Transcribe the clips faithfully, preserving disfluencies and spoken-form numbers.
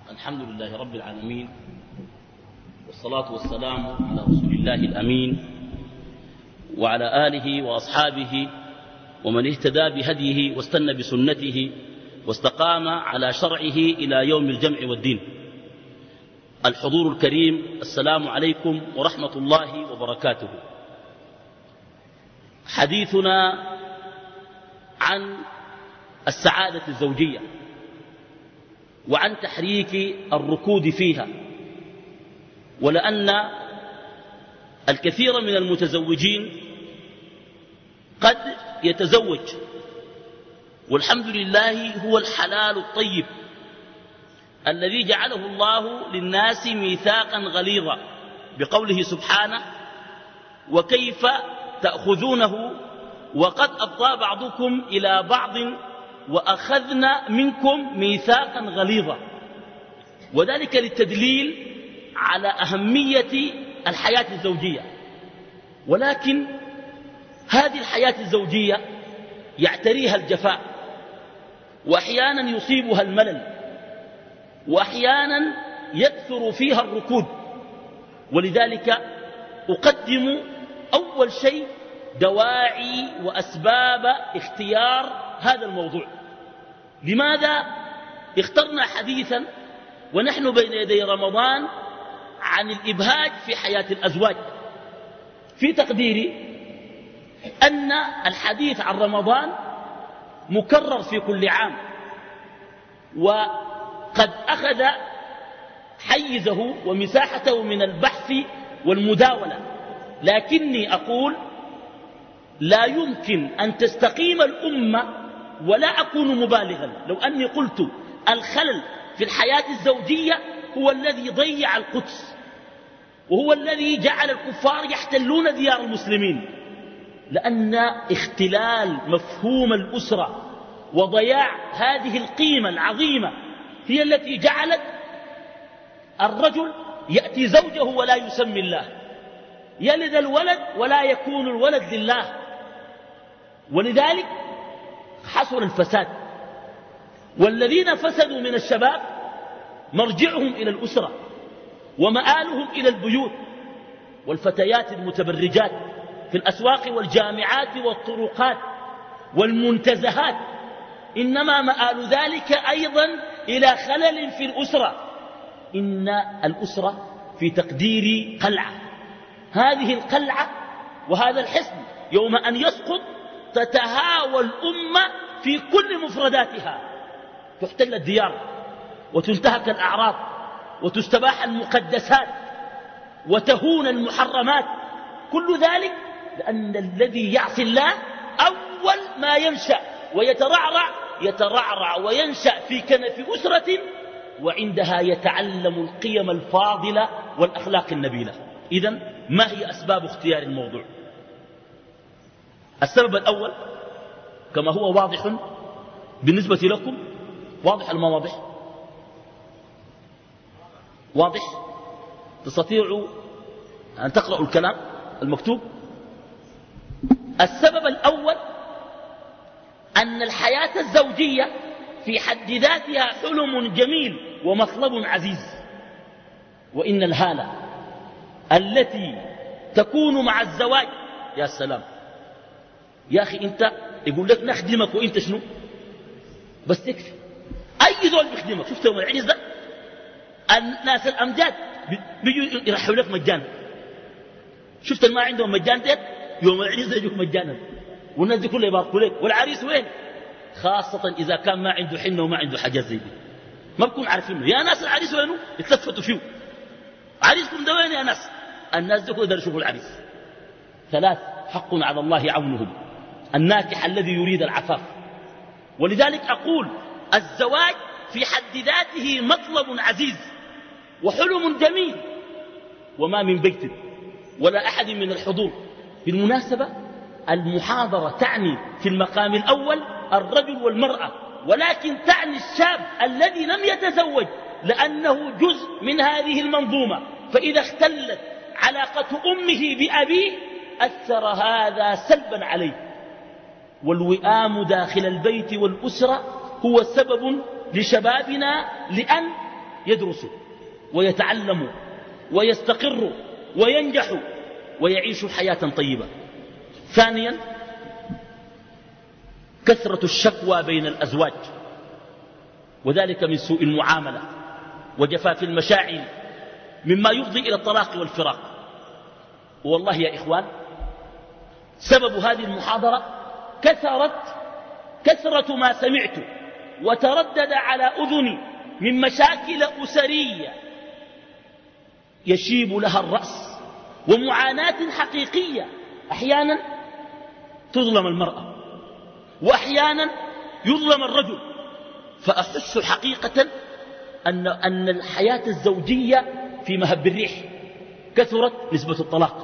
الحمد لله رب العالمين، والصلاة والسلام على رسول الله الأمين وعلى آله وأصحابه ومن اهتدى بهديه واستنى بسنته واستقام على شرعه إلى يوم الجمع والدين. الحضور الكريم، السلام عليكم ورحمة الله وبركاته. حديثنا عن السعادة الزوجية وعن تحريك الركود فيها، ولأن الكثير من المتزوجين قد يتزوج والحمد لله هو الحلال الطيب الذي جعله الله للناس ميثاقا غليظا بقوله سبحانه: وكيف تأخذونه وقد أفضى بعضكم إلى بعض وأخذنا منكم ميثاقا غليظا، وذلك للتدليل على أهمية الحياة الزوجية. ولكن هذه الحياة الزوجية يعتريها الجفاء، وأحيانا يصيبها الملل، وأحيانا يكثر فيها الركود. ولذلك أقدم أول شيء دواعي وأسباب اختيار هذا الموضوع. لماذا اخترنا حديثا ونحن بين يدي رمضان عن الإبهاج في حياة الأزواج؟ في تقديري أن الحديث عن رمضان مكرر في كل عام، وقد أخذ حيزه ومساحته من البحث والمداولة، لكني أقول لا يمكن أن تستقيم الأمة، ولا أكون مبالغا لو أني قلت الخلل في الحياة الزوجية هو الذي ضيع القدس، وهو الذي جعل الكفار يحتلون ديار المسلمين، لأن اختلال مفهوم الأسرة وضياع هذه القيمة العظيمة هي التي جعلت الرجل يأتي زوجه ولا يسمي الله، يلد الولد ولا يكون الولد لله، ولذلك حصل الفساد. والذين فسدوا من الشباب مرجعهم إلى الأسرة ومآلهم إلى البيوت، والفتيات المتبرجات في الأسواق والجامعات والطرقات والمنتزهات، إنما مآل ذلك أيضا إلى خلل في الأسرة. إن الأسرة في تقديري قلعة، هذه القلعة وهذا الحصن يوم أن يسقط تتهاوى الأمة في كل مفرداتها، تحتل الديار وتنتهك الأعراض وتستباح المقدسات وتهون المحرمات، كل ذلك لأن الذي يعصي الله أول ما ينشأ ويترعرع يترعرع وينشأ في كنف أسرة، وعندها يتعلم القيم الفاضلة والأخلاق النبيلة. إذن ما هي أسباب اختيار الموضوع؟ السبب الأول كما هو واضح بالنسبة لكم، واضح الما واضح؟ واضح؟ تستطيعوا أن تقرأوا الكلام المكتوب؟ السبب الأول أن الحياة الزوجية في حد ذاتها حلم جميل ومطلب عزيز، وإن الهالة التي تكون مع الزواج، يا سلام يا أخي، أنت يقول لك نخدمك وإنت شنو بس تكفي. أي ذول بيخدمك؟ شفت يوم العريس ده الناس الأمجاد بيجوا يرحبوا لك مجانا، شفت ما عندهم مجان ديت يوم العريس ده يجوك مجانا، والناس دي كلها يباركوا لك. والعريس وين؟ خاصة إذا كان ما عنده حنة وما عنده حاجات زي دي، ما بكون عارفينه. يا ناس العريس وينه؟ يتلفتوا فيه، عريسكم ده وين يا ناس؟ الناس دي كلها يشوفوا العريس. ثلاث: حق على الله عونهم، الناكح الذي يريد العفاف. ولذلك أقول الزواج في حد ذاته مطلب عزيز وحلم جميل، وما من بيت ولا أحد من الحضور. بالمناسبة المحاضرة تعني في المقام الأول الرجل والمرأة، ولكن تعني الشاب الذي لم يتزوج، لأنه جزء من هذه المنظومة. فإذا اختلت علاقة أمه بأبيه أثر هذا سلبا عليه. والوئام داخل البيت والأسرة هو سبب لشبابنا لأن يدرسوا ويتعلموا ويستقروا وينجحوا ويعيشوا حياة طيبة. ثانيا كثرة الشكوى بين الأزواج، وذلك من سوء المعاملة وجفاف المشاعر مما يفضي إلى الطلاق والفراق. والله يا إخوان سبب هذه المحاضرة كثرت كثرة ما سمعت وتردد على أذني من مشاكل أسرية يشيب لها الرأس ومعاناة حقيقية. أحيانا تظلم المرأة وأحيانا يظلم الرجل، فأحس حقيقة أن, أن الحياة الزوجية في مهب الريح، كثرت نسبة الطلاق.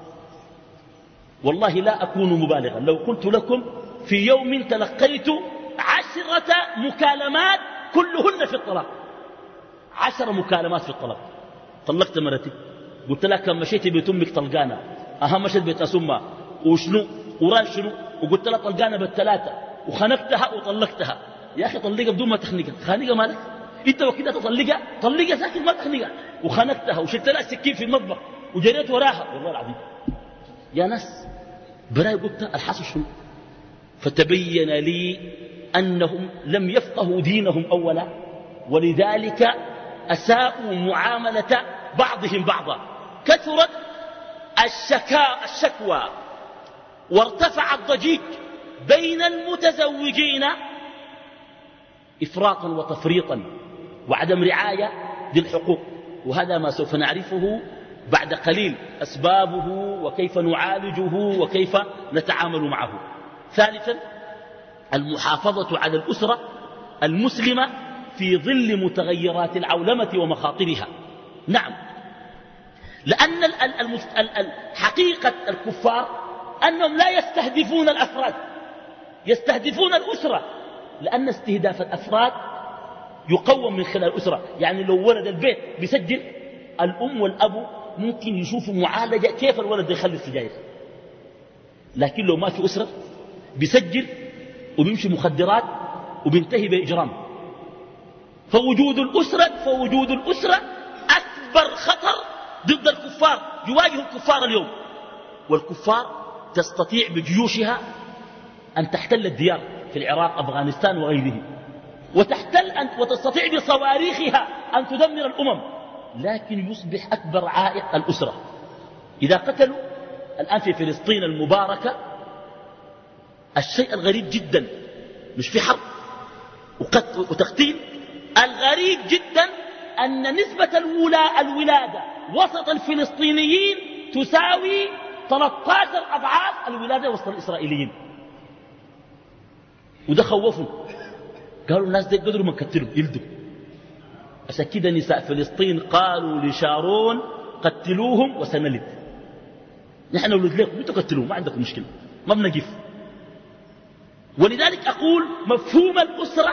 والله لا أكون مبالغا لو قلت لكم في يوم تلقيت عشرة مكالمات كلهن في الطلاق. عشر مكالمات في الطلاق. طلقت مرتي، قلت لها كم مشيتي بيت أمك طلقانا، أهم مشيت بيت أسمها وشنو وران شنو، وقلت لها طلقانا بالثلاثة وخنقتها وطلقتها. يا أخي طلقها بدون ما تخنقها، خانقها مالك انت وكده تطلقها، طلقها ساكن ما تخنقها. وخنقتها وشلت لها السكين في المطبخ وجريت وراها. والله العظيم يا ناس براي قلت الحصل شنو. فتبين لي أنهم لم يفقهوا دينهم أولا، ولذلك أساءوا معاملة بعضهم بعضا. كثرت الشكا الشكوى وارتفع الضجيج بين المتزوجين إفراطا وتفريطا وعدم رعاية للحقوق، وهذا ما سوف نعرفه بعد قليل أسبابه وكيف نعالجه وكيف نتعامل معه. ثالثا المحافظة على الأسرة المسلمة في ظل متغيرات العولمة ومخاطرها. نعم، لأن حقيقة الكفار أنهم لا يستهدفون الأفراد، يستهدفون الأسرة، لأن استهداف الأفراد يقوم من خلال الأسرة. يعني لو ولد البيت بيسجل، الأم والأب ممكن يشوفوا معالجة كيف الولد يخلي السجاير، لكن لو ما في أسرة بيسجل وبيمشي مخدرات وبينتهي بإجرام. فوجود الأسرة فوجود الأسرة أكبر خطر ضد الكفار، يواجه الكفار اليوم. والكفار تستطيع بجيوشها أن تحتل الديار في العراق أفغانستان وغيره، وتحتل أن وتستطيع بصواريخها أن تدمر الأمم، لكن يصبح أكبر عائق الأسرة. إذا قتلوا الآن في فلسطين المباركة، الشيء الغريب جدا مش في حرب وتقتيل، الغريب جدا أن نسبة الولادة وسط الفلسطينيين تساوي ثلاثة عشر أضعاف الولادة وسط الإسرائيليين. وده خوفهم، قالوا الناس دي قدروا ما قتلوا يلدوا. عشان كده نساء فلسطين قالوا لشارون قتلوهم وسنلد، نحن نولد لكم انتوا قتلوهم ما عندكم مشكلة، ما بنقف. ولذلك أقول مفهوم الأسرة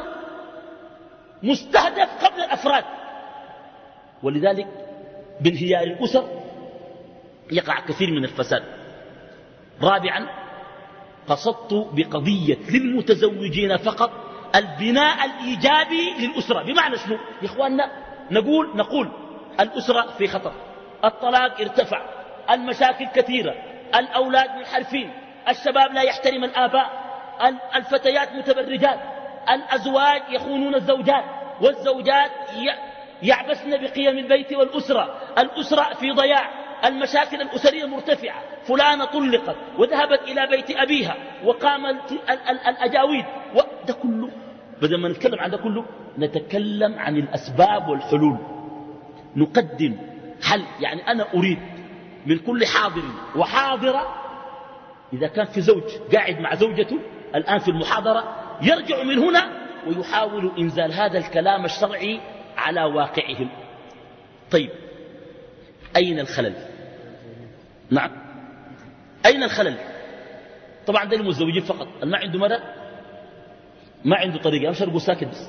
مستهدف قبل الأفراد، ولذلك بانهيار الأسر يقع كثير من الفساد. رابعا قصدت بقضية للمتزوجين فقط البناء الإيجابي للأسرة. بمعنى شنو يا إخواننا؟ نقول نقول الأسرة في خطر، الطلاق ارتفع، المشاكل كثيرة، الأولاد منحرفين، الشباب لا يحترم الآباء، الفتيات متبرجات، الأزواج يخونون الزوجات، والزوجات يعبثن بقيم البيت والأسرة، الأسرة في ضياع، المشاكل الأسرية مرتفعة، فلانة طلقت وذهبت إلى بيت أبيها وقام الأجاويد. وده كله بدل ما نتكلم عن ده كله نتكلم عن الأسباب والحلول، نقدم حل. يعني أنا أريد من كل حاضر وحاضرة، إذا كان في زوج قاعد مع زوجته الآن في المحاضرة، يرجع من هنا ويحاول إنزال هذا الكلام الشرعي على واقعهم. طيب أين الخلل؟ نعم، أين الخلل؟ طبعا ده المتزوجين فقط، اللي ما عنده مرأة ما عنده طريقة، يمشي يرقو ساكت بس.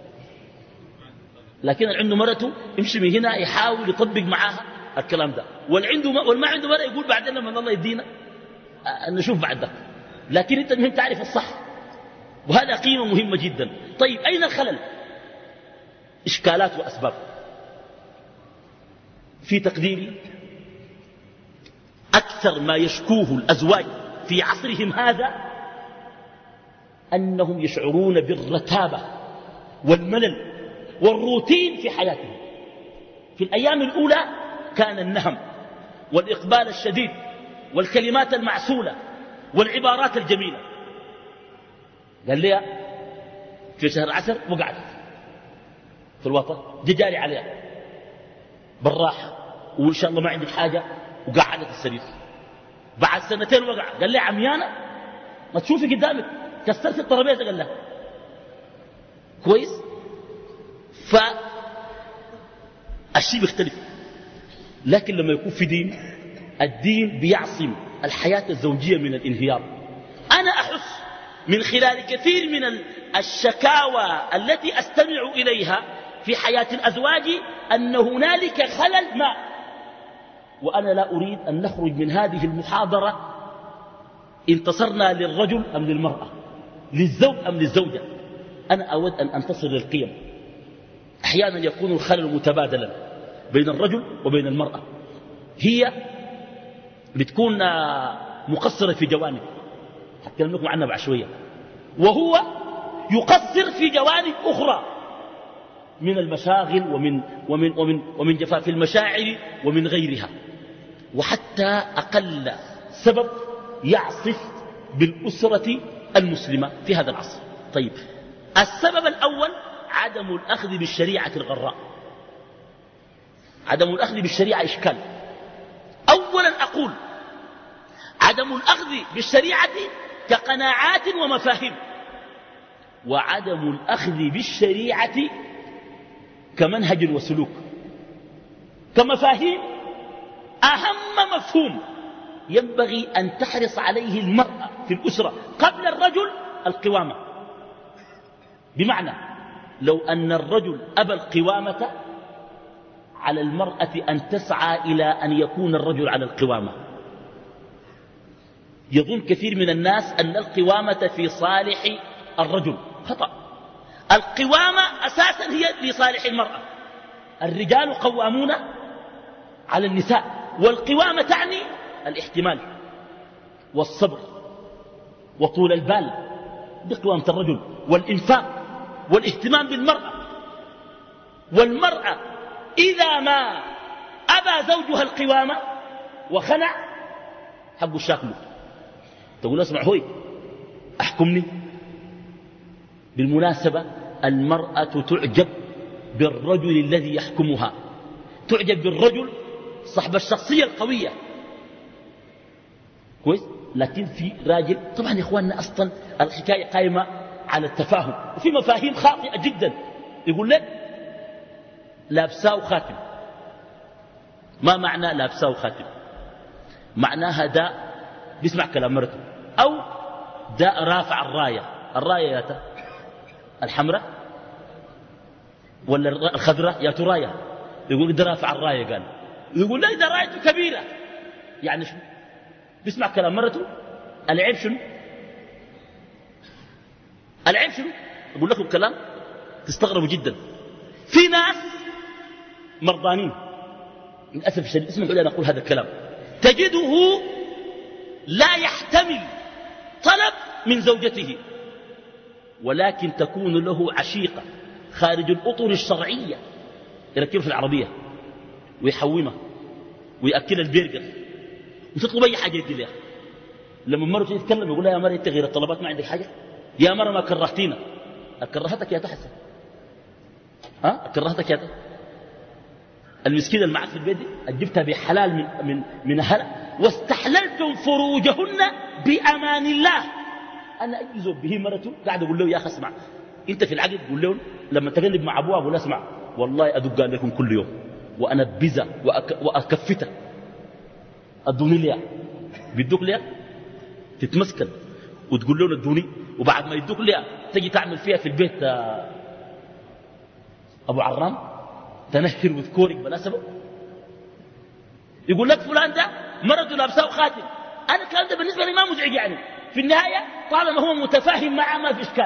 لكن اللي عنده مرته يمشي من هنا يحاول يطبق معاها الكلام ده، والما عنده مرأة يقول بعدين لما الله يدينا نشوف بعد ده. لكن انت المهم تعرف الصح، وهذا قيمة مهمة جدا. طيب أين الخلل؟ إشكالات وأسباب. في تقديري أكثر ما يشكوه الأزواج في عصرهم هذا أنهم يشعرون بالرتابة والملل والروتين في حياتهم. في الأيام الأولى كان النهم والإقبال الشديد والكلمات المعسولة والعبارات الجميلة. قال لي في شهر عسر وقعت في الوطن جاري عليها بالراحة وإن شاء الله ما عندك حاجة وقعدت السرير. بعد سنتين وقع. قال لي عميانة ما تشوفي قدامك كسرت الطرابيزة. قال لها كويس. فالشيء بيختلف. لكن لما يكون في دين، الدين بيعصم الحياة الزوجية من الانهيار. أنا أحس من خلال كثير من الشكاوى التي أستمع إليها في حياة الأزواج أن هنالك خلل ما، وأنا لا أريد أن نخرج من هذه المحاضرة انتصرنا للرجل أم للمرأة، للزوج أم للزوجة. أنا أود أن أنتصر للقيم. أحيانا يكون الخلل متبادلا بين الرجل وبين المرأة. هي بتكون مقصرة في جوانب هتكلم لكم عنها بعد شوية، وهو يقصر في جوانب أخرى من المشاغل ومن, ومن, ومن, ومن جفاف المشاعر ومن غيرها. وحتى أقل سبب يعصف بالأسرة المسلمة في هذا العصر. طيب، السبب الأول عدم الأخذ بالشريعة الغراء. عدم الأخذ بالشريعة إشكال. أولا أقول عدم الأخذ بالشريعة كقناعات ومفاهيم، وعدم الأخذ بالشريعة كمنهج وسلوك، كمفاهيم. أهم مفهوم ينبغي أن تحرص عليه المرأة في الأسرة قبل الرجل القوامة. بمعنى لو أن الرجل أبى القوامة على المرأة أن تسعى إلى أن يكون الرجل على القوامة. يظن كثير من الناس أن القوامة في صالح الرجل. خطأ. القوامة أساسا هي لصالح المرأة. الرجال قوامون على النساء، والقوامة تعني الاحتمال والصبر وطول البال، بقوامة الرجل، والإنفاق والاهتمام بالمرأة. والمرأة إذا ما أبى زوجها القوامة وخنع حق الشاكله، تقول اسمع هوي أحكمني. بالمناسبة المرأة تعجب بالرجل الذي يحكمها، تعجب بالرجل صاحب الشخصية القوية، كويس. لكن في راجل، طبعا يا إخواننا أصلا الحكاية قائمة على التفاهم، وفي مفاهيم خاطئة جدا. يقول لك لابساه خاتم. ما معنى لابساه خاتم؟ معناها داء بيسمع كلام مرته، أو داء رافع الراية. الراية ياتا الحمراء ولا الخضراء؟ يا راية. يقول ده رافع الراية. قال يقول لا ده رايته كبيرة. يعني شو بيسمع كلام مرته؟ العيب شنو؟ العيب شنو؟ أقول لكم كلام تستغربوا جدا. في ناس مرضانين للأسف الشديد، اسمحوا لي أن أقول هذا الكلام، تجده لا يحتمل طلب من زوجته، ولكن تكون له عشيقة خارج الأطر الشرعية، يركبها في العربية ويحومها ويأكل البرجر وتطلب أي حاجة يدي لها. لما مرة تيجي تتكلم يقول لها يا مرة أنت غير الطلبات ما عندك حاجة؟ يا مرة ما كرهتينا. أكرهتك يا تحسن؟ ها أكرهتك يا تحسن؟ المسكينة اللي معك في البيت دي أجبتها بحلال من, من, من أهلها، واستحللتم فروجهن بأمان الله. أنا أجزب به مرته قاعد أقول له يا أخي اسمع، أنت في العقد قول له لما تقلب مع أبوها أقول اسمع والله أدق عليكم كل يوم وأنا بزة وأك وأكفتها أدوني ليها. بيدوك ليها تتمسكن وتقول له ادوني، وبعد ما يدوك ليها تجي تعمل فيها في البيت أبو عرام تنهر وذكورك بلا سبب. يقول لك فلان ده مرته لابسه خاتم. أنا الكلام ده بالنسبة لي ما مزعج، يعني في النهاية طالما هو متفاهم معه ما في إشكال.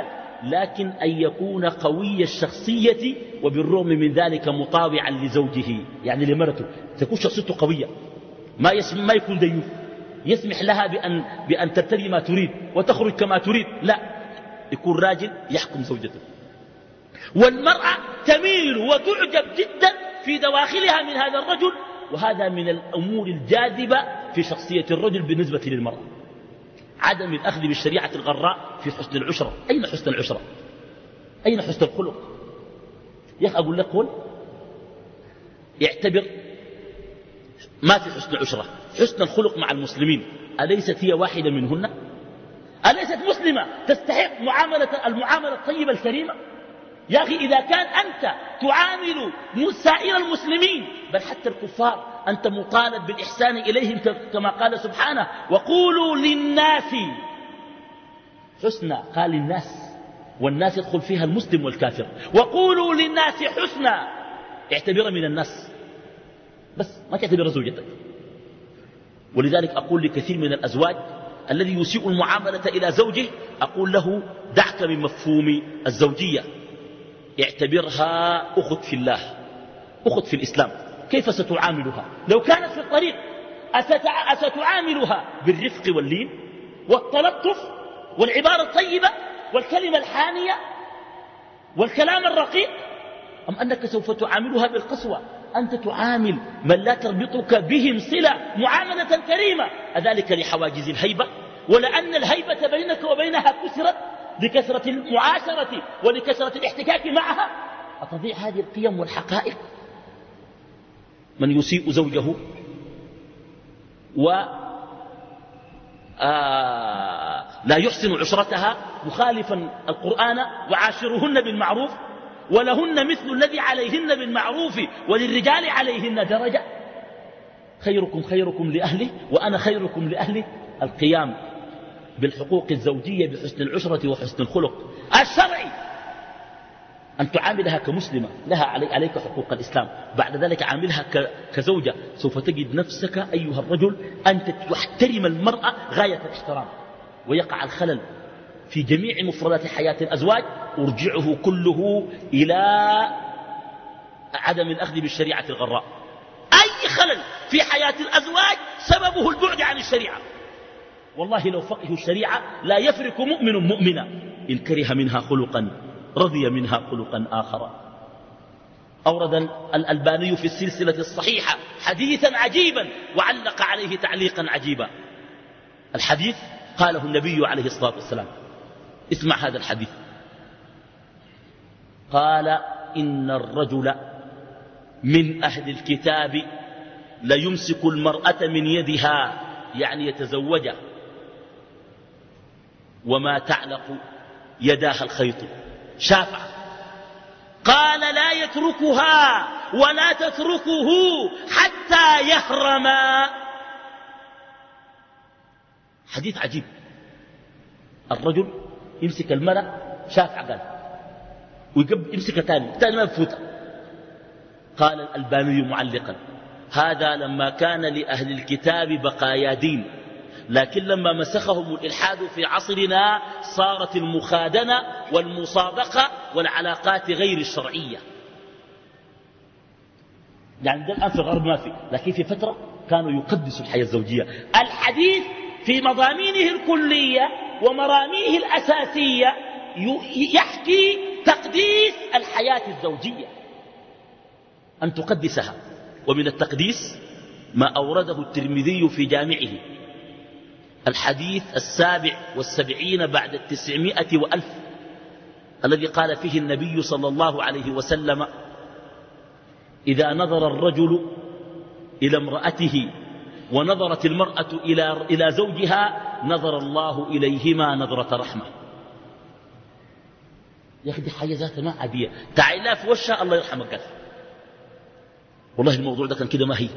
لكن أن يكون قوي الشخصية وبالرغم من ذلك مطاوعا لزوجه، يعني لمرته تكون شخصيته قوية، ما, ما يكون ديوث يسمح لها بأن, بأن ترتدي ما تريد وتخرج كما تريد، لا، يكون راجل يحكم زوجته. والمرأة تميل وتعجب جدا في دواخلها من هذا الرجل، وهذا من الأمور الجاذبة في شخصية الرجل بالنسبة للمرأة. عدم الأخذ بالشريعة الغراء في حسن العشرة. أين حسن العشرة؟ أين حسن الخلق؟ يا أخي أقول لك قول اعتبر ما في حسن العشرة، حسن الخلق مع المسلمين، أليست هي واحدة منهن؟ أليست مسلمة تستحق معاملة المعاملة الطيبة الكريمة؟ يا أخي إذا كان أنت تعامل سائر المسلمين بل حتى الكفار أنت مطالب بالإحسان إليهم كما قال سبحانه وقولوا للناس حسنا، قال للناس والناس يدخل فيها المسلم والكافر، وقولوا للناس حسنا، اعتبر من الناس بس ما تعتبر زوجتك. ولذلك أقول لكثير من الأزواج الذي يسيء المعاملة إلى زوجه أقول له دعك من مفهوم الزوجية، اعتبرها أخت في الله، أخت في الإسلام. كيف ستعاملها لو كانت في الطريق؟ أستعاملها بالرفق واللين والتلطف والعبارة الطيبة والكلمة الحانية والكلام الرقيق، أم أنك سوف تعاملها بالقسوة؟ أنت تعامل من لا تربطك بهم صلة معاملة كريمة، أذلك لحواجز الهيبة؟ ولأن الهيبة بينك وبينها كسرت لكثرة المعاشرة ولكثرة الاحتكاك معها، أتضيع هذه القيم والحقائق. من يسيء زوجه و آه لا يحسن عشرتها مخالفا القرآن وعاشرهن بالمعروف ولهن مثل الذي عليهن بالمعروف وللرجال عليهن درجة، خيركم خيركم لأهله وأنا خيركم لأهله. القيام بالحقوق الزوجية بحسن العشرة وحسن الخلق الشرعي، أن تعاملها كمسلمة لها عليك حقوق الإسلام، بعد ذلك عاملها كزوجة. سوف تجد نفسك أيها الرجل أنت تحترم المرأة غاية الاحترام، ويقع الخلل في جميع مفردات حياة الأزواج أرجعه كله إلى عدم الأخذ بالشريعة الغراء. أي خلل في حياة الأزواج سببه البعد عن الشريعة. والله لو فقهوا الشريعة لا يفرق مؤمن مؤمنا إن كره منها خلقا رضي منها خلقا آخر. أورد الألباني في السلسلة الصحيحة حديثا عجيبا وعلق عليه تعليقا عجيبا. الحديث قاله النبي عليه الصلاة والسلام، اسمع هذا الحديث، قال إن الرجل من أهل الكتاب ليمسك المرأة من يدها، يعني يتزوجها، وما تعلق يداها الخيط، شافع. قال لا يتركها ولا تتركه حتى يهرما. حديث عجيب. الرجل يمسك المرأة شافع قال ويمسك تاني تاني ما بفوتها. قال الألباني معلقا هذا لما كان لأهل الكتاب بقايا دين، لكن لما مسخهم الإلحاد في عصرنا صارت المخادنة والمصادقة والعلاقات غير الشرعية. يعني ده الآن في الغرب ما في، لكن في فترة كانوا يقدسوا الحياة الزوجية. الحديث في مضامينه الكلية ومراميه الأساسية يحكي تقديس الحياة الزوجية، أن تقدسها. ومن التقديس ما أورده الترمذي في جامعه، الحديث السابع والسبعين بعد التسعمائة وألف، الذي قال فيه النبي صلى الله عليه وسلم إذا نظر الرجل إلى امرأته ونظرت المرأة إلى, إلى زوجها نظر الله إليهما نظرة رحمة. يا أخي دي حاجة ذاتها ما عادية. تعال لا في وشها الله يرحمك قال والله الموضوع ده كان كده ما هي.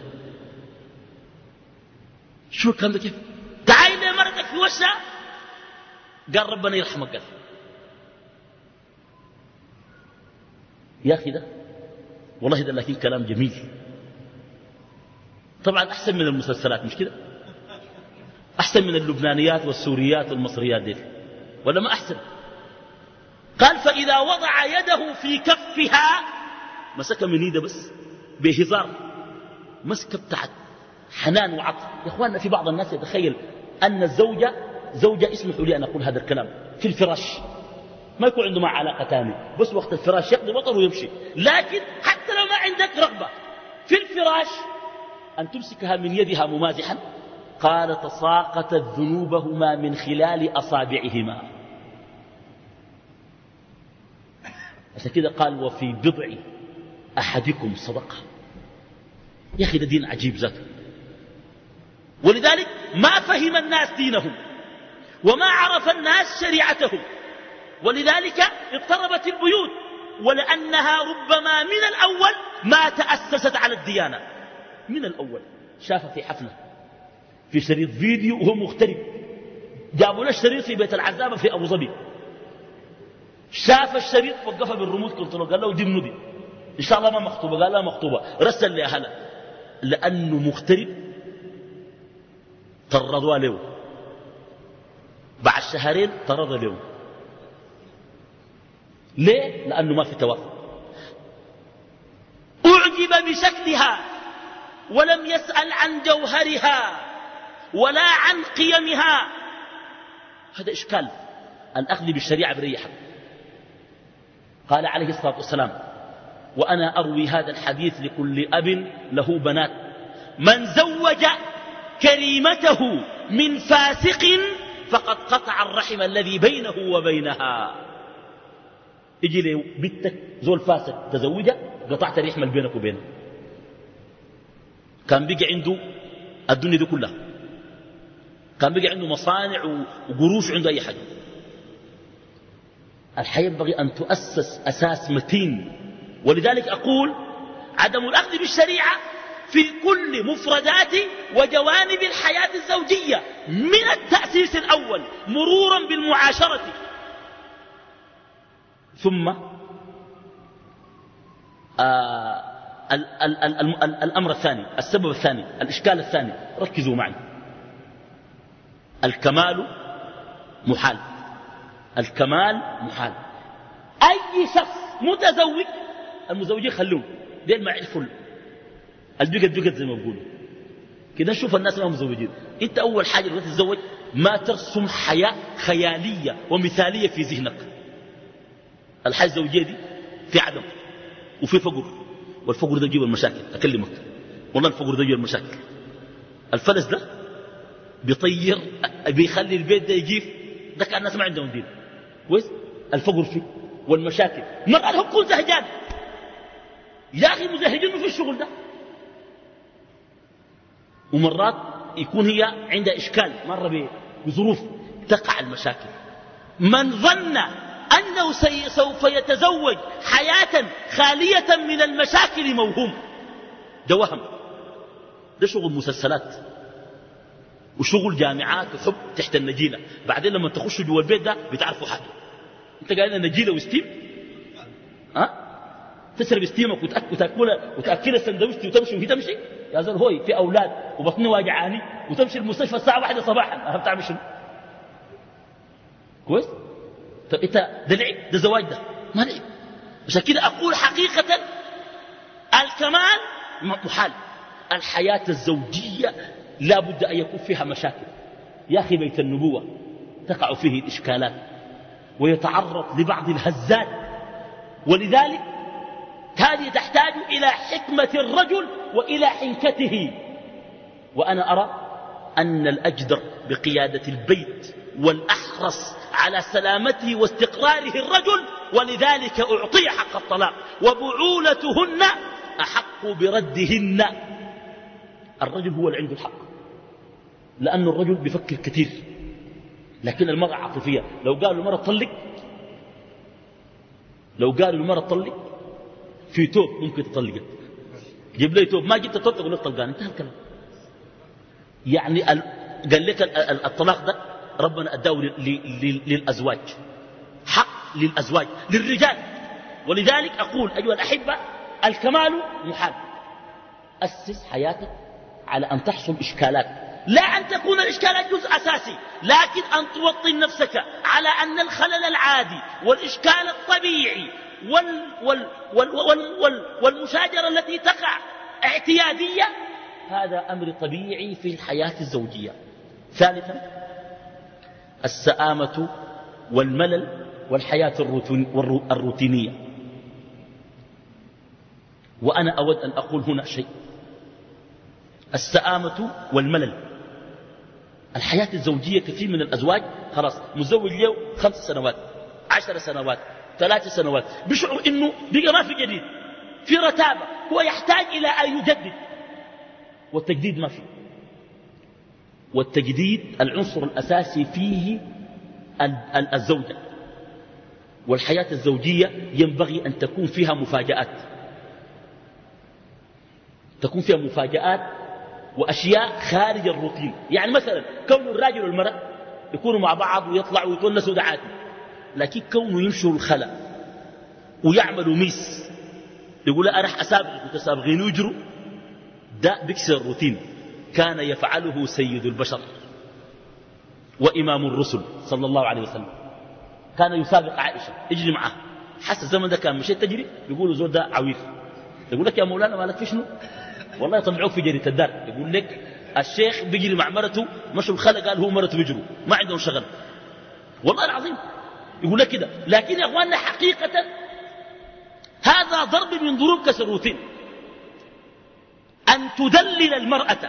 شو الكلام ده كيف؟ تعال لي مرتك في وشها قال ربنا يرحمك قال. يا أخي ده والله ده لكن كلام جميل. طبعا أحسن من المسلسلات مش كده؟ أحسن من اللبنانيات والسوريات والمصريات دي ولا ما أحسن؟ قال فإذا وضع يده في كفها، مسك من يده بس بهزار، مسكة بتاعت حنان وعطف. يا اخواننا في بعض الناس يتخيل أن الزوجة زوجة، اسمحوا لي أن أقول هذا الكلام، في الفراش ما يكون عنده مع علاقة تانية، بس وقت الفراش يقضي وطر ويمشي. لكن حتى لو ما عندك رغبة في الفراش أن تمسكها من يدها ممازحا، قال تساقطت ذنوبهما من خلال أصابعهما. عشان كده قال وفي بضع أحدكم صدقة. يا أخي ده دين عجيب ذاته. ولذلك ما فهم الناس دينهم وما عرف الناس شريعتهم، ولذلك اضطربت البيوت، ولأنها ربما من الأول ما تأسست على الديانة. من الأول شاف في حفلة في شريط فيديو وهو مغترب، جابوا له الشريط في بيت العزابة في أبو ظبي، شاف الشريط وقفها بالريموت كنترول، قال له دي منو دي؟ إن شاء الله ما مخطوبة، قال لا مخطوبة، رسل لأهلها. لأنه مغترب طردوا له، بعد شهرين طرد له. ليه؟ لأنه ما في توافق. أعجب بشكلها ولم يسأل عن جوهرها ولا عن قيمها. هذا إشكال. الأخذ بالشريعة بريحة. قال عليه الصلاة والسلام وأنا أروي هذا الحديث لكل أب له بنات: من زوج كريمته من فاسق فقد قطع الرحم الذي بينه وبينها. يجي لي بنتك زول فاسق تزوجها، قطعت الرحم اللي بينك وبينه. كان بيجي عنده الدنيا دي كلها، كان بيجي عنده مصانع وقروش، عنده أي حاجة. الحياة ينبغي أن تؤسس أساس متين. ولذلك أقول عدم الأخذ بالشريعة في كل مفردات وجوانب الحياة الزوجية، من التأسيس الأول مرورا بالمعاشرة، ثم آه ال ال ال ال ال الأمر الثاني، السبب الثاني، الإشكال الثاني، ركزوا معي. الكمال محال. الكمال محال. أي شخص متزوج، المزوجين خلوه دين ما يعرفوا البقت بقت زي ما بيقولوا كده. نشوف الناس ما مزوجين. انت اول حاجه لما تتزوج ما ترسم حياه خياليه ومثاليه في ذهنك. الحياه الزوجيه دي في عدم وفي فقر، والفقر ده يجيب المشاكل. اكلمك والله الفقر ده يجيب المشاكل. الفلس ده بيطير، بيخلي البيت ده يجيف. ده كان الناس ما عندهم دين كويس. الفقر فيه والمشاكل. مرات هو كل زهجان يا أخي، مزهجينه في الشغل ده. ومرات يكون هي عندها إشكال، مرة بظروف تقع المشاكل. من ظن أنه سوف يتزوج حياة خالية من المشاكل موهوم. ده وهم. ده شغل مسلسلات وشغل جامعات وحب تحت النجيلة. بعدين لما تخشوا جوا البيت ده بتعرفوا حاجة. انت قاعد نجيلة وستيم، ها تشرب ستيمك وتاكلها وتاكل السندويشت وتمشي وهي تمشي. يا زول هوي في اولاد وبطني واجعاني وتمشي المستشفى الساعه واحدة صباحا. اهم تعمل شنو؟ كويس. طب انت ده لعب؟ ده زواج؟ ده ما لعب. عشان كده اقول حقيقه الكمال محال. الحياه الزوجيه لا بد ان يكون فيها مشاكل. يا اخي بيت النبوه تقع فيه الاشكالات ويتعرض لبعض الهزات. ولذلك هذه تحتاج إلى حكمة الرجل وإلى حنكته. وأنا أرى أن الأجدر بقيادة البيت والأحرص على سلامته واستقراره الرجل، ولذلك أعطي حق الطلاق، وبعولتهن أحق بردهن. الرجل هو اللي عنده الحق، لأن الرجل بيفكر كثير، لكن المرأة عاطفية. لو قالوا المرأة طلق، لو قالوا المرأة طلق في توب ممكن تطلقك. جيب لي توب، ما جبت توب تقول لك طلقان، انتهى الكلام. يعني قال لك الطلاق ده ربنا أداه للأزواج، حق للأزواج للرجال. ولذلك أقول أيها الأحبة الكمال محال. أسس حياتك على أن تحصل إشكالات. لا أن تكون الإشكالات جزء أساسي، لكن أن توطن نفسك على أن الخلل العادي والإشكال الطبيعي وال وال وال وال وال والمشاجرة التي تقع اعتيادية هذا أمر طبيعي في الحياة الزوجية. ثالثا السآمة والملل والحياة الروتينية. وأنا أود أن أقول هنا شيء. السآمة والملل، الحياة الزوجية كثير من الأزواج خلاص مزوج له خمس سنوات عشر سنوات ثلاث سنوات بيشعر إنه بقى ما في جديد، في رتابة، هو يحتاج إلى أن يجدد، والتجديد ما فيه. والتجديد العنصر الأساسي فيه الزوجة، والحياة الزوجية ينبغي أن تكون فيها مفاجآت، تكون فيها مفاجآت وأشياء خارج الروتين. يعني مثلا كون الراجل والمرأة يكونوا مع بعض ويطلعوا ويتونسوا دعاتي، لكن كونه يمشوا الخلا ويعملوا ميس يقول أنا راح أسابق وتسابقين ويجروا، ده بيكسر الروتين. كان يفعله سيد البشر وإمام الرسل صلى الله عليه وسلم، كان يسابق عائشة يجري معها. حس الزمن ده كان مشيت تجري يقولوا زول ده عويف، يقول لك يا مولانا مالك في شنو؟ والله يطلعوك في جريدة الدار، يقول لك الشيخ بيجري مع مرته مشوا الخلق قال هو مرته بيجروا ما عندهم شغل، والله العظيم يقول لك كده. لكن يا اخواننا حقيقة هذا ضرب من ضروب كسر الروتين. أن تدلل المرأة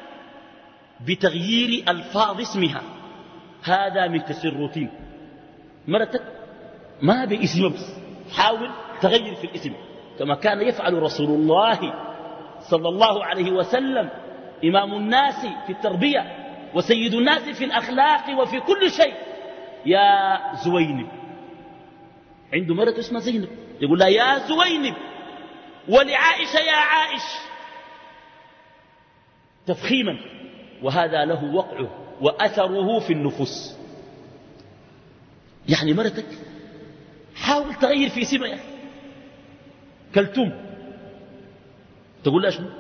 بتغيير ألفاظ اسمها هذا من كسر الروتين. مرتك ما باسم بس حاول تغير في الاسم، كما كان يفعل رسول الله صلى الله عليه وسلم إمام الناس في التربية وسيد الناس في الأخلاق وفي كل شيء. يا زوينب، عنده مرة اسمها زينب يقول لها يا زوينب، ولعائشة يا عائش، تفخيما، وهذا له وقعه وأثره في النفوس. يعني مرتك حاول تغير في اسمها يا أخي. كلثوم تقول لها شنو؟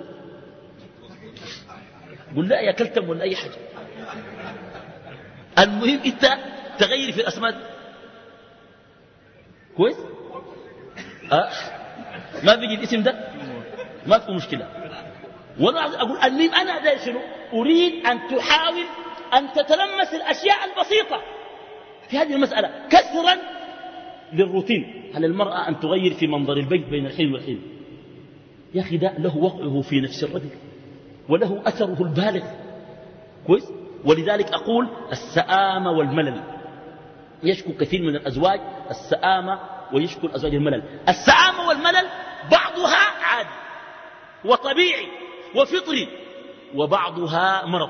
قول لا يا كلتم ولا أي حاجة. المهم أنت تغير في الأسماء دي. كويس؟ أه؟ ما بيجي الاسم ده ما في مشكلة. وانا أقول المهم أنا ده شنو؟ أريد أن تحاول أن تتلمس الأشياء البسيطة في هذه المسألة كسرا للروتين. هل المرأة أن تغير في منظر البيت بين الحين والحين؟ يا أخي ده له وقعه في نفس الرجل وله أثره البالغ. كويس؟ ولذلك أقول السآمة والملل. يشكو كثير من الأزواج السآمة ويشكو الأزواج الملل. السآمة والملل بعضها عادي وطبيعي وفطري، وبعضها مرض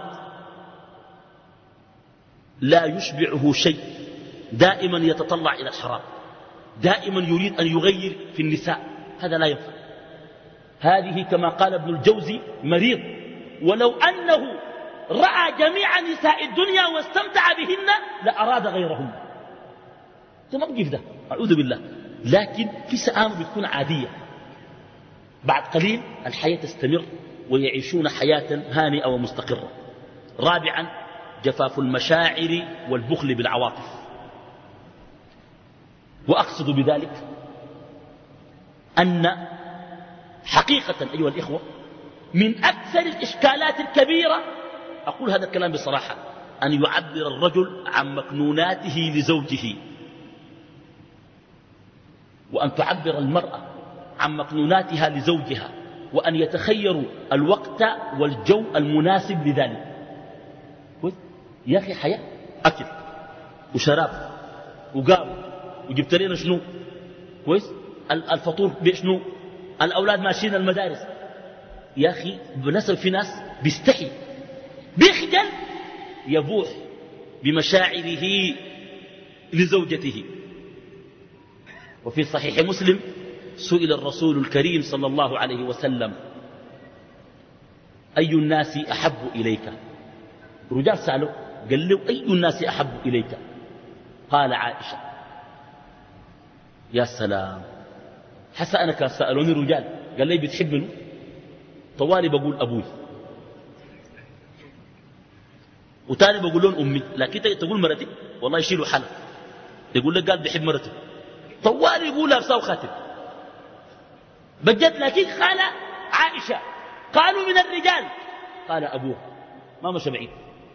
لا يشبعه شيء، دائما يتطلع إلى الحرام، دائما يريد أن يغير في النساء، هذا لا ينفع. هذه كما قال ابن الجوزي مريض، ولو أنه رأى جميع نساء الدنيا واستمتع بهن لأراد غيرهن. ما بقيف ده أعوذ بالله. لكن في سآمة بتكون عادية، بعد قليل الحياة تستمر ويعيشون حياة هانئة ومستقرة. رابعا جفاف المشاعر والبخل بالعواطف. وأقصد بذلك أن حقيقة أيها الإخوة من أكثر الإشكالات الكبيرة، أقول هذا الكلام بصراحة، أن يعبر الرجل عن مكنوناته لزوجه، وأن تعبر المرأة عن مكنوناتها لزوجها، وأن يتخيروا الوقت والجو المناسب لذلك. يا أخي حياة أكل وشراب وقام وجبت لنا شنو كويس، الفطور بشنو، الأولاد ماشيين المدارس. يا أخي بنسب في ناس بيستحي بيخجل يبوح بمشاعره لزوجته. وفي صحيح مسلم سئل الرسول الكريم صلى الله عليه وسلم أي الناس أحب إليك؟ رجال سألوا قال له أي الناس أحب إليك؟ قال عائشة. يا سلام، حتى أنا كان سألوني رجال قال لي بتحب منه؟ طوالي بقول أبوي. وتاني بقول لهم أمي، لكن تقول مرتي والله يشيلوا حالة. يقول لك قال بيحب مرته طوال يقول لابسه وخاتم بجد. لكن قال عائشة قالوا من الرجال، قال أبوه ما مشى بعيد.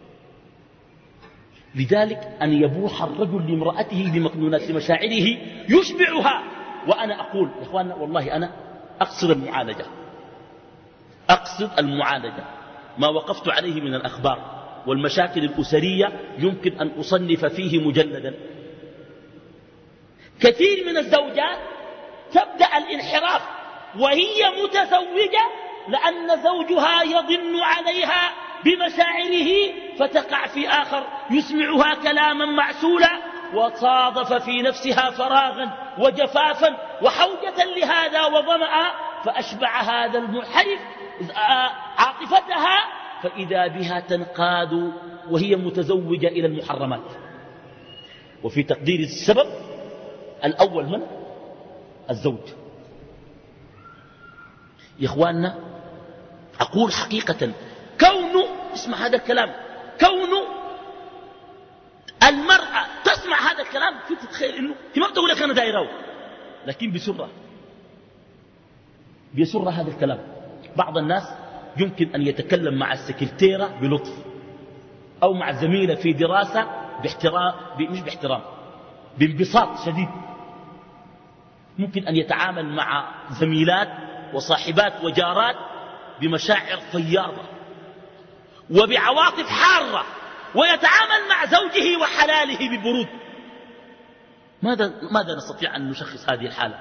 لذلك أن يبوح الرجل لامرأته بمكنونات مشاعره يشبعها. وأنا أقول يا إخواننا والله أنا أقصد المعالجة، أقصد المعالجة. ما وقفت عليه من الأخبار والمشاكل الأسرية يمكن أن أصنف فيه مجلدا. كثير من الزوجات تبدأ الانحراف وهي متزوجة لأن زوجها يضن عليها بمشاعره فتقع في آخر يسمعها كلاما معسولا وصادف في نفسها فراغا وجفافا وحوجة لهذا وظمأ، فأشبع هذا المنحرف عاطفتها فإذا بها تنقاد وهي متزوجة إلى المحرمات. وفي تقدير السبب الأول من؟ الزوج. يا إخواننا أقول حقيقة كون اسمع هذا الكلام، كون المرأة تسمع هذا الكلام في تتخيل إنه في ما بتقول لك أنا دايره، لكن بسرة بسرة هذا الكلام. بعض الناس يمكن أن يتكلم مع السكرتيرة بلطف أو مع زميلة في دراسة باحترام، مش باحترام بانبساط شديد. ممكن أن يتعامل مع زميلات وصاحبات وجارات بمشاعر فياضة وبعواطف حارة، ويتعامل مع زوجه وحلاله ببرود. ماذا, ماذا نستطيع أن نشخص هذه الحالة؟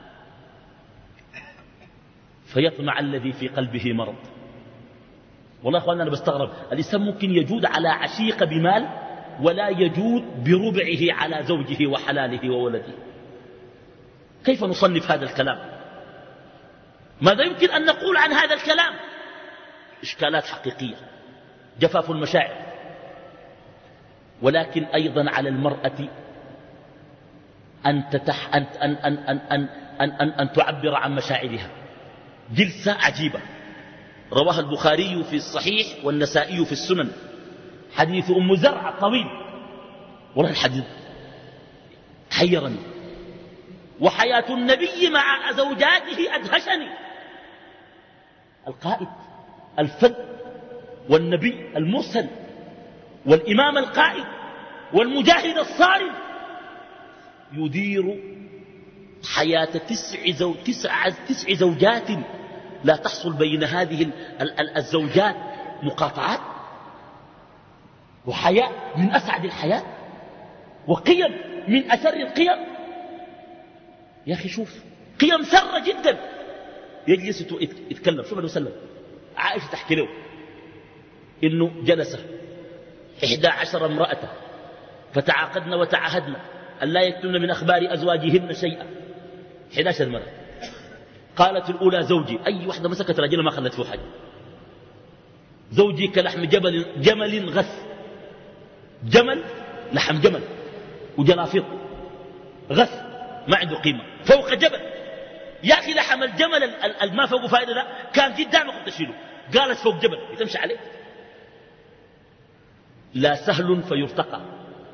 فيطمع الذي في قلبه مرض. والله أخواننا أنا بستغرب، الإنسان ممكن يجود على عشيقة بمال ولا يجود بربعه على زوجه وحلاله وولده. كيف نصنف هذا الكلام؟ ماذا يمكن أن نقول عن هذا الكلام؟ إشكالات حقيقية، جفاف المشاعر. ولكن أيضا على المرأة أن, تتح أن, أن, أن, أن, أن, أن, أن, أن تعبر عن مشاعرها. جلسة عجيبة رواها البخاري في الصحيح والنسائي في السنن، حديث أم زرع الطويل. والله الحديث حيرني، وحياة النبي مع زوجاته أدهشني. القائد الفذ والنبي المرسل والإمام القائد والمجاهد الصارم يدير حياة تسع, زو تسع, تسع زوجات لا تحصل بين هذه الزوجات مقاطعات، وحياة من أسعد الحياة، وقيم من أسر القيم. يا أخي شوف قيم سرة جدا. يجلس يتكلم. شوف عليه وسلم عائشة تحكي له إنه جلس إحدى عشر امرأة فتعاقدن وتعاهدن أن لا يكتمن من أخبار أزواجهن شيئا. إحدى عشر مرة. قالت الأولى زوجي، أي واحدة مسكت راجلها ما خلت فيه حاجة. زوجي كلحم جبل جمل غث، جمل لحم جمل وجلافيط غث ما عنده قيمة فوق جبل. يا أخي لحم الجمل الما فوق فائدة ده كان قدامك كنت تشيله. قالت فوق جبل يتمشي عليه. لا سهل فيرتقى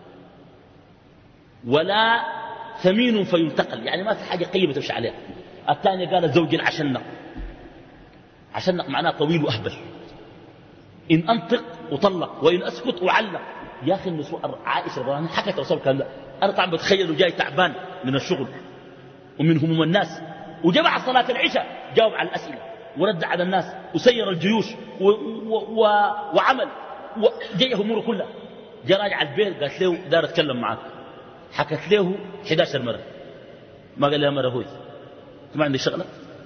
ولا ثمين فينتقل، يعني ما في حاجة قيمة تمشي عليها. الثانية قالت زوجي العشنق. عشنق معناه طويل وأهبل، إن أنطق وطلق وإن أسكت وعلق. يا أخي النسوة عائشة رضي الله عنها حكت رسول الله، أنا طبعا بتخيل جاي تعبان من الشغل ومن هموم الناس، وجمع صلاة العشاء جاوب على الأسئلة ورد على الناس وسير الجيوش و و و وعمل وجاي أموره كلها. جاء راجع البيت قالت له دار أتكلم معك. حكت له إحدى عشرة مرة. ما قال لها مرة هوي ما عندي شغلة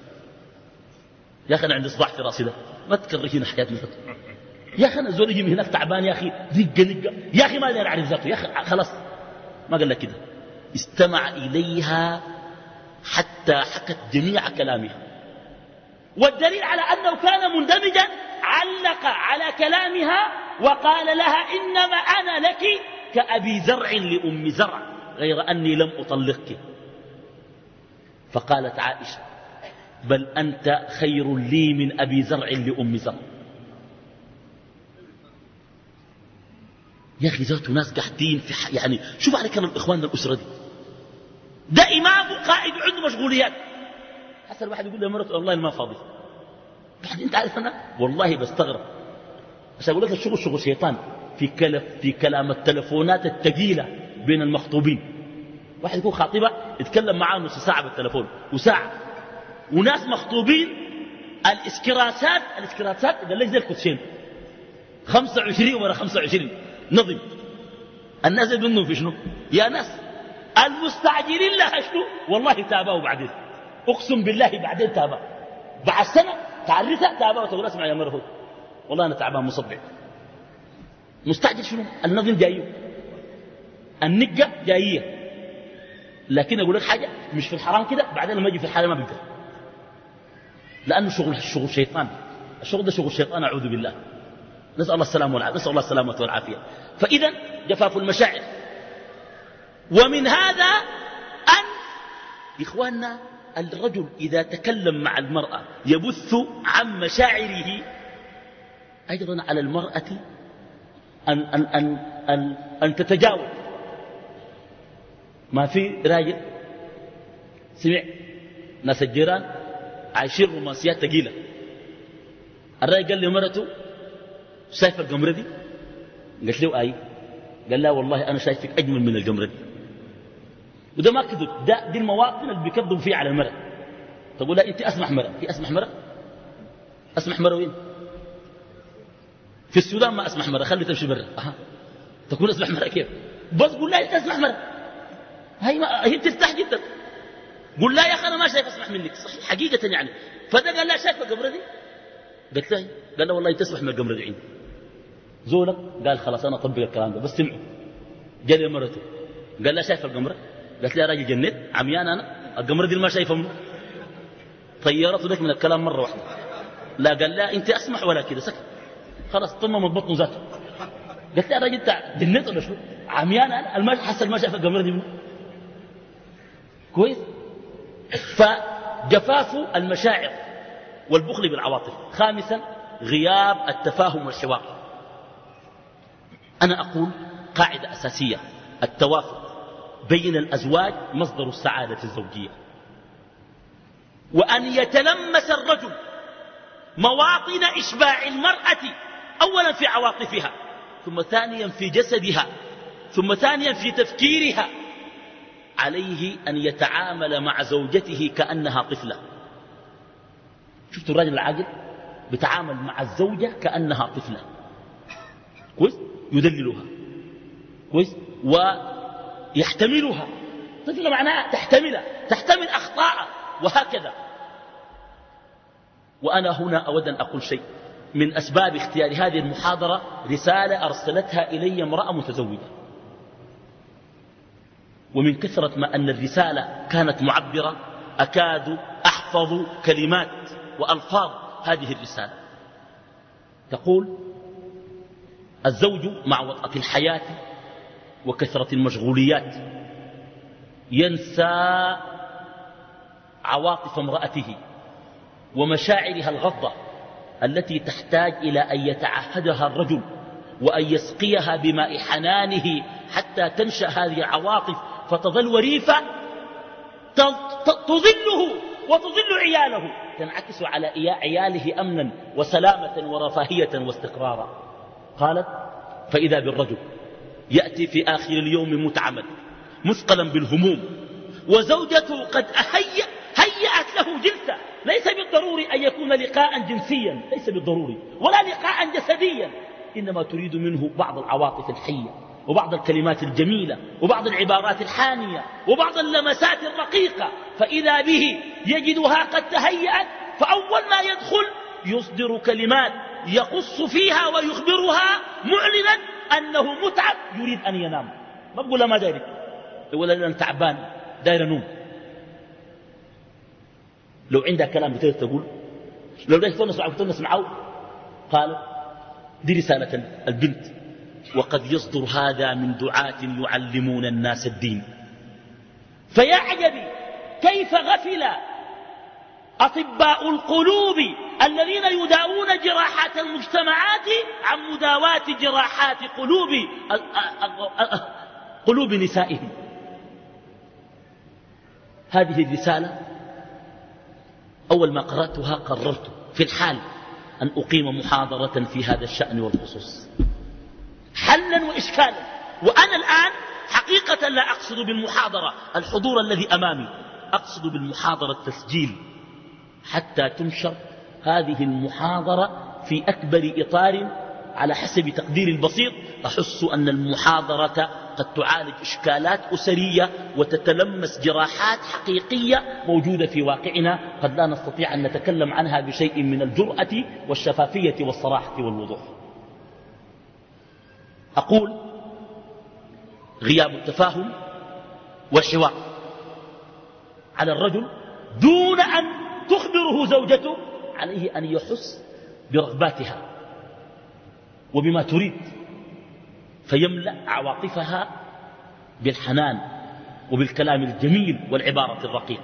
يا أخي، أنا عندي صداع في راسي ده ما تكرهين حكايات مثل. يا أخي أنا زول يجي من هناك تعبان يا أخي دقة دقة يا أخي ما داير أعرف ذاته يا أخي خلاص. ما قال لك كده، استمع إليها حتى حكت جميع كلامها. والدليل على أنه كان مندمجا علق على كلامها وقال لها إنما أنا لك كأبي زرع لأم زرع غير أني لم أطلقك. فقالت عائشة بل أنت خير لي من أبي زرع لأم زرع. يا أخي ذاته ناس قاعدين في ح... يعني شوف على كلام إخواننا الأسرة دي، ده إمام وقائد عنده مشغوليات. حتى الواحد يقول لمرته والله ما فاضي، بعد أنت عارف أنا والله بستغرب. بس أقول لك الشغل شغل شيطان في, كلف في كلام التلفونات الثقيلة بين المخطوبين. واحد يكون خاطبة يتكلم معاه نص ساعة بالتلفون وساعة، وناس مخطوبين الاسكراسات الاسكراسات قال لك زي الكوتشين خمسة وعشرين ولا خمسة وعشرين نظم. الناس منهم في شنو يا ناس؟ المستعجلين لها شنو؟ والله تابعوا بعدين، اقسم بالله بعدين تابع بعد سنة تعرفها تابعوا وتقول اسمع يا مرة والله انا تعبان مصدع. مستعجل شنو؟ النظم جايه، النقة جايه، لكن اقول لك حاجة مش في الحرام كده، بعدين لما يجي في الحلال ما بيقدر، لأنه شغل الشغل شيطان. الشغل ده شغل شيطان أعوذ بالله، نسأل الله السلامة والعافية، نسأل الله السلامة والعافية. فإذا جفاف المشاعر. ومن هذا أن إخواننا الرجل إذا تكلم مع المرأة يبث عن مشاعره، أيضا على المرأة أن, أن, أن, أن, أن تتجاوز. ما في راجل سمع ناس الجيران عايشين رومانسيات ثقيلة، الراجل قال لمرته شايف القمرة دي؟ قالت له اي. قال لا والله انا شايفك اجمل من القمرة دي. وده ما كذب، ده دي المواطن اللي بيكذبوا فيها على المرأة. تقول لا انت اسمح مرأة، في اسمح مرأة؟ اسمح مرأة وين؟ في السودان ما اسمح مرأة، خلي تمشي برا. اها تقول اسمح مرأة كيف؟ بس قول لا انت اسمح مرأة، هي ما هي ترتاح جدا. قول لا يا اخي انا ما شايف اسمح منك، صحيح حقيقة يعني. فده قال لا شايف القمرة دي؟ قلت له قال له والله تسمح من القمرة دي عندي. زولك قال خلاص انا اطبق الكلام ده، بس سمعوا. جاء لي مرته قال لا شايف القمرة؟ قالت لي يا راجل جنيت عميان انا، القمرة دي ما شايفها منه. طيرته لك من الكلام مرة واحدة. لا قال لا انت اسمح ولا كده، سكت خلاص طمم بطنه ذاته. قلت لي يا راجل انت جنيت ولا شو؟ عميان انا المال حسن ما شايف القمرة دي منه. كويس. فجفاف المشاعر والبخل بالعواطف. خامسا غياب التفاهم والحوار. أنا أقول قاعدة أساسية: التوافق بين الأزواج مصدر السعادة الزوجية، وأن يتلمس الرجل مواطن إشباع المرأة أولا في عواطفها، ثم ثانيا في جسدها، ثم ثانيا في تفكيرها. عليه أن يتعامل مع زوجته كأنها طفلة. شفت الراجل العاقل بيتعامل مع الزوجة كأنها طفلة، كويس، يدللها كويس ويحتملها. طفلة معناها تحتملها، تحتمل أخطاء وهكذا. وأنا هنا أود أن أقول شيء. من أسباب اختيار هذه المحاضرة رسالة أرسلتها إلي امرأة متزوجة، ومن كثرة ما أن الرسالة كانت معبرة أكاد أحفظ كلمات وألفاظ هذه الرسالة. تقول: الزوج مع وطأة الحياة وكثرة المشغوليات ينسى عواطف امرأته ومشاعرها الغضة التي تحتاج إلى أن يتعهدها الرجل وأن يسقيها بماء حنانه حتى تنشأ هذه العواطف فتظل وريفة تظله وتظل عياله، تنعكس على عياله أمنا وسلامة ورفاهية واستقرارا. قالت: فإذا بالرجل يأتي في آخر اليوم متعمد مثقلا بالهموم، وزوجته قد أهيأ هيأت له جلسة، ليس بالضروري أن يكون لقاء جنسيا، ليس بالضروري، ولا لقاء جسديا، إنما تريد منه بعض العواطف الحية وبعض الكلمات الجميلة وبعض العبارات الحانية وبعض اللمسات الرقيقة. فإذا به يجدها قد تهيأت، فأول ما يدخل يصدر كلمات يقص فيها ويخبرها معلنا أنه متعب يريد أن ينام. ما بقول ما دايرك ولا أنا تعبان داير نوم. لو عندها كلام بتقدر تقول، لو ده تونس تونس معه. قال: دي رسالة البنت: وقد يصدر هذا من دعاة يعلمون الناس الدين. فيا عجبي كيف غفل أطباء القلوب الذين يداوون جراحات المجتمعات عن مداواة جراحات قلوب قلوب نسائهم. هذه الرسالة أول ما قرأتها قررت في الحال أن أقيم محاضرة في هذا الشأن والخصوص حلا وإشكالا. وأنا الآن حقيقة لا أقصد بالمحاضرة الحضور الذي أمامي، أقصد بالمحاضرة التسجيل حتى تنشر هذه المحاضرة في أكبر إطار على حسب تقديري البسيط. أحس أن المحاضرة قد تعالج إشكالات أسرية وتتلمس جراحات حقيقية موجودة في واقعنا قد لا نستطيع أن نتكلم عنها بشيء من الجرأة والشفافية والصراحة والوضوح. أقول غياب التفاهم والحوار على الرجل دون أن تخبره زوجته عليه أن يحس برغباتها وبما تريد فيملأ عواطفها بالحنان وبالكلام الجميل والعبارة الرقيقة.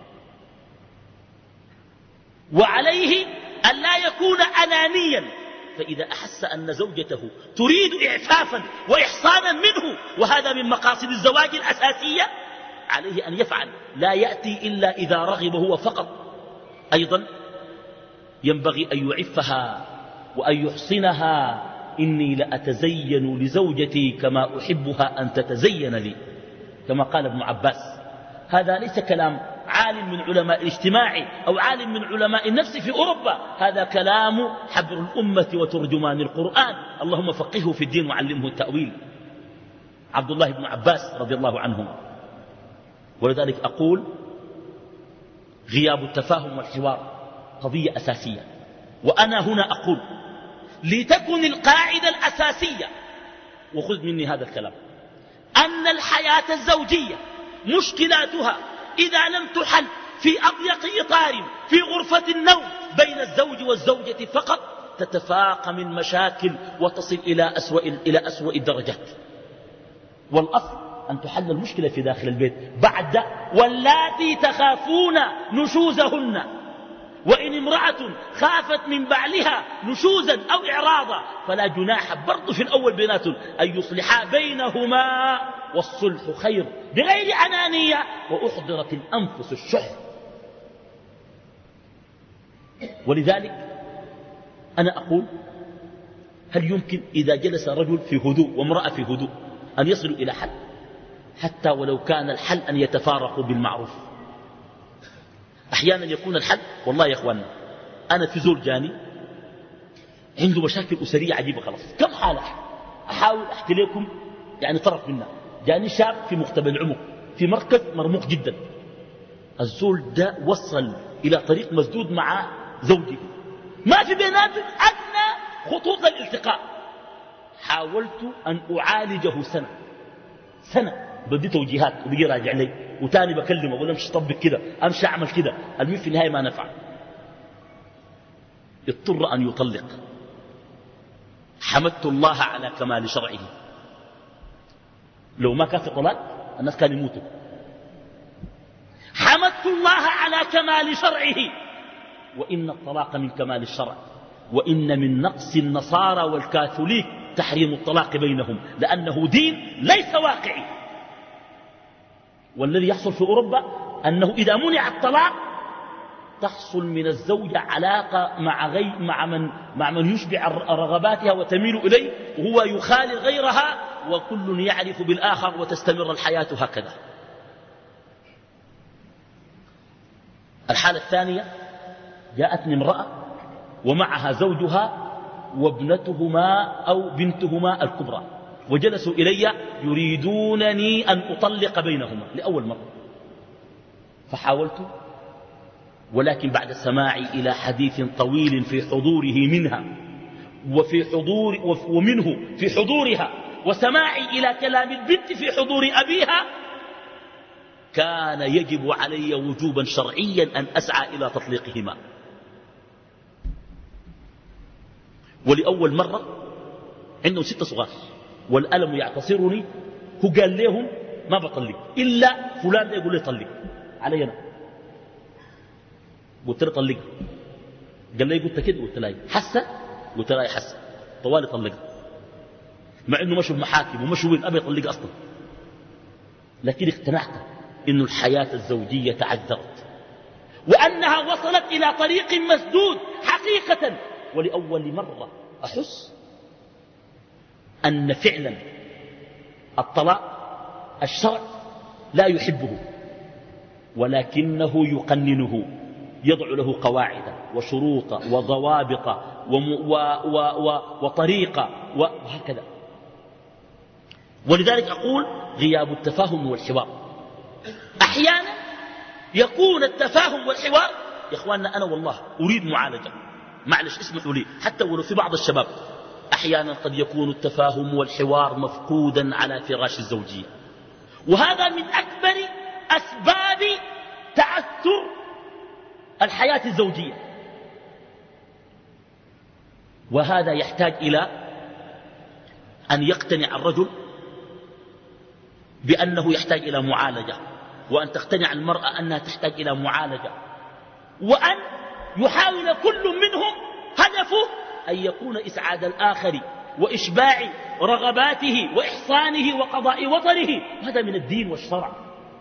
وعليه أن لا يكون أنانيا، فإذا أحس أن زوجته تريد إعفافا وإحصانا منه وهذا من مقاصد الزواج الأساسية عليه أن يفعل، لا يأتي إلا إذا رغب هو فقط. أيضا ينبغي أن يعفها وأن يحصنها. إني لأتزين لزوجتي كما أحبها أن تتزين لي، كما قال ابن عباس. هذا ليس كلام عالم من علماء الاجتماع أو عالم من علماء النفس في أوروبا، هذا كلام حبر الأمة وترجمان القرآن. اللهم فقهه في الدين وعلمه التأويل. عبد الله بن عباس رضي الله عنهما. ولذلك أقول غياب التفاهم والحوار قضية أساسية. وأنا هنا أقول لتكن القاعدة الأساسية، وخذ مني هذا الكلام، أن الحياة الزوجية مشكلاتها إذا لم تحل في أضيق إطار في غرفة النوم بين الزوج والزوجة فقط تتفاقم المشاكل وتصل إلى أسوأ, إلى أسوأ الدرجات. والأصل أن تحل المشكلة في داخل البيت بعد واللاتي تخافون نشوزهن. وإن امرأة خافت من بعلها نشوزا أو إعراضا فلا جناح برضو في الأول بيناتهم أن يصلحا بينهما والصلح خير بغير أنانية وأحضرت الأنفس الشح. ولذلك أنا أقول هل يمكن إذا جلس رجل في هدوء وامرأة في هدوء أن يصلوا إلى حل، حتى ولو كان الحل أن يتفارقوا بالمعروف؟ أحيانا يكون الحل، والله يا أخواننا أنا في زول جاني عنده مشاكل أسرية عجيبة خلاص كم حالة أحاول أحكي لكم يعني طرف منها. جاني شاب في مختبر العمق في مركز مرموق جدا. الزول ده وصل إلى طريق مسدود مع زوجي ما في بيناتهم أدنى خطوط الالتقاء. حاولت أن أعالجه سنة سنة بدي توجيهات وبيجي راجع لي وتاني بكلمه أقول امشي طبق كده امشي اعمل كده. المهم في النهاية ما نفع، اضطر أن يطلق. حمدت الله على كمال شرعه. لو ما كان في طلاق الناس كانوا يموتوا. حمدت الله على كمال شرعه. وإن الطلاق من كمال الشرع، وإن من نقص النصارى والكاثوليك تحريم الطلاق بينهم لأنه دين ليس واقعي. والذي يحصل في أوروبا أنه إذا منع الطلاق تحصل من الزوجة علاقة مع, غي مع, من مع من يشبع رغباتها وتميل إليه وهو يخالل غيرها وكل يعرف بالآخر وتستمر الحياة هكذا. الحالة الثانية جاءتني امرأة ومعها زوجها وابنتهما أو بنتهما الكبرى وجلسوا إلي يريدونني أن أطلق بينهما لأول مرة. فحاولت ولكن بعد السماع إلى حديث طويل في حضوره منها وفي حضور ومنه في حضورها وسماعي إلى كلام البنت في حضور أبيها كان يجب علي وجوبا شرعيا أن أسعى إلى تطليقهما. ولأول مرة عندهم ستة صغار والألم يعتصرني. هو قال لهم ما بطلق إلا فلان يقول لي طلق علي أنا. قلت له طلق قال لي قلت كده، قلت لا حسه، قلت لا حسه، طوالي طلقها، مع انه مشوا المحاكم ومشوا وين ابي يطلق اصلا. لكن اقتنعت انه الحياه الزوجيه تعذرت وانها وصلت الى طريق مسدود حقيقه. ولاول مره احس ان فعلا الطلاق الشرع لا يحبه، ولكنه يقننه، يضع له قواعد وشروط وضوابط و و و وطريقة وهكذا. ولذلك أقول غياب التفاهم والحوار. أحيانا يكون التفاهم والحوار، يا إخواننا أنا والله أريد معالجة، معلش اسمحوا لي، حتى ولو في بعض الشباب أحيانا قد يكون التفاهم والحوار مفقودا على فراش الزوجية، وهذا من أكبر أسباب تعثر الحياة الزوجية. وهذا يحتاج إلى أن يقتنع الرجل بأنه يحتاج إلى معالجة، وأن تقتنع المرأة أنها تحتاج إلى معالجة، وأن يحاول كل منهم هدفه أن يكون إسعاد الآخر وإشباع رغباته وإحصانه وقضاء وطنه، وهذا من الدين والشرع.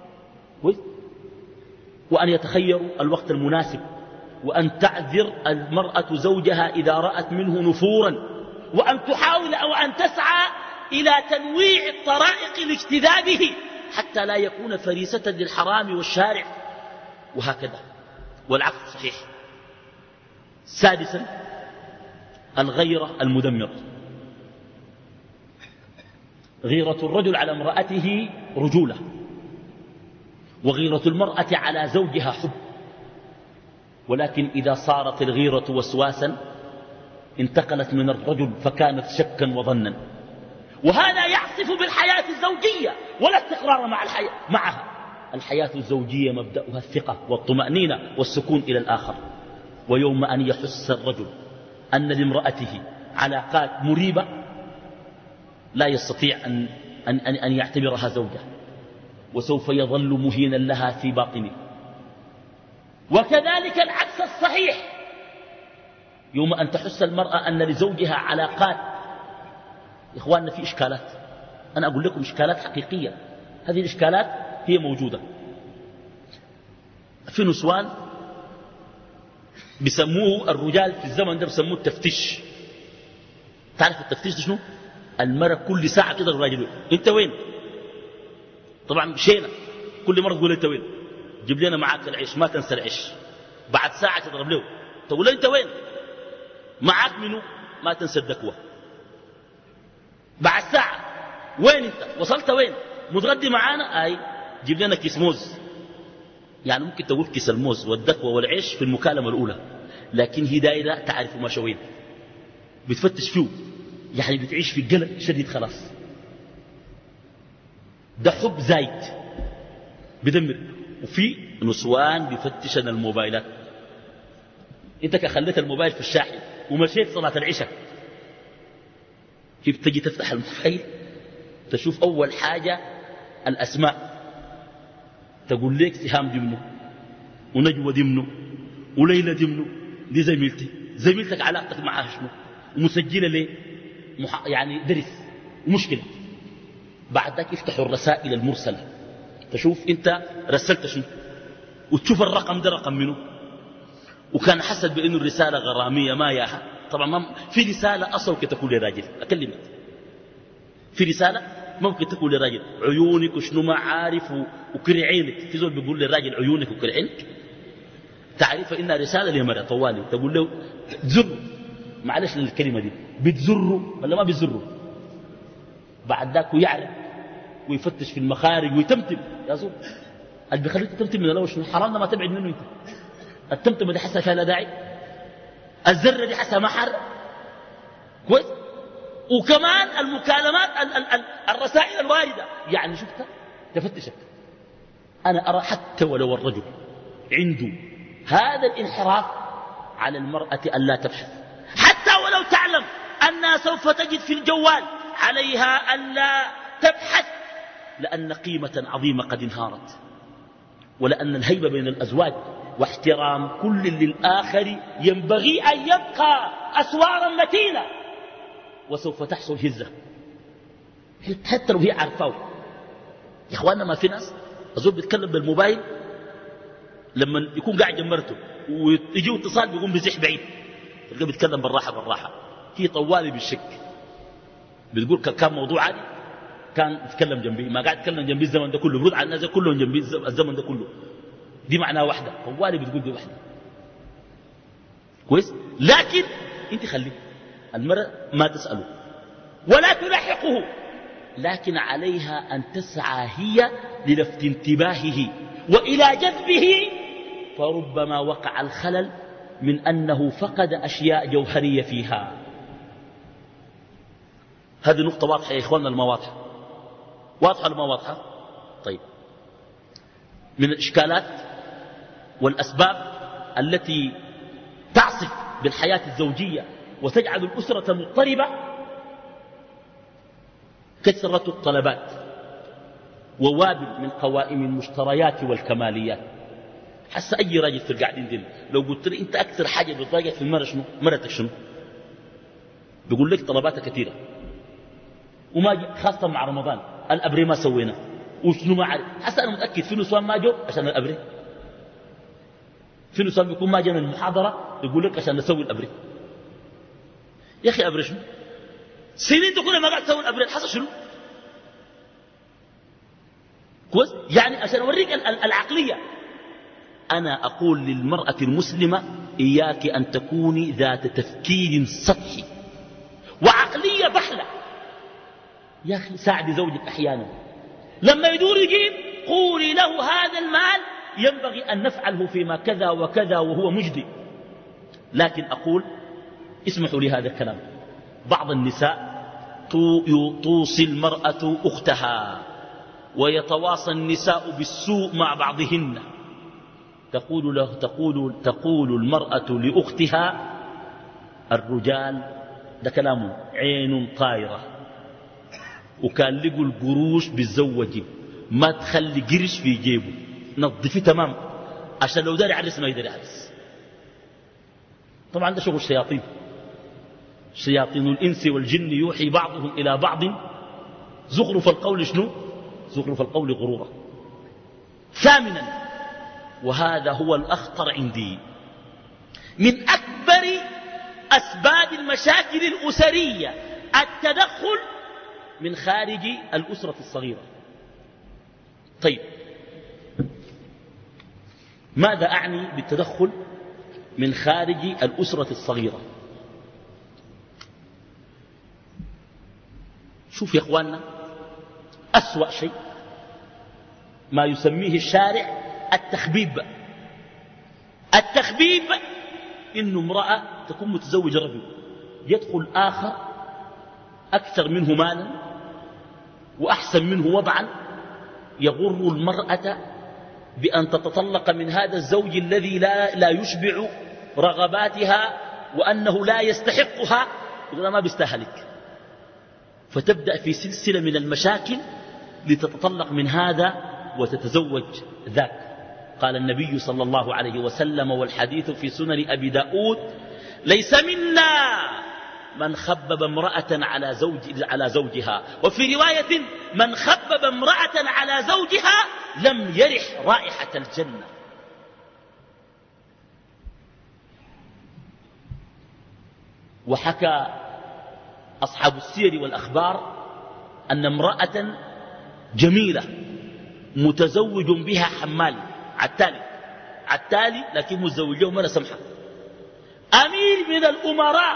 وأن يتخيروا الوقت المناسب، وأن تعذر المرأة زوجها إذا رأت منه نفورا، وأن تحاول أو أن تسعى إلى تنويع الطرائق لاجتذابه حتى لا يكون فريسة للحرام والشارع، وهكذا. والعكس صحيح. سادسا الغيرة المدمرة. غيرة الرجل على امرأته رجولة، وغيرة المرأة على زوجها حب. ولكن إذا صارت الغيرة وسواسا انتقلت من الرجل فكانت شكا وظنا، وهذا يعصف بالحياة الزوجية ولا استقرار مع الحياة معها. الحياة الزوجية مبدأها الثقة والطمأنينة والسكون إلى الآخر. ويوم أن يحس الرجل أن لامرأته علاقات مريبة لا يستطيع أن, أن, أن, أن يعتبرها زوجة، وسوف يظل مهينا لها في باطنه. وكذلك العكس الصحيح، يوم أن تحس المرأة أن لزوجها علاقات. إخواننا في إشكالات، أنا أقول لكم إشكالات حقيقية، هذه الإشكالات هي موجودة. في نسوان بيسموه الرجال في الزمن ده بيسموه التفتيش. تعرف التفتيش ده شنو؟ المرأة كل ساعة كده الراجل انت وين؟ طبعا مشينا كل مرة تقول انت وين؟ جيب لنا معاك العيش، ما تنسى العيش. بعد ساعة تضرب له تقول له انت وين؟ معاك منو؟ ما تنسى الدكوة. بعد ساعة وين انت؟ وصلت وين؟ متغدي معانا؟ اي جيب لنا كيس موز. يعني ممكن تقول كيس الموز والدكوة والعيش في المكالمة الأولى، لكن هي دائرة تعرف ما شوين، بتفتش فيه، يعني بتعيش في قلق شديد خلاص. ده حب زايد بدمر. وفي نسوان بيفتشن الموبايلات. انت كخليت الموبايل في الشاحن ومشيت صلاة العشاء، كيف تجي تفتح الموبايل تشوف أول حاجة الأسماء، تقول لك سهام دي منه، ونجوى دي منه، وليلى دي منه، دي زميلتي. زميلتك علاقتك معها شنو؟ ومسجلة ليه؟ مح... يعني درس مشكلة. بعد ذلك يفتحوا الرسائل المرسلة، تشوف انت رسلت شنو، وتشوف الرقم ده رقم منه. وكان حسب بأنه الرسالة غرامية ما ياها. طبعا ما في رسالة أصلا ممكن تكون لراجل، أكلمك في رسالة ممكن تكون لراجل عيونك وشنو ما عارف وكري عينك. في زول بيقول للراجل عيونك وكري عينك، تعرف إنها رسالة لمرأة طوالي تقول له تزره. معلش للكلمة دي، بتزره ولا ما بتزره؟ بعد ذاك يعرف ويفتش في المخارج ويتمتم. يا زول اللي بيخليك تتمتم من الأول شنو؟ حرام ما تبعد منه انت. التمتم دي حسها فيها لا داعي، الزرة دي حسها ما حر كويس. وكمان المكالمات ال ال ال الرسائل الواردة، يعني شفتها تفتشك. أنا أرى حتى ولو الرجل عنده هذا الانحراف على المرأة أن لا تبحث، حتى ولو تعلم أنها سوف تجد في الجوال، عليها أن لا تبحث، لأن قيمة عظيمة قد انهارت، ولأن الهيبة بين الأزواج واحترام كل للآخر ينبغي أن يبقى أسوارا متينة، وسوف تحصل هزة حتى لو هي عارفاه. يا إخواننا ما في ناس أزول بيتكلم بالموبايل لما يكون قاعد جنب ويجيو اتصال بيقوم بزح بعيد، تلقاه بيتكلم بالراحة بالراحة. هي طوالي بالشك بتقول كان موضوع عادي كان يتكلم جنبي، ما قاعد يتكلم جنبي الزمن ده كله، برد على الناس كلهم جنبي الزمن ده كله. دي معناها واحدة، طوالي بتقول دي واحدة كويس. لكن انت خليه المرأة ما تسأله ولا تلاحقه، لكن عليها أن تسعى هي للفت انتباهه وإلى جذبه، فربما وقع الخلل من أنه فقد أشياء جوهرية فيها. هذه نقطة واضحة يا إخواننا، الما واضحة واضحة الما واضحة. طيب، من الإشكالات والأسباب التي تعصف بالحياة الزوجية وتجعل الأسرة مضطربة كثرة الطلبات ووابل من قوائم المشتريات والكماليات. حس أي راجل في القاعدين دين لو قلت لي أنت أكثر حاجة بتضايقك في المرأة شنو؟ مرتك شنو؟ بيقول لك طلباتها كثيرة، وما خاصة مع رمضان الأبري ما سوينا وشنو ما عارف. حتى أنا متأكد في نسوان ما جو عشان الأبري، في نسوان بيكون ما جانا المحاضرة يقول لك عشان نسوي الأبري. يا أخي أبري شنو؟ سنين تقول ما قاعد تسوي الأبري، حصل شنو؟ كويس؟ يعني عشان أوريك العقلية. أنا أقول للمرأة المسلمة إياك أن تكوني ذات تفكير سطحي وعقلية بحلة. يا أخي ساعدي زوجك أحيانا لما يدور يجيب قولي له هذا المال ينبغي أن نفعله فيما كذا وكذا وهو مجدي. لكن أقول اسمحوا لي هذا الكلام، بعض النساء توصي المرأة أختها ويتواصى النساء بالسوء مع بعضهن. تقول له تقول تقول المرأة لأختها الرجال ده كلامه عين طايرة، وكان لقوا القروش بالزوجي ما تخلي قرش في جيبه، نظفيه تمام عشان لو داري يعرس ما يدري يعرس. طبعا ده شغل الشياطين، شياطين الإنس والجن يوحي بعضهم إلى بعض زخرف القول شنو؟ زخرف القول غرورا. ثامنا، وهذا هو الأخطر عندي، من أكبر أسباب المشاكل الأسرية التدخل من خارج الأسرة الصغيرة. طيب، ماذا أعني بالتدخل من خارج الأسرة الصغيرة؟ شوف يا إخواننا، أسوأ شيء ما يسميه الشارع التخبيب. التخبيب إنه امرأة تكون متزوجة رجل يدخل آخر أكثر منه مالا وأحسن منه وضعا، يغر المرأة بأن تتطلق من هذا الزوج الذي لا, لا يشبع رغباتها وأنه لا يستحقها، يقول ما بيستاهلك، فتبدأ في سلسلة من المشاكل لتتطلق من هذا وتتزوج ذاك. قال النبي صلى الله عليه وسلم والحديث في سنن أبي داود: ليس منا من خبب امرأة على, زوج على زوجها، وفي رواية من خبب امرأة على زوجها لم يرح رائحة الجنة. وحكى أصحاب السير والأخبار أن امرأة جميلة متزوج بها حمال عتالي عتالي لكن متزوج له مرة سمحة، أمير من الأمراء،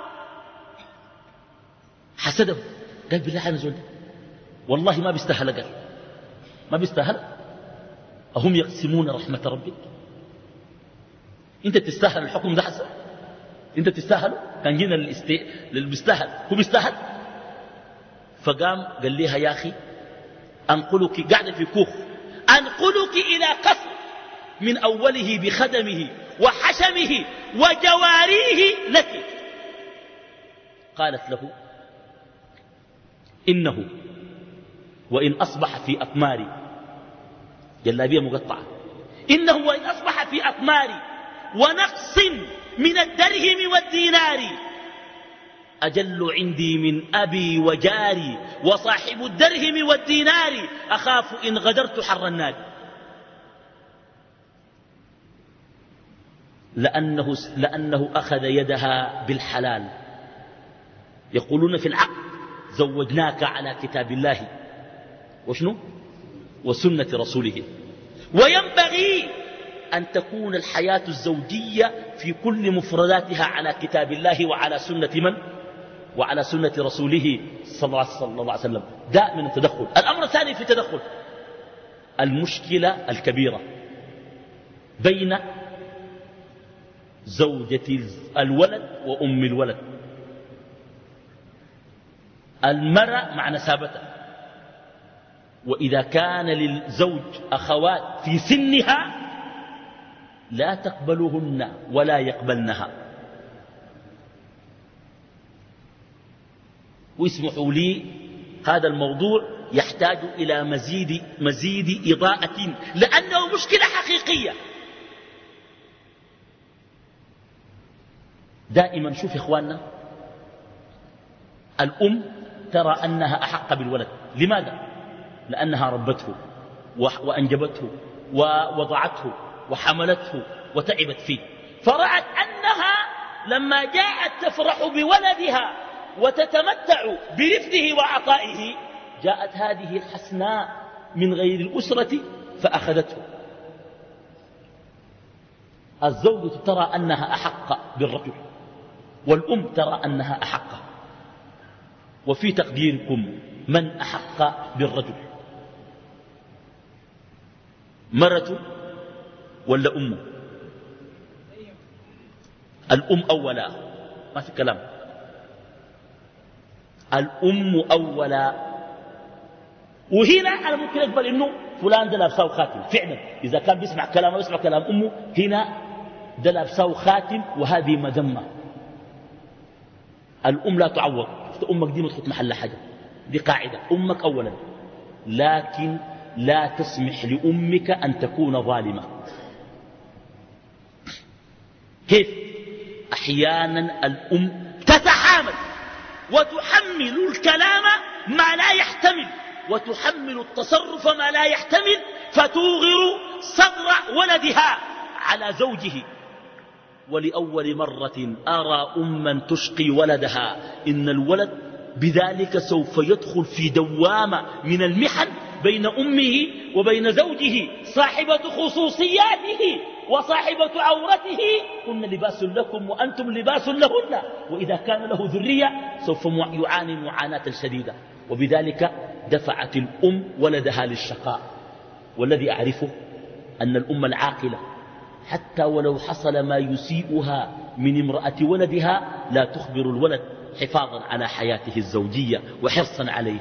حسده قال بالله أنا زول والله ما بيستاهل، قال ما بيستاهل. أهم يقسمون رحمة ربك؟ أنت تستاهل الحكم ده حسن؟ أنت تستاهل؟ كان جينا للإستي... للبيستاهل، هو بيستاهل. فقام قال لها يا أخي أنقلك، قاعدة في كوخ، أنقلك إلى قصر من أوله بخدمه وحشمه وجواريه لك. قالت له إنه وإن أصبح في أقماري، جلابية مقطعة، إنه وإن أصبح في أطمار ونقص من الدرهم والدينار أجل عندي من أبي وجاري، وصاحب الدرهم والدينار أخاف إن غدرت حر النار. لأنه, لأنه أخذ يدها بالحلال. يقولون في العقد زوجناك على كتاب الله وشنو وسنة رسوله. وينبغي أن تكون الحياة الزوجية في كل مفرداتها على كتاب الله وعلى سنة من وعلى سنة رسوله صلى الله عليه وسلم. ده من التدخل. الأمر الثاني في التدخل المشكلة الكبيرة بين زوجة الولد وأم الولد. المرأة مع نسابتها، وإذا كان للزوج أخوات في سنها لا تقبلهن ولا يقبلنها. واسمحوا لي هذا الموضوع يحتاج إلى مزيد, مزيد إضاءة لأنه مشكلة حقيقية. دائما شوف إخواننا، الأم ترى أنها أحق بالولد. لماذا؟ لأنها ربته وأنجبته ووضعته وحملته وتعبت فيه، فرأت أنها لما جاءت تفرح بولدها وتتمتع برفده وعطائه جاءت هذه الحسناء من غير الأسرة فأخذته. الزوجة ترى أنها أحق بالرجل والأم ترى أنها أحق. وفي تقديركم من أحق بالرجل؟ مرته ولا أمه؟ الأم أولا، ما في كلام. الأم أولا. وهنا أنا ممكن أقبل إنه فلان ده لابسه خاتم فعلا، إذا كان بيسمع كلام ويسمع كلام أمه هنا ده لابسه خاتم وهذه مذمة. الأم لا تعوض. أمك دي ما تخط محل حاجة، دي قاعدة. أمك أولا، لكن لا تسمح لأمك أن تكون ظالمة. كيف؟ أحيانا الأم تتحامل وتحمل الكلام ما لا يحتمل وتحمل التصرف ما لا يحتمل فتوغر صدر ولدها على زوجه. ولأول مرة أرى أما تشقي ولدها. إن الولد بذلك سوف يدخل في دوامة من المحن بين أمه وبين زوجه، صاحبة خصوصياته وصاحبة عورته. هن لباس لكم وأنتم لباس لهن. وإذا كان له ذرية سوف يعاني معاناة شديدة. وبذلك دفعت الأم ولدها للشقاء. والذي أعرفه أن الأم العاقلة حتى ولو حصل ما يسيئها من امرأة ولدها لا تخبر الولد حفاظا على حياته الزوجية وحرصا عليه.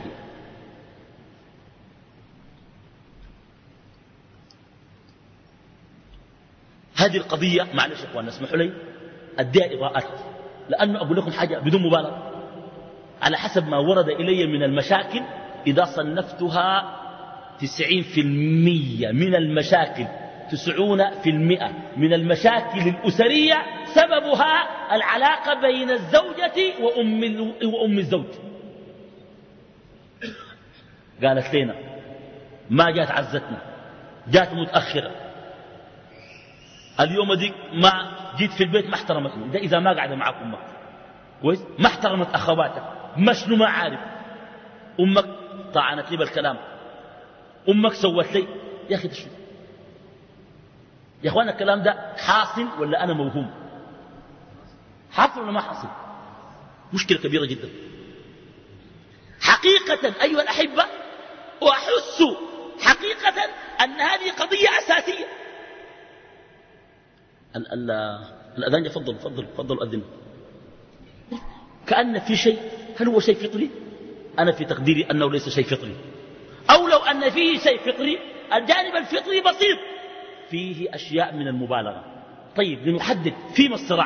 هذه القضية معلش يا اخوان اسمحوا لي أديها إضاءات، لأنه أقول لكم حاجة بدون مبالغة على حسب ما ورد إلي من المشاكل. إذا صنفتها تسعين في المية من المشاكل، تسعون في المئة من المشاكل الأسرية سببها العلاقة بين الزوجة وأم, وأم الزوج. قالت لنا ما جات عزتنا، جات متأخرة، اليوم دي ما جيت في البيت ما احترمتني. ده إذا ما قاعدة معك أمك كويس، ما احترمت أخواتك، مشنو ما عارف. أمك طعنت لي بالكلام، أمك سوت لي. يا أخي تشوف يا أخوانا الكلام ده حاصل ولا أنا موهوم؟ حاصل ولا ما حاصل؟ مشكلة كبيرة جدا حقيقة أيها الأحبة. وأحس حقيقة أن هذه قضية أساسية. ال ال الأذان يفضل فضل فضل أذن. كأن في شيء، هل هو شيء فطري؟ أنا في تقديري أنه ليس شيء فطري، أو لو أن فيه شيء فطري الجانب الفطري بسيط، فيه أشياء من المبالغة. طيب لنحدد فيما الصراع.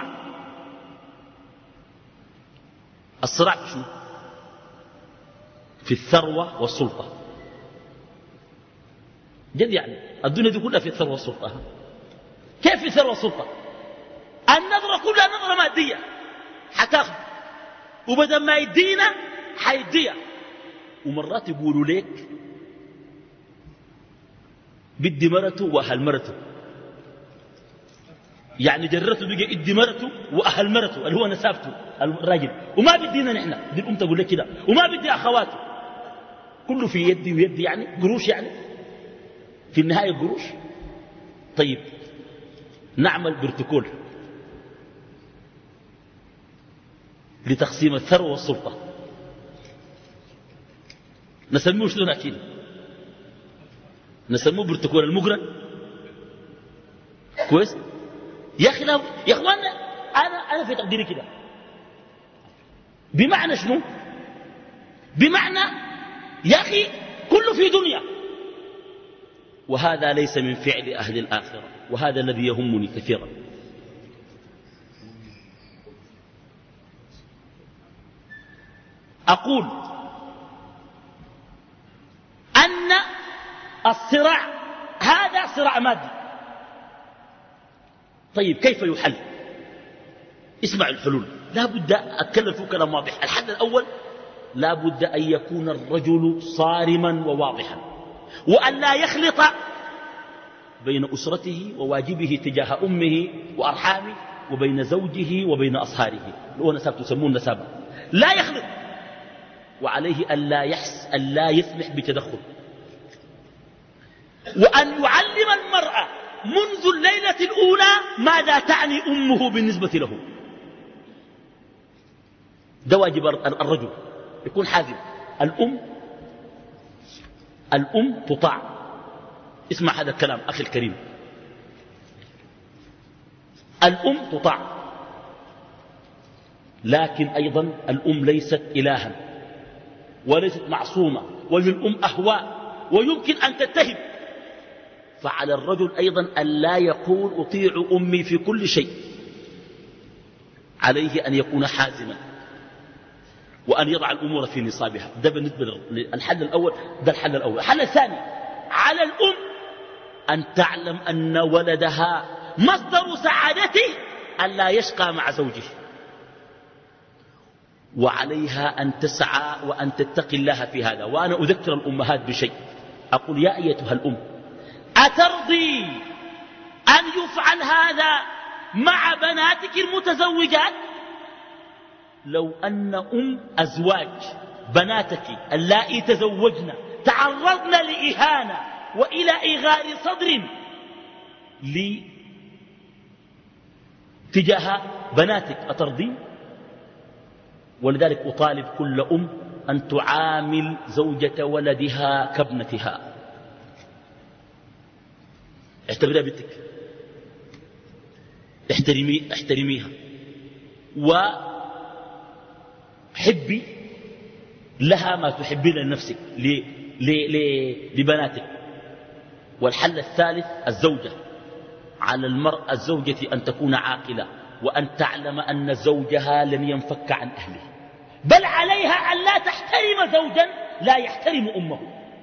الصراع في شنو؟ في الثروة والسلطة. جد يعني الدنيا دي كلها في الثروة والسلطة. كيف في الثروة والسلطة؟ النظرة كلها نظرة مادية حتاخذ، وبدل ما يدينا حيديها. ومرات يقولوا ليك بدي مرته وأهل مرته، يعني جرته بقى ادي مرته وأهل مرته اللي هو نسابته الراجل، وما بدينا نحن. دي الأم تقول لك كده، وما بدي أخواته، كله في يدي ويدي، يعني قروش، يعني في النهاية قروش. طيب نعمل بروتوكول لتقسيم الثروة والسلطة، نسميه شنو لكن نسميه بروتوكول المقرن. كويس يا اخي. لا يا اخوانا، انا انا في تقديري كده، بمعنى شنو؟ بمعنى يا اخي كله في دنيا، وهذا ليس من فعل اهل الاخره، وهذا الذي يهمني كثيرا. اقول ان الصراع هذا صراع مادي. طيب كيف يحل؟ اسمع الحلول، لا بد أتكلم فيه كلام واضح. الحل الأول لا بد أن يكون الرجل صارما وواضحا، وأن لا يخلط بين أسرته وواجبه تجاه أمه وأرحامه وبين زوجه وبين أصهاره، هو نساب تسمون نسابة، لا يخلط. وعليه أن لا يحس أن لا يسمح بتدخل، وأن يعلم المرأة منذ الليلة الأولى ماذا تعني أمه بالنسبة له. ده واجب الرجل، يكون حازم. الأم الأم تطاع. اسمع هذا الكلام أخي الكريم، الأم تطاع، لكن أيضا الأم ليست إلها وليست معصومة، وللأم أهواء ويمكن أن تتهم. فعلى الرجل أيضا أن لا يقول أطيع أمي في كل شيء، عليه أن يكون حازما وأن يضع الأمور في نصابها. ده بالنسبة للحل الأول. ده الحل الأول. الحل الثاني، على الأم أن تعلم أن ولدها مصدر سعادته أن لا يشقى مع زوجه، وعليها أن تسعى وأن تتقي الله في هذا. وأنا أذكر الأمهات بشيء، أقول يا أيتها الأم، أترضي أن يفعل هذا مع بناتك المتزوجات؟ لو أن أم أزواج بناتك اللائي تزوجن تعرضن لإهانة وإلى إغار صدر لي تجاه بناتك، أترضين؟ ولذلك أطالب كل أم أن تعامل زوجة ولدها كابنتها. اعتبرها بنتك، احترمي احترميها، وحبي لها ما تحبين لنفسك لبناتك. والحل الثالث، الزوجة، على المرأة الزوجة أن تكون عاقلة، وأن تعلم أن زوجها لن ينفك عن أهله، بل عليها أن لا تحترم زوجا لا يحترم أمه،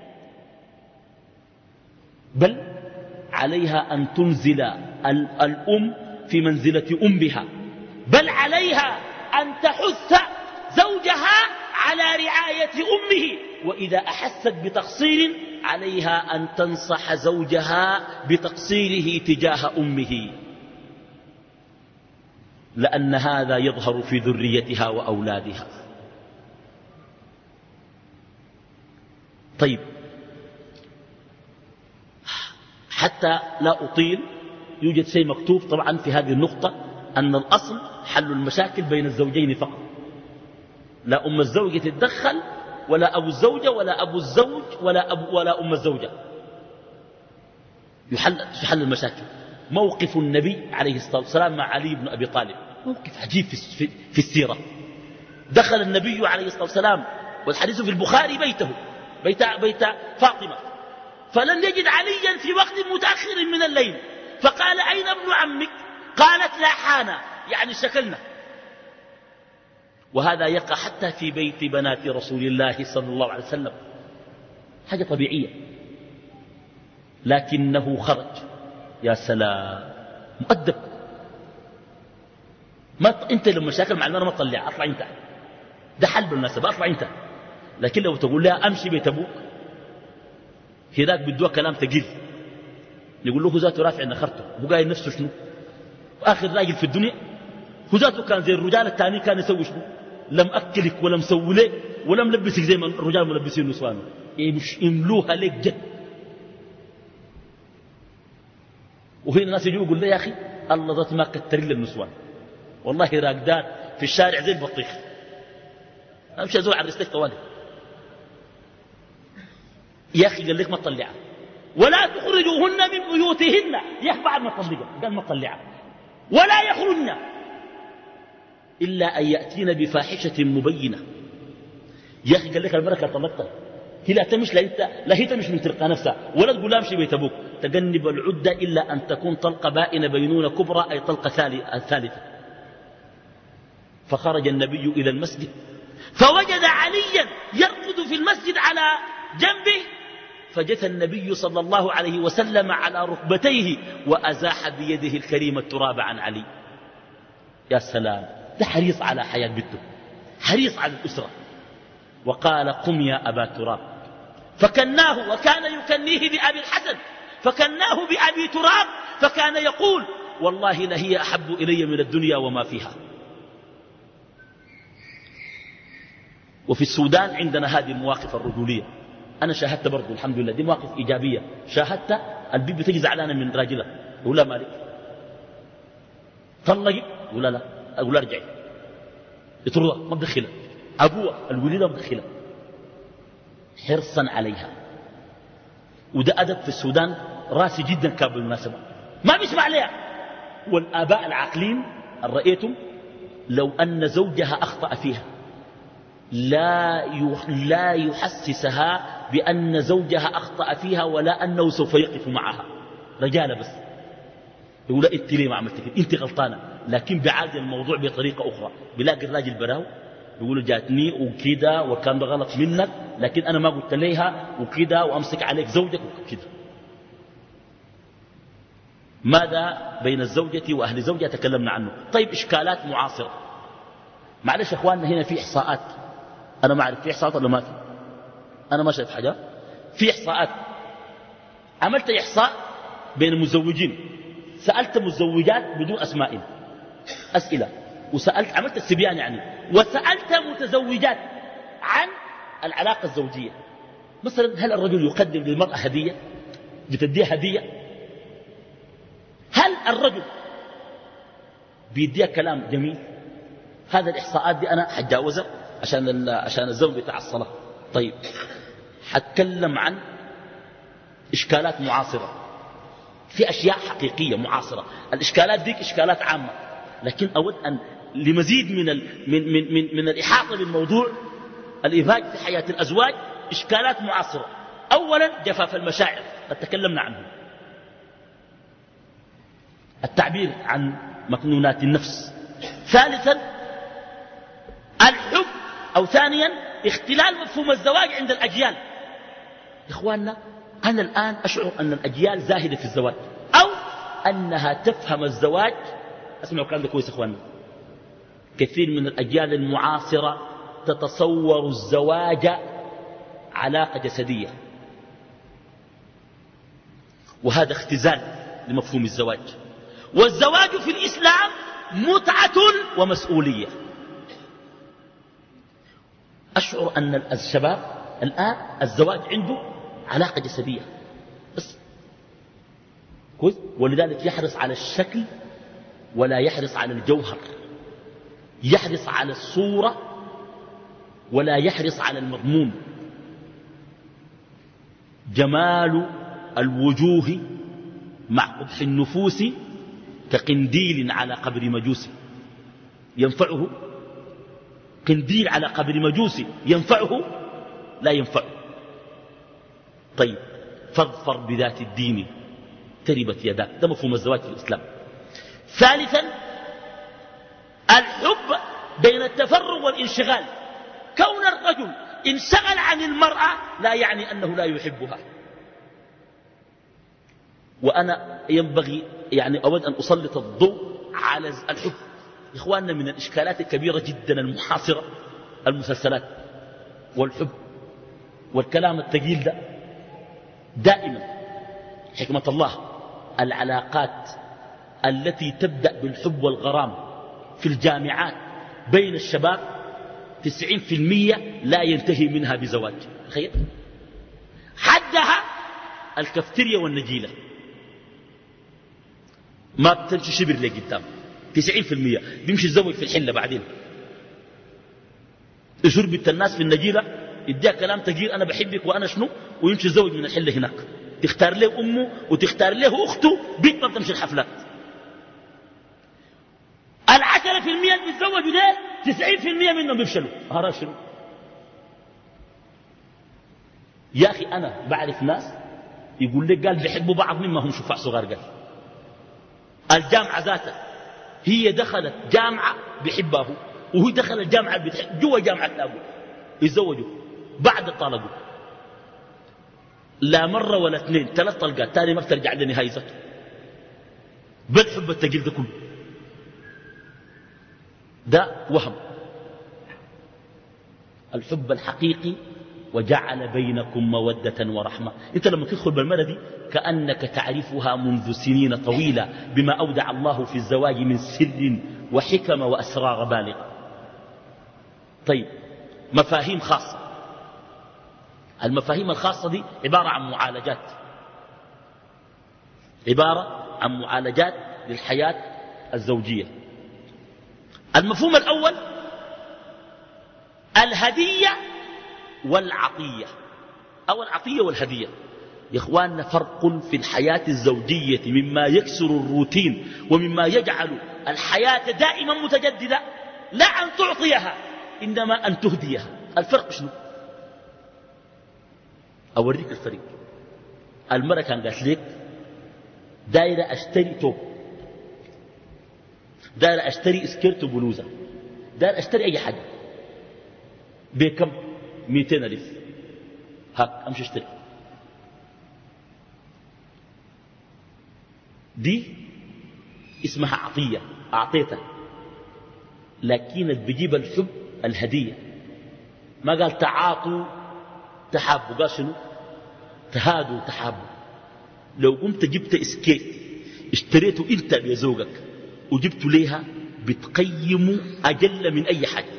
بل عليها أن تنزل الأم في منزلة أمها، بل عليها أن تحث زوجها على رعاية أمه، وإذا أحست بتقصير عليها أن تنصح زوجها بتقصيره تجاه أمه، لأن هذا يظهر في ذريتها وأولادها. طيب، حتى لا أطيل، يوجد شيء مكتوب طبعا في هذه النقطة، أن الأصل حل المشاكل بين الزوجين فقط، لا أم الزوجة تتدخل، ولا أبو الزوجة، ولا أبو الزوج، ولا, أبو ولا أم الزوجة. يحل, يحل المشاكل. موقف النبي عليه الصلاة والسلام مع علي بن أبي طالب موقف عجيب في, في السيرة. دخل النبي عليه الصلاة والسلام، والحديث في البخاري، بيته بيت, بيت فاطمة، فلم يجد عليا في وقت متأخر من الليل، فقال أين ابن عمك؟ قالت لا حانا، يعني شكلنا. وهذا يقع حتى في بيت بنات رسول الله صلى الله عليه وسلم، حاجة طبيعية. لكنه خرج. يا سلام، مؤدب. ما ت... انت لما مشاكل مع المرأة ما تطلع، اطلع انت، ده حل بالمناسبة، اطلع انت. لكن لو تقول لها امشي بيت ابوك، هناك بدوها كلام تقيل، يقول له هو ذاته رافع نخرته، هو قايل نفسه شنو؟ واخر راجل في الدنيا، هو ذاته كان زي الرجال الثاني، كان يسوي شنو؟ لم اكلك ولا مسوي لك ولا ملبسك زي ما الرجال ملبسين نسوانه، يملوها لك جد. وهنا الناس يجوا يقول لي يا اخي الله ذات ما كتر لي النسوان، والله راقدات في الشارع زي البطيخ، امشي ازول على رستك طوالي. يا اخي قال لك ما تطلعها ولا تخرجوهن من بيوتهن، يا اخي بعد ما تطلقها قال ما تطلعها، ولا يخرجن الا ان ياتين بفاحشه مبينه. يا اخي قال لك البركه طلقتها، هي لا تمش، لا انت لا هي تمش من تلقى نفسها، ولا تقول امشي بيت ابوك. تجنب العده الا ان تكون طلقه بائنه بينونه كبرى، اي طلقه ثالثه. فخرج النبي الى المسجد فوجد عليا يرقد في المسجد على جنبه، فجثى النبي صلى الله عليه وسلم على ركبتيه وازاح بيده الكريمه التراب عن علي. يا سلام، ده حريص على حياه بنته، حريص على الاسره. وقال قم يا ابا تراب، فكناه، وكان يكنيه بأبي الحسن، فكناه بأبي تراب، فكان يقول والله لهي أحب إلي من الدنيا وما فيها. وفي السودان عندنا هذه المواقف الرجولية، أنا شاهدت برضو الحمد لله، دي مواقف إيجابية. شاهدت البيب بتجي زعلانة من راجلها، يقول لا مالك طلقي، يقول لا لا، أقول ارجعي، يطردها ما بدخلها، أبوها الوليدة مدخلة، حرصا عليها. وده أدب في السودان راسي جدا كان بالمناسبة، ما بيسمع عليها. والآباء العاقلين رأيتم لو أن زوجها أخطأ فيها لا لا يحسسها بأن زوجها أخطأ فيها ولا أنه سوف يقف معها، رجالة بس يقول انت ليه ما عملت كده، انت غلطانة. لكن بعاد الموضوع بطريقة أخرى، بلاقي الراجل براو يقول جاتني وكده وكان ده غلط منك، لكن أنا ما قلت ليها وكده وأمسك عليك زوجك وكده. ماذا بين الزوجة وأهل زوجها تكلمنا عنه. طيب إشكالات معاصرة، معلش يا أخواننا هنا في إحصاءات، أنا ما أعرف في إحصاءات ولا ما في، أنا ما شايف حاجة. في إحصاءات، عملت إحصاء بين المزوجين، سألت مزوجات بدون أسماء أسئلة، وسألت عملت السبيان يعني، وسألت متزوجات عن العلاقة الزوجية. مثلا هل الرجل يقدم للمرأة هدية، بتديها هدية؟ هل الرجل بيديها كلام جميل؟ هذا الإحصاءات دي أنا حتجاوزها عشان عشان الزمن بتاع الصلاة. طيب حتكلم عن إشكالات معاصرة، في أشياء حقيقية معاصرة. الإشكالات ديك إشكالات عامة، لكن أود أن لمزيد من ال من من من, من الإحاطة بالموضوع الإبهاج في حياة الأزواج، إشكالات معاصرة. أولا جفاف المشاعر، قد تكلمنا عنه، التعبير عن مكنونات النفس. ثالثا الحب، أو ثانيا اختلال مفهوم الزواج عند الأجيال. إخواننا أنا الآن أشعر أن الأجيال زاهدة في الزواج، أو أنها تفهم الزواج. أسمعوا الكلام ده كويس إخواننا، كثير من الأجيال المعاصرة تتصور الزواج علاقة جسدية، وهذا اختزال لمفهوم الزواج. والزواج في الإسلام متعة ومسؤولية. أشعر أن الشباب الآن الزواج عنده علاقة جسدية بس، كويس، ولذلك يحرص على الشكل ولا يحرص على الجوهر، يحرص على الصورة ولا يحرص على المضمون. جمال الوجوه مع قبح النفوس كقنديل على قبر مجوس ينفعه، قنديل على قبر مجوس ينفعه لا ينفعه. طيب فاظفر بذات الدين تربت يداك، ده مفهوم الزواج في الإسلام. ثالثا الحب بين التفرغ والانشغال. كون الرجل انشغل عن المرأة لا يعني أنه لا يحبها. وأنا ينبغي يعني أود أن أسلط الضوء على الحب. إخواننا، من الإشكالات الكبيرة جدا المحاصرة المسلسلات والحب والكلام الثقيل ده. دائما حكمة الله العلاقات التي تبدأ بالحب والغرام في الجامعات بين الشباب تسعين في المية لا ينتهي منها بزواج. تخيل، حدها الكفتيريا والنجيلة، ما بتمشي شبر لقدام. تسعين في المية بيمشي الزوج في الحلة، بعدين يشرب الناس في النجيلة، يديها كلام تقيل أنا بحبك وأنا شنو، ويمشي الزوج من الحلة هناك، تختار له أمه وتختار له أخته، بيت ما بتمشي الحفلات. العشرة في المية اللي بيتزوجوا ده تسعين في المية منهم بيفشلوا. هذا شنو يا أخي؟ أنا بعرف ناس يقول لك قال بيحبوا بعض مما هم شفاع صغار. قال الجامعة ذاتها هي دخلت جامعة بيحبها وهو دخل الجامعة بتحب جوا جامعة أبوه، يتزوجوا بعد طلقوا لا مرة ولا اثنين ثلاث طلقات، تاني ما بترجع لنهاية ذاته. بالحب التقيل ده كله ده وهم. الحب الحقيقي وجعل بينكم مودة ورحمة. انت لما تدخل بالمرة دي كأنك تعرفها منذ سنين طويلة بما أودع الله في الزواج من سر وحكم وأسرار بالغة. طيب، مفاهيم خاصة. المفاهيم الخاصة دي عبارة عن معالجات، عبارة عن معالجات للحياة الزوجية. المفهوم الأول الهدية والعطية، أو العطية والهدية. يا إخواننا، فرق في الحياة الزوجية مما يكسر الروتين ومما يجعل الحياة دائما متجددة، لا أن تعطيها إنما أن تهديها. الفرق شنو؟ أوريك الفرق. المرأة كان قالت لك دايرة أشتري توب، دايرة أشتري اسكيرت وبلوزة، دايرة أشتري أي حاجة بكم؟ مئتين ألف. هاك أمشي اشتري. دي اسمها عطية، أعطيتها. لكن بجيب الحب الهدية. ما قال تعاطوا تحابوا، قال شنو؟ تهادوا تحابوا. لو قمت جبت اسكيت اشتريته انت لزوجك وجبت ليها بتقيم أجل من أي حاجة.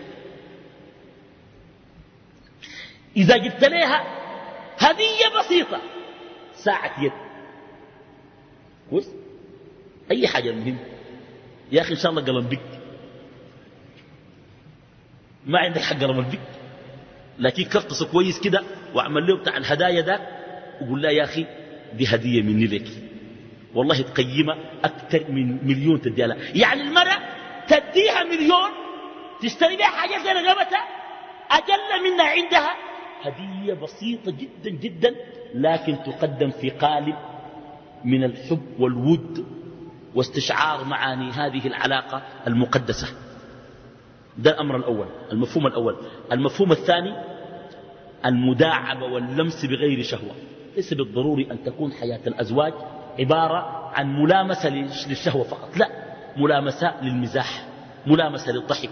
إذا جبت لها هدية بسيطة، ساعة يد، كويس، أي حاجة المهم، يا أخي إن شاء الله قلم بك، ما عندك حق قلم بك، لكن كفتصه كويس كده واعمل له بتاع الهدايا ده وقول له يا أخي دي هدية مني لك، والله تقيمة أكثر من مليون تديها لها. يعني المرأة تديها مليون تشتري بها حاجة زي رقبتها، أجل منها عندها هدية بسيطة جدا جدا، لكن تقدم في قالب من الحب والود واستشعار معاني هذه العلاقة المقدسة. ده الأمر الأول، المفهوم الأول. المفهوم الثاني المداعبة واللمس بغير شهوة. ليس بالضروري أن تكون حياة الأزواج عبارة عن ملامسة للشهوة فقط، لا، ملامسة للمزاح، ملامسة للضحك،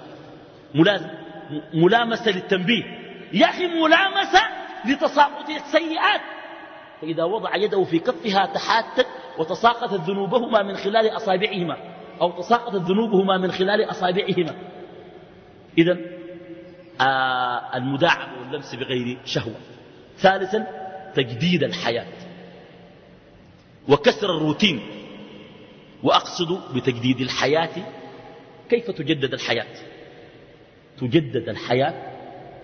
ملامسة للتنبيه، يا أخي ملامسة لتساقط السيئات. فإذا وضع يده في كفها تحاتت وتساقطت ذنوبهما من خلال أصابعهما، أو تساقطت ذنوبهما من خلال أصابعهما. إذن آه المداعبة واللمس بغير شهوة. ثالثا تجديد الحياة وكسر الروتين. وأقصد بتجديد الحياة كيف تجدد الحياة؟ تجدد الحياة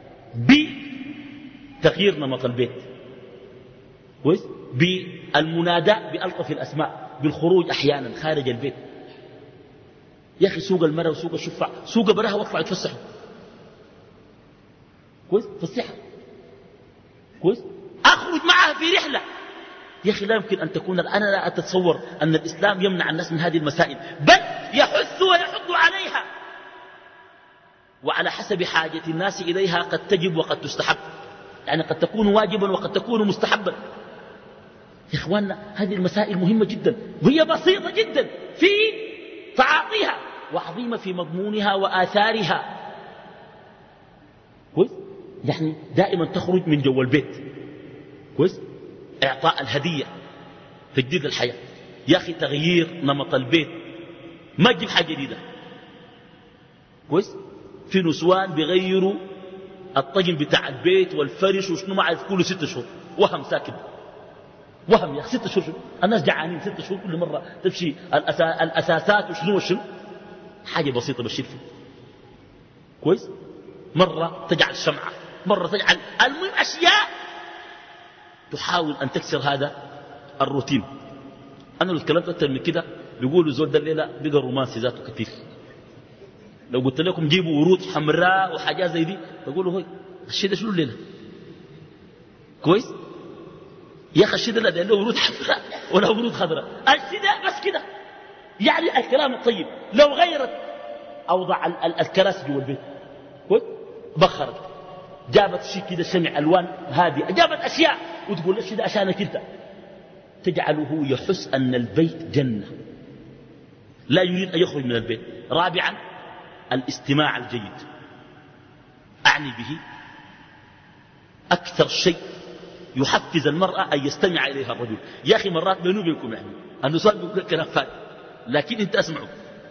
بتغيير نمط البيت، كويس، بالمناداة بألطف الأسماء، بالخروج أحيانا خارج البيت. يا أخي سوق المرأة وسوق الشفع، سوق براها واطلعوا يتفسحوا، كويس، فسحها، كويس، أخرج معها في رحلة. يا أخي لا يمكن أن تكون، أنا لا أتصور أن الإسلام يمنع الناس من هذه المسائل، بل يحث ويحض عليها، وعلى حسب حاجة الناس إليها قد تجب وقد تستحب، يعني قد تكون واجبا وقد تكون مستحبا. يا إخواننا هذه المسائل مهمة جدا، وهي بسيطة جدا في تعاطيها وعظيمة في مضمونها وآثارها. كويس؟ يعني دائما تخرج من جو البيت. كويس؟ إعطاء الهدية تجديد الحياة. يا أخي تغيير نمط البيت، ما تجيب حاجة جديدة. كويس؟ في نسوان بيغيروا الطجن بتاع البيت والفرش وشنو ما عارف كله ست شهور، وهم ساكن وهم يا أخي ست شهور. الناس جعانين ست شهور كل مرة تمشي الأسا... الأساسات وشنو وشنو. حاجة بسيطة بشير فيه. كويس؟ مرة تجعل شمعة، مرة تجعل، المهم أشياء تحاول أن تكسر هذا الروتين. أنا لو اتكلمت أكثر من كده بيقولوا زول ده الليلة بقى رومانسي ذاته كثير. لو قلت لكم جيبوا ورود حمراء وحاجات زي دي تقولوا هوي الشيء ده شنو الليلة. كويس؟ يا أخي الشيء ده لا ده له ورود حمراء ولا ورود خضراء، الشيء ده بس كده. يعني الكلام الطيب لو غيرت أوضع ال ال الكراسي جوا البيت، كويس؟ بخرت جابت شيء كده شمع ألوان هادئة، جابت أشياء وتقول الشيء ده عشانك أنت، تجعله يحس أن البيت جنة، لا يريد أن يخرج من البيت. رابعا الاستماع الجيد. أعني به أكثر شيء يحفز المرأة أن يستمع إليها الرجل. يا أخي مرات بينه وبينكم يعني النسوان بيقول كلام فارغ لكن أنت أسمعوا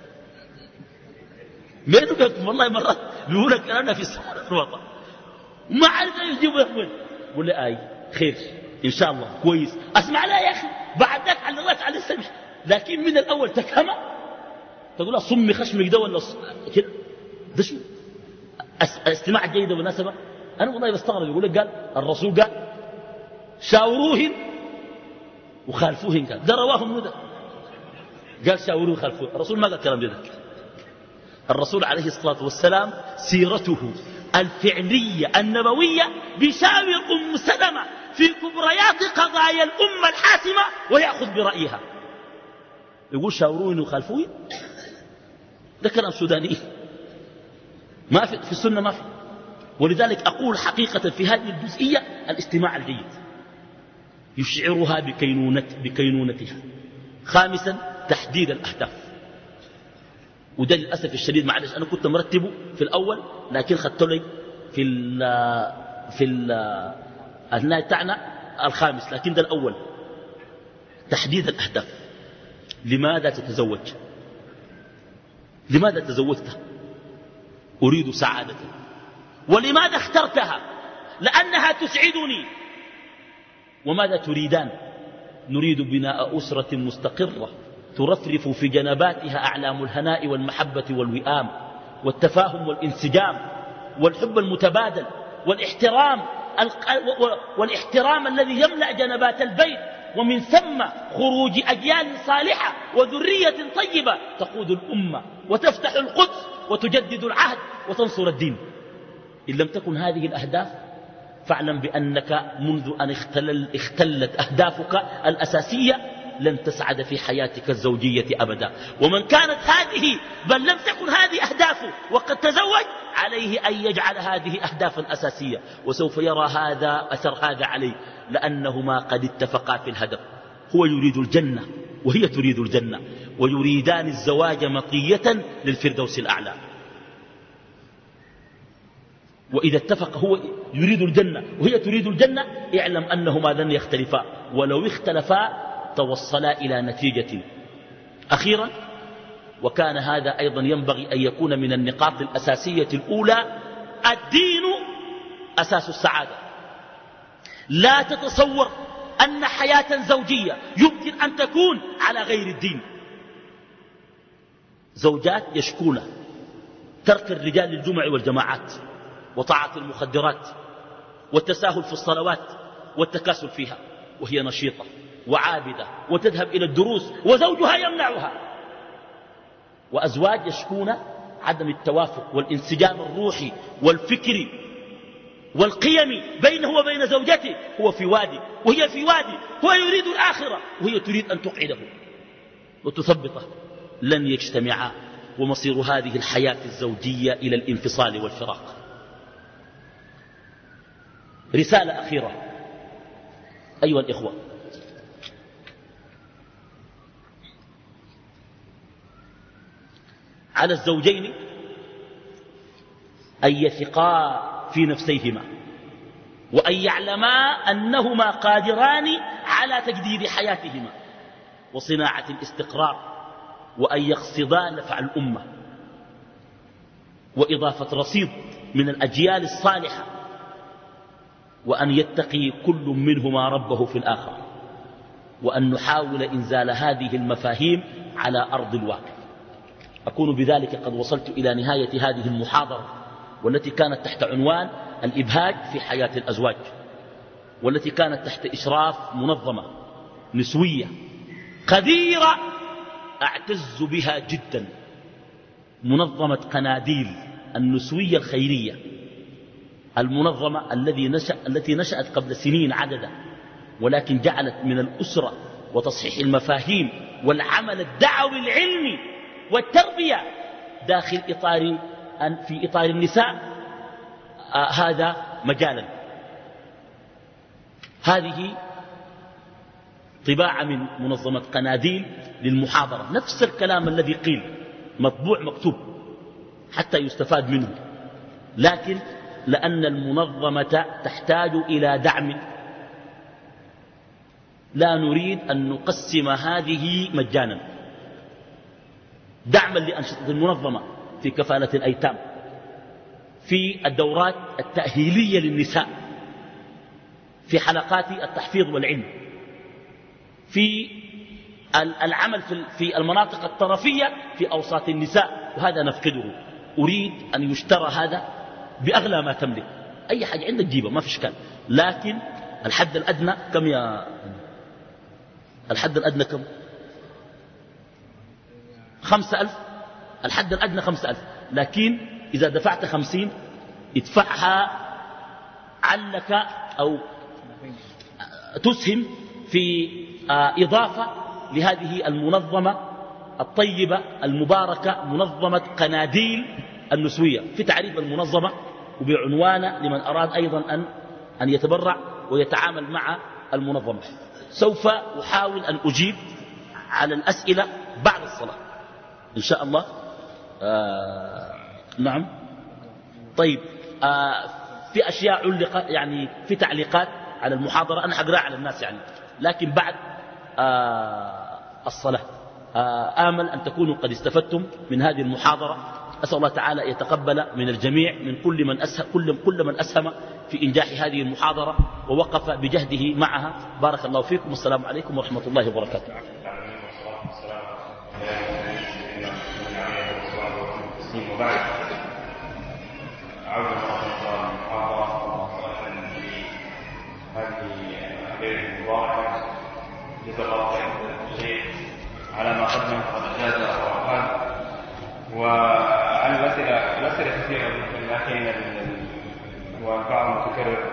بينه وبينكم، والله مرات بيقول لك أنا في السفر الوطن ما عارف يجيبوا يقول قول لي آي خير إن شاء الله كويس أسمع لا يا أخي بعد ذاك على الله تعالى السمع، لكن من الأول تكهمه تقول له صمي خشمك ده ولا كده ده شو الاستماع الجيد بالمناسبة. أنا والله بستغرب يقول لك قال الرسول قال شاوروهن وخالفوهن، قال ده رواه منو ده قال شاوروه وخالفوه. الرسول ما قال كلام ده. الرسول عليه الصلاة والسلام سيرته الفعلية النبوية بيشاور أم سلمة في كبريات قضايا الأمة الحاسمة ويأخذ برأيها. يقول شاوروهن وخالفوهن، ده كلام سوداني ما في في السنة ما في. ولذلك أقول حقيقة في هذه الجزئية الاستماع الجيد يشعرها بكينونة بكينونتها. خامسا تحديد الأهداف، وده للأسف الشديد معلش أنا كنت مرتبه في الأول لكن خدت لي في ال في ال النهاية بتاعنا الخامس، لكن ده الأول. تحديد الأهداف. لماذا تتزوج؟ لماذا تزوجت؟ أريد سعادة. ولماذا اخترتها؟ لأنها تسعدني. وماذا تريدان؟ نريد بناء أسرة مستقرة ترفرف في جنباتها أعلام الهناء والمحبة والوئام والتفاهم والانسجام والحب المتبادل والاحترام والاحترام الذي يملأ جنبات البيت، ومن ثم خروج أجيال صالحة وذرية طيبة تقود الأمة وتفتح القدس وتجدد العهد وتنصر الدين. إن لم تكن هذه الأهداف فاعلم بأنك منذ أن اختلل اختلت أهدافك الأساسية لن تسعد في حياتك الزوجية أبدا. ومن كانت هذه بل لم تكن هذه أهدافه وقد تزوج عليه أن يجعل هذه أهدافا أساسية، وسوف يرى هذا أثر هذا عليه، لأنهما قد اتفقا في الهدف. هو يريد الجنة وهي تريد الجنة، ويريدان الزواج مطية للفردوس الأعلى. وإذا اتفق هو يريد الجنة وهي تريد الجنة اعلم أنهما لن يختلفا، ولو اختلفا توصلا إلى نتيجة. أخيرا، وكان هذا أيضا ينبغي أن يكون من النقاط الأساسية الأولى، الدين أساس السعادة. لا تتصور أن حياة زوجية يمكن أن تكون على غير الدين. زوجات يشكون ترك الرجال للجمع والجماعات وطاعة المخدرات والتساهل في الصلوات والتكاسل فيها، وهي نشيطة وعابدة وتذهب إلى الدروس وزوجها يمنعها. وأزواج يشكون عدم التوافق والانسجام الروحي والفكري والقيمي بينه وبين زوجته. هو في وادي وهي في وادي، هو يريد الآخرة وهي تريد أن تقعده وتثبطه. لن يجتمعا، ومصير هذه الحياة الزوجية إلى الانفصال والفراق. رسالة أخيرة أيها الإخوة، على الزوجين أن يثقا في نفسيهما وأن يعلما أنهما قادران على تجديد حياتهما وصناعة الاستقرار، وأن يقصدا نفع الأمة وإضافة رصيد من الأجيال الصالحة، وأن يتقي كل منهما ربه في الآخر، وأن نحاول إنزال هذه المفاهيم على أرض الواقع. أكون بذلك قد وصلت إلى نهاية هذه المحاضرة، والتي كانت تحت عنوان الإبهاج في حياة الأزواج، والتي كانت تحت إشراف منظمة نسوية قديرة أعتز بها جدا، منظمة قناديل النسوية الخيرية، المنظمة الذي نشأ التي نشأت قبل سنين عددا، ولكن جعلت من الأسرة وتصحيح المفاهيم والعمل الدعوي العلمي والتربية داخل إطار في إطار النساء آه هذا مجالا. هذه طباعة من منظمة قناديل للمحاضرة، نفس الكلام الذي قيل مطبوع مكتوب حتى يستفاد منه، لكن لأن المنظمة تحتاج إلى دعم لا نريد أن نقسم هذه مجانا، دعما لأنشطة المنظمة في كفالة الأيتام، في الدورات التأهيلية للنساء، في حلقات التحفيظ والعلم، في العمل في المناطق الطرفية في أوساط النساء، وهذا نفقده. أريد أن يشترى هذا بأغلى ما تملك، أي حاجة عندك جيبه ما في إشكال، لكن الحد الأدنى كم يا الحد الأدنى كم؟ خمسة ألف. الحد الأدنى خمسة ألف، لكن إذا دفعت خمسين ادفعها علك أو تسهم في إضافة لهذه المنظمة الطيبة المباركة، منظمة قناديل النسوية، في تعريف المنظمة وبعنوان لمن أراد أيضا أن أن يتبرع ويتعامل مع المنظمة. سوف أحاول أن أجيب على الأسئلة بعد الصلاة إن شاء الله. آه نعم. طيب آه في أشياء علق يعني في تعليقات على المحاضرة أنا حقرأ على الناس يعني، لكن بعد آه الصلاة. آه آمل أن تكونوا قد استفدتم من هذه المحاضرة. أسأل الله تعالى يتقبل من الجميع، من كل من أسهم, كل, كل من أسهم في إنجاح هذه المحاضرة ووقف بجهده معها. بارك الله فيكم، والسلام عليكم ورحمة الله وبركاته. وبعد عودة المحاضرة هذه الليلة المباركة، جزا الله خير الشيخ على ما قدم فقد أجاز وأفاد. وعن الأسئلة الأسئلة كثيرة لكن والبعض متكرر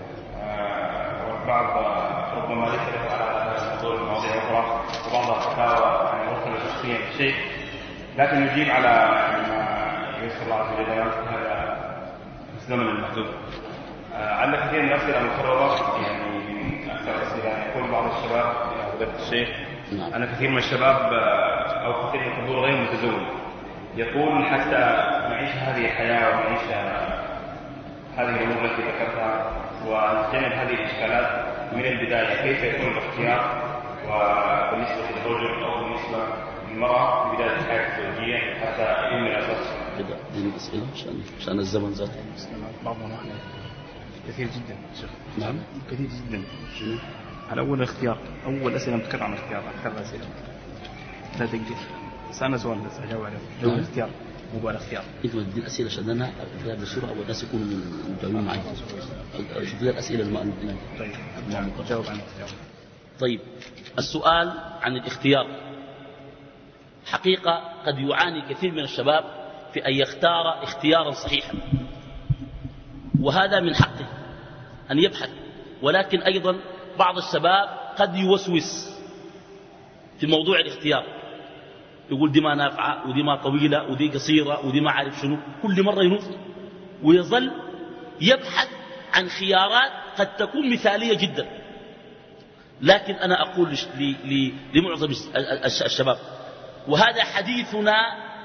والبعض ربما ليس له على موضوع المواضيع الأخرى، وبعضها فتاوى يعني مرتبطة شخصيا بالشيخ، لكن نجيب على ما يسر الله عز وجل هذا الزمن المحدود. عندنا كثير من الأسئلة مكررة، يعني من أكثر الأسئلة يقول بعض الشباب يا فضيلة الشيخ أنا كثير من الشباب أو كثير من الحضور غير متزوج، يقول حتى نعيش هذه الحياة ونعيش هذه الأمور التي ذكرتها ونتجنب هذه الإشكالات من البداية، كيف يكون الاختيار وبالنسبة للرجل أو بالنسبة للمرأة في بداية الحياة الزوجية حتى يوم الأساس؟ كده دي الأسئلة عشان عشان الزمن ذاته. بعضهم احنا كثير جدا شيخ. نعم كثير جدا. على أول اختيار، أول أسئلة متكررة عن الاختيار، أكثر أسئلة لا تقدر. بس أنا سؤال بس أجاوب عليه. لو الاختيار مو بقى الاختيار. أنت ما تدي الأسئلة عشان أنا في هذه الصورة أول ناس يكونوا مجاوبين معي. شوف لي الأسئلة المؤلفة. طيب نعم جاوب عن الاختيار. طيب السؤال عن الاختيار، حقيقة قد يعاني كثير من الشباب في أن يختار اختيارا صحيحا، وهذا من حقه أن يبحث، ولكن أيضا بعض الشباب قد يوسوس في موضوع الاختيار، يقول دي ما نافعة ودي ما طويلة ودي قصيرة ودي ما عارف شنو، كل مرة ينوف ويظل يبحث عن خيارات قد تكون مثالية جدا. لكن أنا أقول لمعظم الشباب، وهذا حديثنا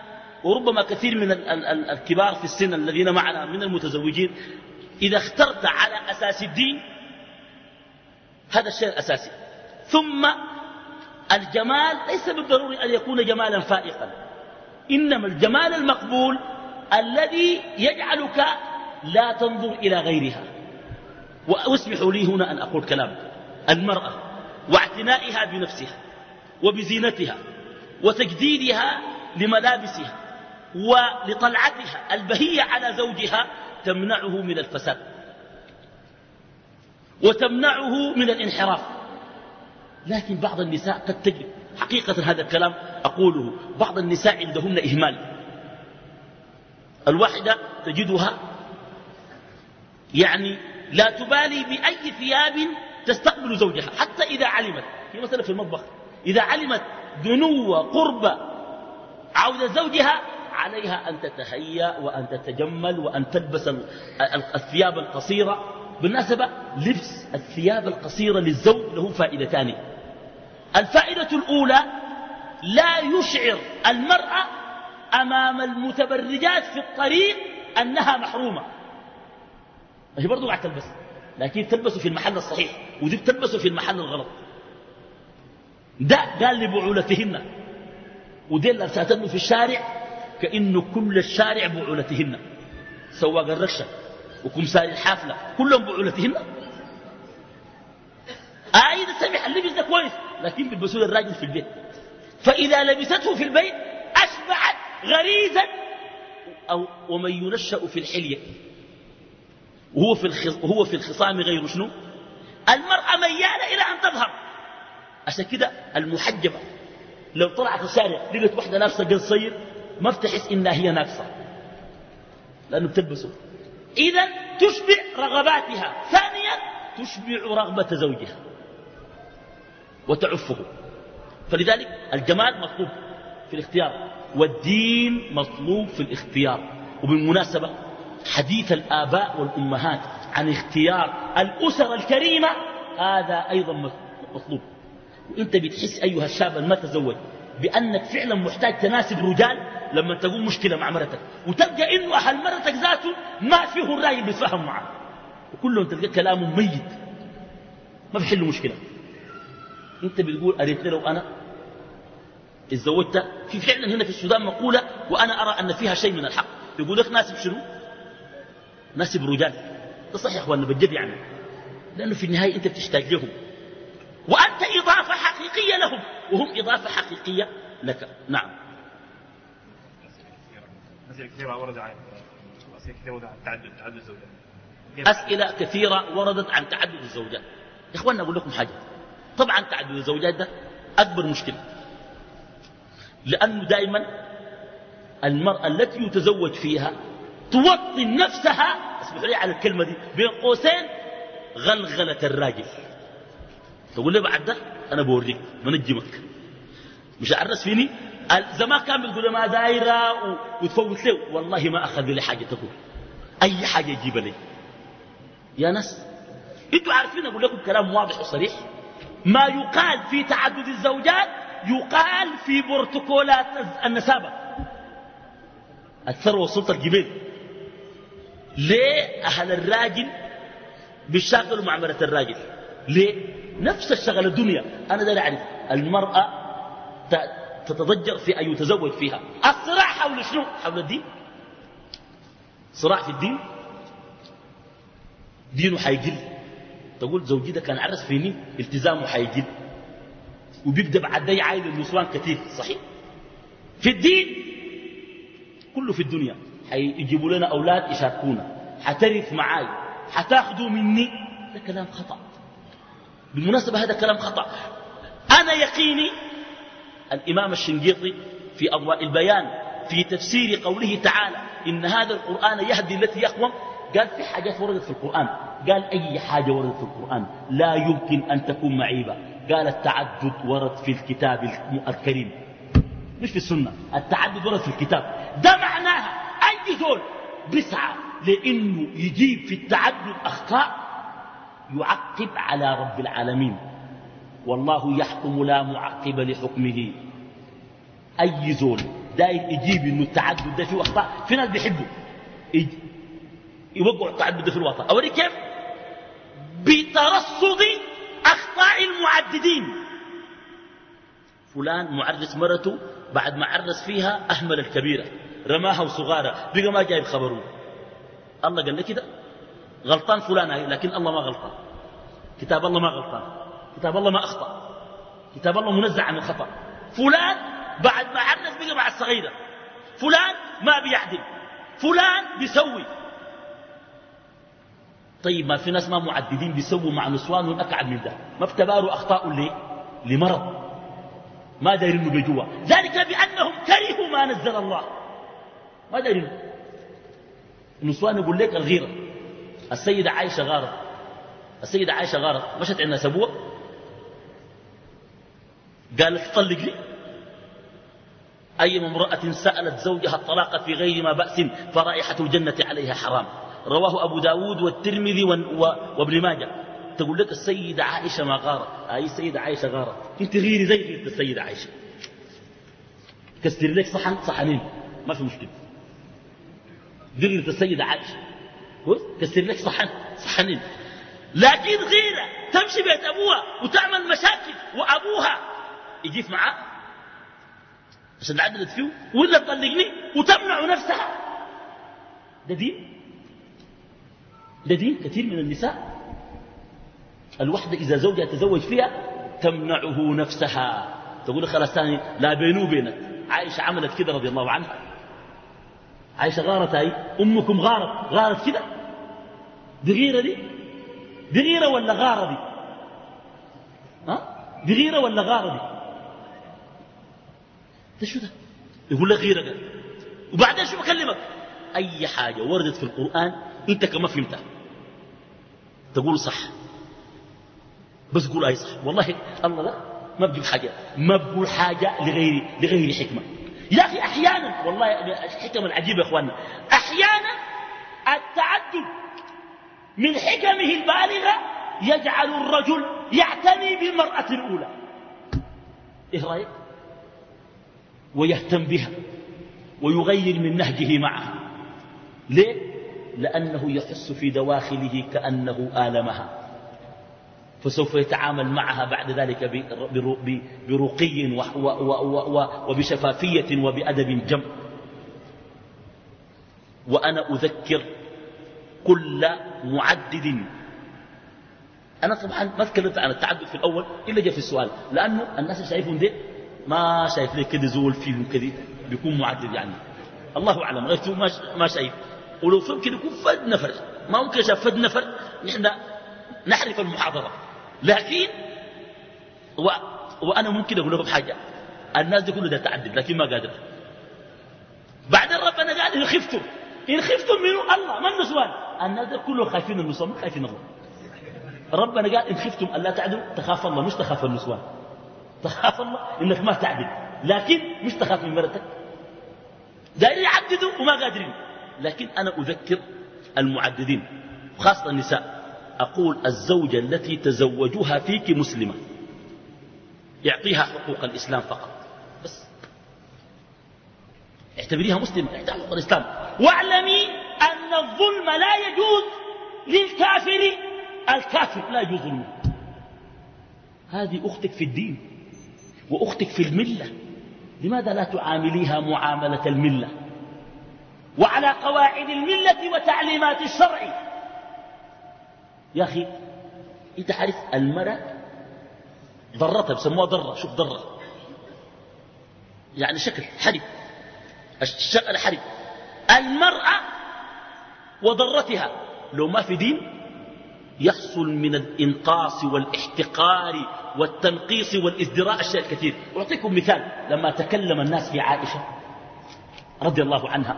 وربما كثير من ال ال ال الكبار في السن الذين معنا من المتزوجين، إذا اخترت على أساس الدين هذا الشيء الأساسي. ثم الجمال ليس بالضروري أن يكون جمالا فائقا، إنما الجمال المقبول الذي يجعلك لا تنظر إلى غيرها. واسمحوا لي هنا أن أقول كلام. المرأة واعتنائها بنفسها وبزينتها وتجديدها لملابسها ولطلعتها البهية على زوجها تمنعه من الفساد وتمنعه من الانحراف. لكن بعض النساء قد تجد حقيقة هذا الكلام أقوله، بعض النساء عندهن إهمال. الواحدة تجدها يعني لا تبالي بأي ثياب تستقبل زوجها، حتى إذا علمت هي مثلا في المطبخ إذا علمت دنو قرب عودة زوجها عليها أن تتهيأ وأن تتجمل وأن تلبس الثياب القصيرة. بالنسبة لبس الثياب القصيرة للزوج له فائدتان. الفائدة الأولى لا يشعر المرأة أمام المتبرجات في الطريق أنها محرومة. هي برضو قاعد تلبس، لكن تلبسه في المحل الصحيح ودي تلبسه في المحل الغلط. ده قال لبعولتهن، ودي لابساتنه في الشارع كأنه كل الشارع بعولتهن، سواق الرشة وكمسار الحافلة كلهم بعولتهن. آية سمح اللبس ده كويس، لكن بيلبسوه للراجل في البيت، فإذا لبسته في البيت أشبعت غريزا. أو ومن ينشأ في الحلية وهو في وهو في الخصام غير شنو. المرأة ميالة إلى أن تظهر. عشان كده المحجبة لو طلعت الشارع لقت واحدة لابسة قصير ما بتحس إنها هي ناقصة، لأنه بتلبسه. إذن تشبع رغباتها. ثانيا تشبع رغبة زوجها وتعفه. فلذلك الجمال مطلوب في الاختيار والدين مطلوب في الاختيار. وبالمناسبة حديث الآباء والأمهات عن اختيار الأسر الكريمة هذا أيضا مطلوب. وانت بتحس أيها الشاب المتزوج بأنك فعلا محتاج تناسب رجال لما تقوم مشكلة مع مرتك وتلقى إنه أهل مرتك ذاته ما فيه الرأي بيتفهم معه وكلهم تلقى كلامه ميت ما بيحلوا مشكلة. انت بتقول أريتني لو أنا اتزوجت. في فعلا هنا في السودان مقولة وأنا أرى أن فيها شيء من الحق، يقول لك ناسب شنو؟ ناسب رجال. ده صحيح يا أخوانا بجد يعني، لأنه في النهاية أنت بتحتاج لهم وأنت إضافة حقيقية لهم وهم إضافة حقيقية لك. نعم. أسئلة كثيرة وردت عن أسئلة كثيرة وردت عن تعدد تعدد الزوجات. أسئلة كثيرة وردت عن تعدد الزوجات. يا إخواننا أقول لكم حاجة، طبعا تعدد الزوجات ده أكبر مشكلة، لأنه دائما المرأة التي يتزوج فيها توطن نفسها، اسمحوا لي على الكلمة دي بين قوسين، غلغلة الراجل. تقول لي بعد ده أنا بوريك منجمك مش عرس فيني. زمان كان بيقول ما دايرة وتفوت له، والله ما أخذ لي حاجة تقول أي حاجة يجيب لي. يا ناس انتوا عارفين أقول لكم كلام واضح وصريح، ما يقال في تعدد الزوجات يقال في بروتوكولات النسابة الثروة والسلطة الجبال. ليه أهل الراجل بيشتغلوا مع مرة الراجل؟ ليه؟ نفس الشغل الدنيا. أنا داري أعرف المرأة تتضجر في أن يتزوج فيها. الصراع حول شنو؟ حول الدين. صراع في الدين، دينه حيقل. تقول زوجي ده كان عرس فيني التزامه حيقل وبيبدأ بعدي عايل النسوان كثير. صحيح في الدين كله في الدنيا حيجيبوا لنا أولاد يشاركونا، حترث معاي، حتاخذوا مني. ده كلام خطأ. بالمناسبة هذا كلام خطأ. أنا يقيني الإمام الشنقيطي في أضواء البيان في تفسير قوله تعالى إن هذا القرآن يهدي التي يقوم، قال في حاجات وردت في القرآن، قال أي حاجة وردت في القرآن لا يمكن أن تكون معيبة. قال التعدد ورد في الكتاب الكريم مش في السنة، التعدد ورد في الكتاب. ده معناها أي زول بيسعى لأنه يجيب في التعدد أخطاء يعقب على رب العالمين، والله يحكم لا معقب لحكمه. أي زول داير يجيب إنه التعدد ده فيه أخطاء. في ناس بيحبوا يوقعوا التعدد ده في الوطن. أوريك كيف؟ بترصد أخطاء المعددين. فلان معرس مرته بعد ما عرس فيها أهمل الكبيرة رماها وصغارة بقى ما جايب خبره. الله قال لي كده غلطان فلان هاي، لكن الله ما غلطان. كتاب الله ما غلطان، كتاب الله ما أخطأ، كتاب الله منزع عن الخطأ. فلان بعد ما عرس بقى مع الصغيرة، فلان ما بيعدل، فلان بيسوي. طيب ما في ناس ما معددين بيسووا مع نسوان أكعب من ده، ما بتباروا أخطاء ليه؟ لمرض ما دايرين بجوا، ذلك بأنهم كرهوا ما نزل الله. ما دايرين. النسوان يقول لك الغيرة. السيدة عائشة غارت، السيدة عائشة غارت مشت عندنا سبوة قالت طلق لي. أي امرأة سألت زوجها الطلاق في غير ما بأس فرائحة الجنة عليها حرام. رواه أبو داود والترمذي وابن ماجه. تقول لك السيدة عائشة ما غارت. أي السيدة عائشة غارت، انت غيري زي غيرت السيدة عائشة. كسر لك صحن صحنين ما في مشكلة. غيرت السيدة عائشة كسر لك صحن صحنين. لكن غيرة تمشي بيت أبوها وتعمل مشاكل وأبوها يجيف معاه عشان عدلت فيه ولا تطلقني وتمنع نفسها. ده دين؟ ده دين؟ كثير من النساء الوحدة إذا زوجها تزوج فيها تمنعه نفسها، تقول خلاص ثاني لا بينه وبينك. عائشة عملت كده رضي الله عنها. عائشة غارت هاي أمكم غارت غارت كده. دي غيرة دي؟ دي غيرة ولا غارة دي؟ ها؟ دي غيرة ولا غارة دي؟ ده شو ده؟ يقول لك غيرة قال. وبعدين شو بكلمك؟ أي حاجة وردت في القرآن أنت كما فهمتها تقول صح، بس قول أي صح. والله الله لا ما بجيب حاجة، ما بقول حاجة لغير لغير حكمة. يا أخي أحيانا والله الحكم العجيبة يا إخواننا، أحيانا التعدد من حكمه البالغة يجعل الرجل يعتني بالمرأة الأولى. إيه رأيك؟ ويهتم بها ويغير من نهجه معها. ليه؟ لأنه يحس في دواخله كأنه آلمها، فسوف يتعامل معها بعد ذلك برقي وبشفافية وبأدب جم. وأنا أذكر كل معدد. أنا طبعا ما تكلمت عن التعدد في الأول إلا جاء في السؤال، لأنه الناس شايفون ده ما شايف ليه كده زول فيهم كده بيكون معدد، يعني الله أعلم غيرته ما شايف. ولو فهم كده يكون فد نفر، ما ممكن شاف فد نفر نحن نحرف المحاضرة. لكن و... وأنا ممكن أقول لكم حاجة، الناس دي كله ده تعدد لكن ما قادر. بعدين ربنا قال إن خفتم، إن خفتم منه الله ما النسوان. الناس دي كله خايفين النسوان ما خايفين الله. ربنا قال إن خفتم ألا تعدلوا تخاف الله، مش تخاف النسوان. تخاف الله إنك ما تعدل، لكن مش تخاف من مرتك. دايرين يعددوا وما قادرين. لكن أنا أذكر المعددين خاصة النساء، أقول الزوجة التي تزوجوها فيك مسلمة يعطيها حقوق الإسلام فقط بس، اعتبريها مسلمة اعطيها حقوق الإسلام. واعلمي أن الظلم لا يجوز للكافر، الكافر لا يجوز ظلمه. هذه أختك في الدين وأختك في الملة، لماذا لا تعامليها معاملة الملة وعلى قواعد الملة وتعليمات الشرع؟ يا أخي أنت عارف المرأة ضرتها بسموها ضرة، شوف ضرة يعني شكل حرب، الشكل حرب. المرأة وضرتها لو ما في دين يحصل من الإنقاص والاحتقار والتنقيص والازدراء الشيء الكثير. أعطيكم مثال، لما تكلم الناس في عائشة رضي الله عنها،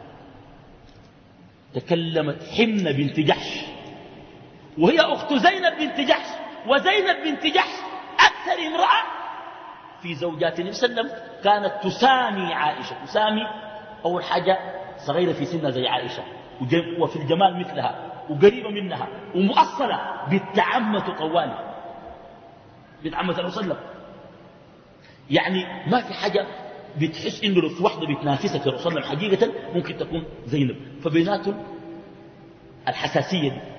تكلمت حمنة بنت جحش وهي أخت زينب بنت جحش، وزينب بنت جحش أكثر امرأة في زوجات النبي صلى الله عليه وسلم كانت تسامي عائشة. تسامي أول حاجة صغيرة في سنها زي عائشة وفي الجمال مثلها وقريبة منها ومؤصلة بالتعمة طوالي، بالتعمة الرسول صلى الله عليه وسلم. يعني ما في حاجة بتحس إنه لو في واحدة بتنافسك يا رسول الله حقيقة ممكن تكون زينب. فبيناتهم الحساسية دي.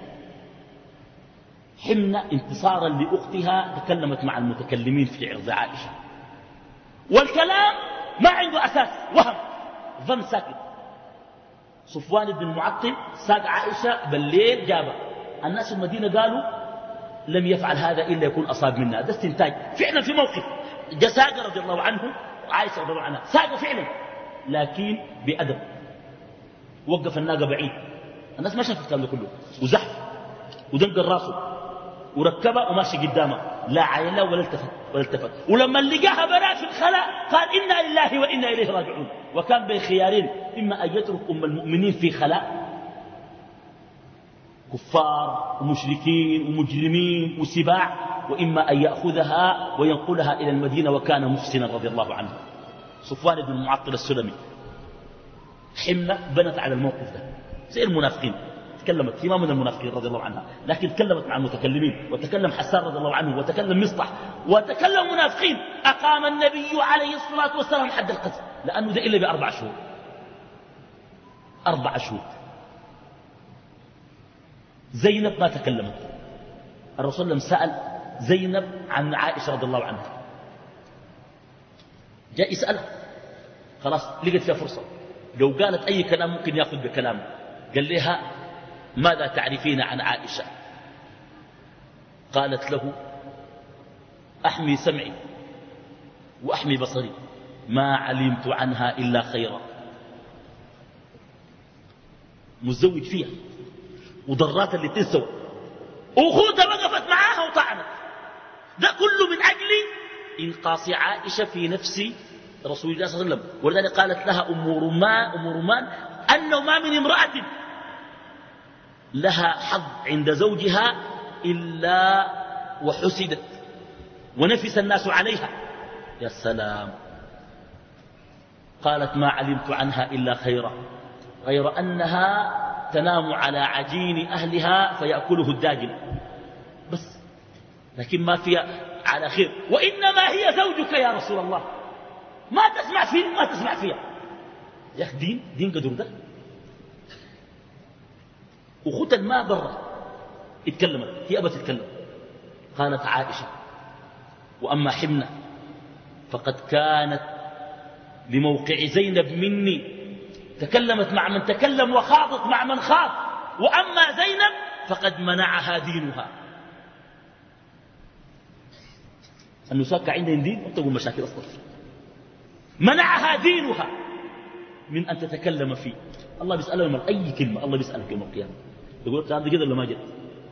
حمنة انتصارا لأختها تكلمت مع المتكلمين في عرض عائشة، والكلام ما عنده أساس، وهم ظن ساكت. صفوان بن المعطل ساق عائشة بالليل جابه. الناس في المدينة قالوا لم يفعل هذا إلا يكون أصاب منها، ده استنتاج. فعلا في موقف جاء ساق رضي الله عنه وعائشة رضي الله عنها، ساق فعلا لكن بأدب، وقف الناقة بعيد، الناس ما شافت الكلام ده كله، وزحف ودنقل راسه وركبها وماشي قدامه، لا عين له ولا التفت ولا التفت. ولما لقاها بنات في الخلاء قال إنا لله وإنا إليه راجعون. وكان بين خيارين، إما أن يترك أم المؤمنين في خلاء كفار ومشركين ومجرمين وسباع، وإما أن يأخذها وينقلها إلى المدينة، وكان محسنا رضي الله عنه. صفوان بن المعطل السلمي. حمنة بنت على الموقف ده زي المنافقين، تكلمت في ما من المنافقين رضي الله عنها، لكن تكلمت مع المتكلمين، وتكلم حسان رضي الله عنه، وتكلم مصطح، وتكلم منافقين. أقام النبي عليه الصلاة والسلام حد القذف، لأنه ده إلا بأربع شهور، أربع شهور. زينب ما تكلمت. الرسول لم سأل زينب عن عائشة رضي الله عنها، جاء يسألها، خلاص لقت فيها فرصة، لو قالت أي كلام ممكن يأخذ بكلامه. قال لها ماذا تعرفين عن عائشة؟ قالت له أحمي سمعي وأحمي بصري، ما علمت عنها إلا خيرا. متزوج فيها وضرات اللي تنسوا، أخوتها وقفت معاها وطعنت، ده كله من أجل إنقاص عائشة في نفس رسول الله صلى الله عليه وسلم. ولذلك قالت لها أم رمان, أم رمان أنه ما من امرأة لها حظ عند زوجها إلا وحسدت ونفس الناس عليها. يا سلام. قالت ما علمت عنها إلا خيرا، غير أنها تنام على عجين أهلها فيأكله الداجن بس، لكن ما فيها على خير. وإنما هي زوجك يا رسول الله، ما تسمع فيه ما تسمع فيها. يا أخي دين دين قدر ده. وخوتا ما برا اتكلمت، هي أبت تتكلم. قالت عائشة وأما حمنة فقد كانت لموقع زينب مني، تكلمت مع من تكلم وخاضت مع من خاض. وأما زينب فقد منعها دينها. النساء عندهم دين وتقول مشاكل أصلا. منعها دينها من أن تتكلم فيه. الله بيسأله يوم أي كلمة، الله بيسألك يوم القيامة يقول لك هذا كده ولا ما جد.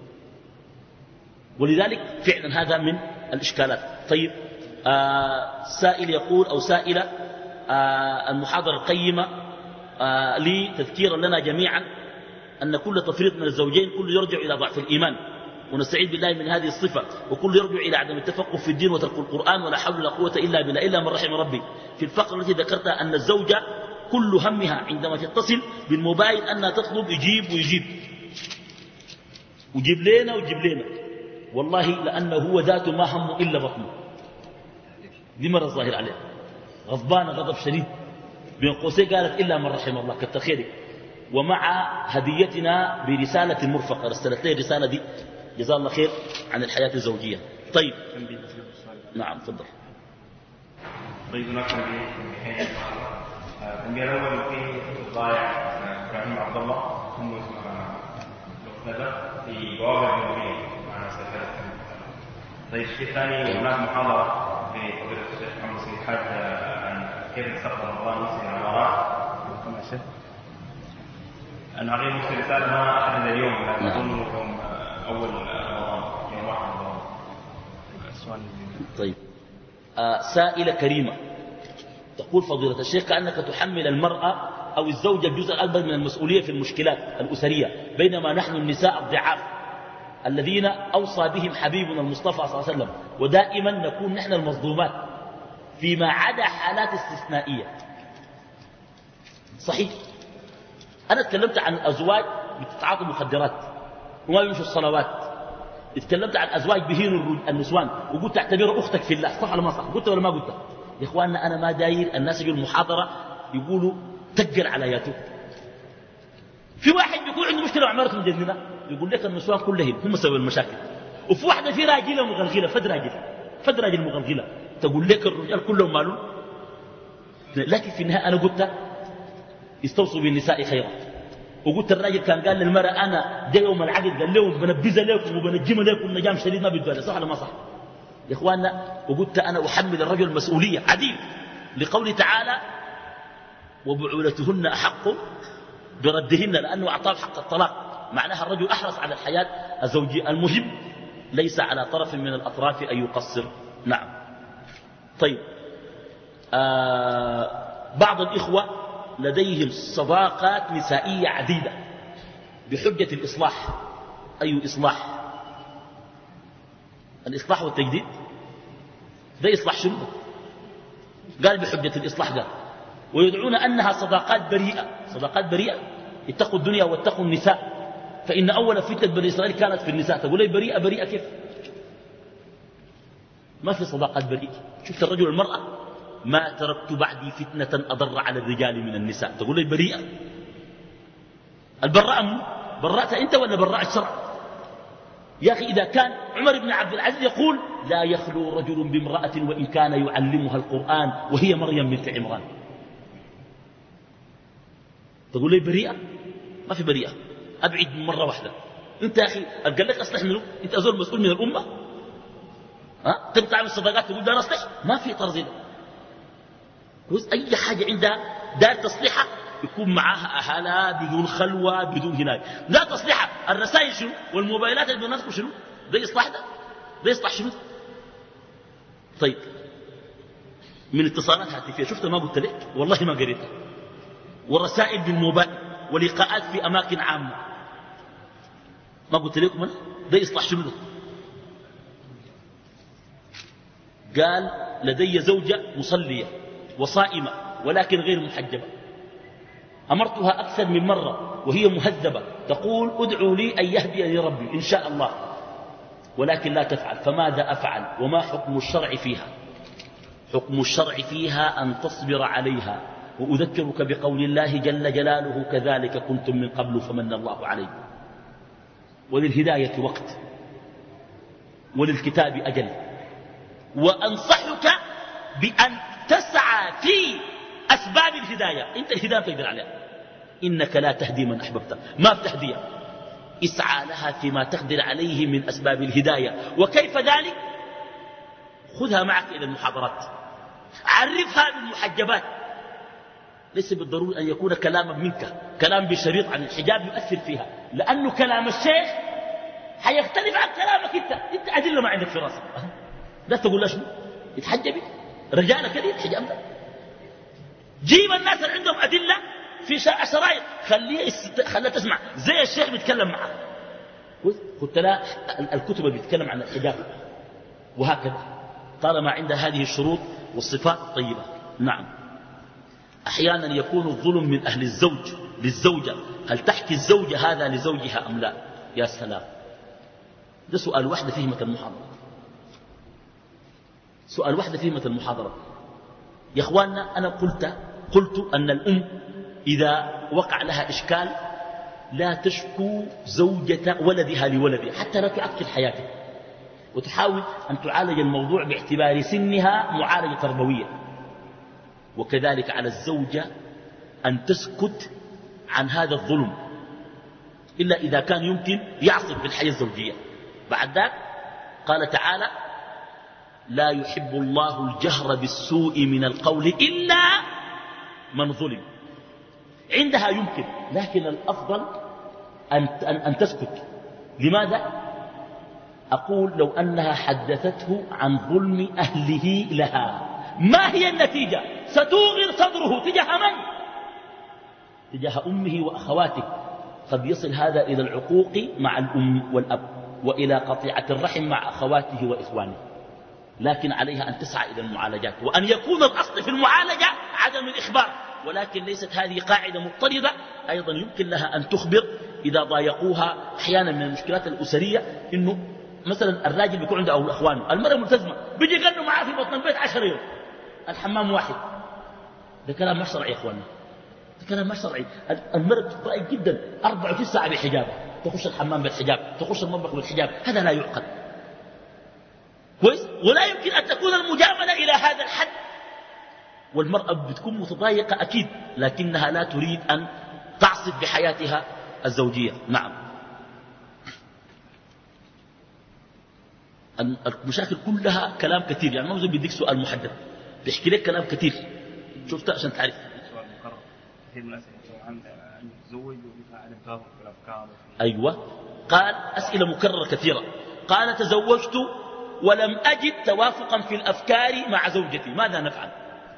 ولذلك فعلا هذا من الإشكالات. طيب آه سائل يقول أو سائلة آه المحاضرة القيمة آه لي تذكيرا لنا جميعا أن كل تفريط من الزوجين كل يرجع إلى ضعف الإيمان، ونستعيذ بالله من هذه الصفة، وكل يرجع إلى عدم التفقه في الدين وترك القرآن، ولا حول ولا قوة إلا بالله إلا من رحم ربي. في الفقرة التي ذكرتها أن الزوجة كل همها عندما تتصل بالموبايل أنها تطلب يجيب ويجيب ويجيب لنا ويجيب لنا، والله لأنه هو ذاته ما همه إلا بطنه. دي مرة الظاهر عليه غضبانة غضب شديد، بين قوسين قالت إلا من رحم الله، كتر خيرك. ومع هديتنا برسالة مرفقة رسلت لي الرسالة دي، جزاه الله خير، عن الحياة الزوجية. طيب نعم تفضل. طيب هناك تنبيه التنبيه الأول في الضايع إبراهيم عبد الله ثم مكتبة في جواب الجمهورية مع سيد. طيب الشيء الثاني هناك محاضرة في فضيلة الشيخ محمد سيد حاج عن كيف نستقبل رمضان المسلم على الوراء. أنا أعطيه نفس الرسالة ما أحدد اليوم، لكن أظن يوم أول رمضان يوم واحد رمضان. السؤال طيب آه سائلة كريمة تقول فضيلة الشيخ كأنك تحمل المرأة أو الزوجة الجزء الأكبر من المسؤولية في المشكلات الأسرية، بينما نحن النساء الضعاف الذين أوصى بهم حبيبنا المصطفى صلى الله عليه وسلم، ودائما نكون نحن المظلومات فيما عدا حالات استثنائية. صحيح أنا تكلمت عن أزواج بتتعاطوا مخدرات وما يمشوا الصلوات، اتكلمت عن أزواج بهينوا النسوان وقلت اعتبر أختك في الله، صح ولا ما صح؟ قلت ولا ما قلت؟ يا إخواننا أنا ما داير الناس يجوا المحاضرة يقولوا تقل على ياتو. في واحد بيكون عنده مشكلة وعمارته مجننة يقول لك النسوان كلهم هم سبب المشاكل، وفي واحدة في راجلة مغلغلة فد راجل فد راجل مغلغلة تقول لك الرجال كلهم مالون. لكن في النهاية أنا قلت استوصوا بالنساء خيرا، وقلت الراجل كان قال للمرأة أنا جاي يوم العقد قال لهم بنبذها لكم وبنجمها لكم نجام شديد ما بدوا، صح ولا ما صح يا إخواننا؟ وقلت أنا أحمل الرجل المسؤولية عديل لقول تعالى وبعولتهن أحق بردهن لأنه أعطاه حق الطلاق، معناها الرجل أحرص على الحياة الزوجية. المهم ليس على طرف من الأطراف أن يقصر. نعم. طيب آه بعض الإخوة لديهم صداقات نسائية عديدة بحجة الإصلاح. أي إصلاح؟ الإصلاح والتجديد ده إصلاح شنو؟ قال بحجة الإصلاح قال ويدعون أنها صداقات بريئة. صداقات بريئة؟ اتقوا الدنيا واتقوا النساء فإن أول فتنة بني إسرائيل كانت في النساء. تقول لي بريئة بريئة كيف؟ ما في صداقات بريئة. شفت الرجل والمرأة ما تركت بعدي فتنة أضر على الرجال من النساء. تقول لي بريئة؟ البراءة منه؟ براءة أنت ولا براءة الشرع؟ يا أخي إذا كان عمر بن عبد العزيز يقول لا يخلو رجل بامرأة وإن كان يعلمها القرآن وهي مريم بنت عمران، تقول لي بريئة؟ ما في بريئة. أبعد مرة واحدة. أنت يا أخي قال لك أصلح منه؟ أنت أزول مسؤول من الأمة؟ ها تبقى تعمل الصداقات تقول ده أصلح؟ ما في طرز ده. أي حاجة عندها دار تصليحها يكون معاها أهلها بدون خلوة بدون هناية. لا تصليحها الرسائل شنو والموبايلات اللي بنذكر شنو؟ ده إصلاح ده؟ ده إصلاح شنو؟ طيب من اتصالات هاتفية شفت ما قلت لك؟ والله ما قريتها. ورسائل بالموبايل ولقاءات في أماكن عامة ما قلت لكم أنا؟ ده إصلاح شنو ده؟ قال لدي زوجة مصلية وصائمة ولكن غير محجبة، أمرتها أكثر من مرة وهي مهذبة تقول ادعوا لي أن يهديني ربي إن شاء الله ولكن لا تفعل، فماذا أفعل وما حكم الشرع فيها؟ حكم الشرع فيها أن تصبر عليها، وأذكرك بقول الله جل جلاله كذلك كنتم من قبل فمن الله عليكم. وللهداية وقت وللكتاب أجل، وأنصحك بأن تسعى في أسباب الهداية. أنت الهداية تقدر عليها، إنك لا تهدي من أحببت، ما بتهديها، اسعى لها فيما تقدر عليه من أسباب الهداية. وكيف ذلك؟ خذها معك إلى المحاضرات، عرفها بالمحجبات، ليس بالضروري أن يكون كلاما منك، كلام بشريط عن الحجاب يؤثر فيها، لأنه كلام الشيخ حيختلف عن كلامك أنت. أنت أدلة ما عندك في راسك، لا تقول لا شنو يتحجبي رجالك كذي الحجاب ده. جيب الناس اللي عندهم أدلة في شرايط خليه خليه تسمع زي الشيخ بيتكلم معه، قلت لا الكتب اللي بيتكلم عن الحجاب وهكذا طالما عندها هذه الشروط والصفات الطيبة. نعم. أحيانا يكون الظلم من أهل الزوج للزوجة، هل تحكي الزوجة هذا لزوجها أم لا؟ يا سلام، ده سؤال واحدة فيه مثل المحاضرة، سؤال واحدة فيه مثل المحاضرة. يا أخواننا أنا قلت قلت أن الأم إذا وقع لها إشكال لا تشكو زوجة ولدها لولدها حتى لا تعكر حياته، وتحاول أن تعالج الموضوع باعتبار سنها معالجة تربوية. وكذلك على الزوجة أن تسكت عن هذا الظلم إلا إذا كان يمكن يعصف بالحياة الزوجية. بعد ذلك قال تعالى لا يحب الله الجهر بالسوء من القول إلا من ظلم. عندها يمكن، لكن الأفضل أن, أن, أن تسكت. لماذا؟ أقول لو أنها حدثته عن ظلم أهله لها ما هي النتيجة؟ ستوغر صدره تجاه من؟ تجاه أمه وأخواته. قد يصل هذا إلى العقوق مع الأم والأب وإلى قطيعة الرحم مع أخواته وإخوانه. لكن عليها أن تسعى إلى المعالجات، وأن يكون الأصل في المعالجة عدم الإخبار، ولكن ليست هذه قاعدة مضطردة. أيضا يمكن لها أن تخبر إذا ضايقوها. أحيانا من المشكلات الأسرية إنه مثلا الراجل بيكون عنده أو أخوانه، المرأة ملتزمة بيجي يغنوا معاه في بطن البيت عشر يوم، الحمام واحد. ده كلام مش شرعي يا اخواننا، ده كلام مش شرعي. المرأة ضائق جدا أربعة وعشرين ساعة بحجابها، تخش الحمام بالحجاب، تخش المطبخ بالحجاب، هذا لا يعقل. كويس؟ ولا يمكن أن تكون المجاملة إلى هذا الحد. والمرأة بتكون متضايقة أكيد، لكنها لا تريد أن تعصف بحياتها الزوجية. نعم. المشاكل كلها كلام كثير، يعني ما بيديك سؤال محدد، بيحكي لك كلام كثير شفته عشان تعرف. سؤال مكرر كثير من الأسئلة عن الزوج وعن التوافق في الأفكار. أيوة، قال أسئلة مكررة كثيرة. قال تزوجت ولم أجد توافقا في الأفكار مع زوجتي، ماذا نفعل؟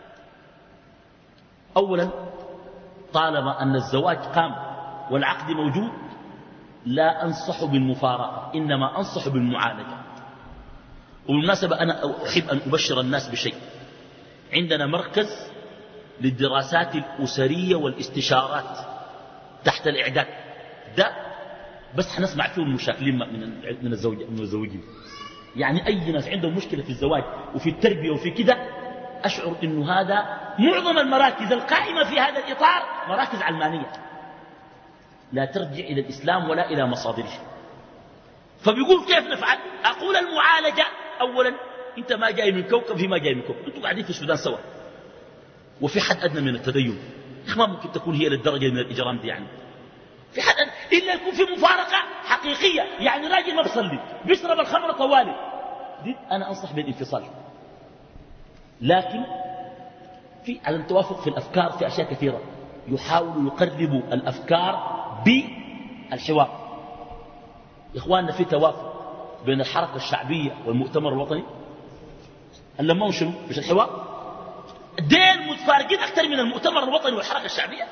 أولا، طالما أن الزواج قام والعقد موجود لا أنصح بالمفارقة، إنما أنصح بالمعالجة. وبالمناسبة أنا أحب أن أبشر الناس بشيء. عندنا مركز للدراسات الأسرية والاستشارات تحت الإعداد، ده بس حنسمع فيه المشاكلين من الزوج من الزوجين. يعني أي ناس عندهم مشكلة في الزواج وفي التربية وفي كده، أشعر إنه هذا معظم المراكز القائمة في هذا الإطار مراكز علمانية لا ترجع إلى الإسلام ولا إلى مصادره. فبيقول كيف نفعل؟ أقول المعالجة أولا، أنت ما جاي من كوكب في ما جاي من كوكب، أنتوا قاعدين في السودان سوا وفي حد أدنى من التدين، ما ممكن تكون هي للدرجة من الإجرام دي، يعني في حد أدنى إلا يكون في مفارقة حقيقية. يعني راجل ما بيصلي بيشرب الخمر طوالي، دي أنا أنصح بالانفصال. لكن في على التوافق في الأفكار في أشياء كثيرة، يحاول يقرب الأفكار بالحوار. يا إخواننا في توافق بين الحركة الشعبية والمؤتمر الوطني، لما هو شنو؟ مش الحوار؟ دين متفارقين أكثر من المؤتمر الوطني والحركة الشعبية.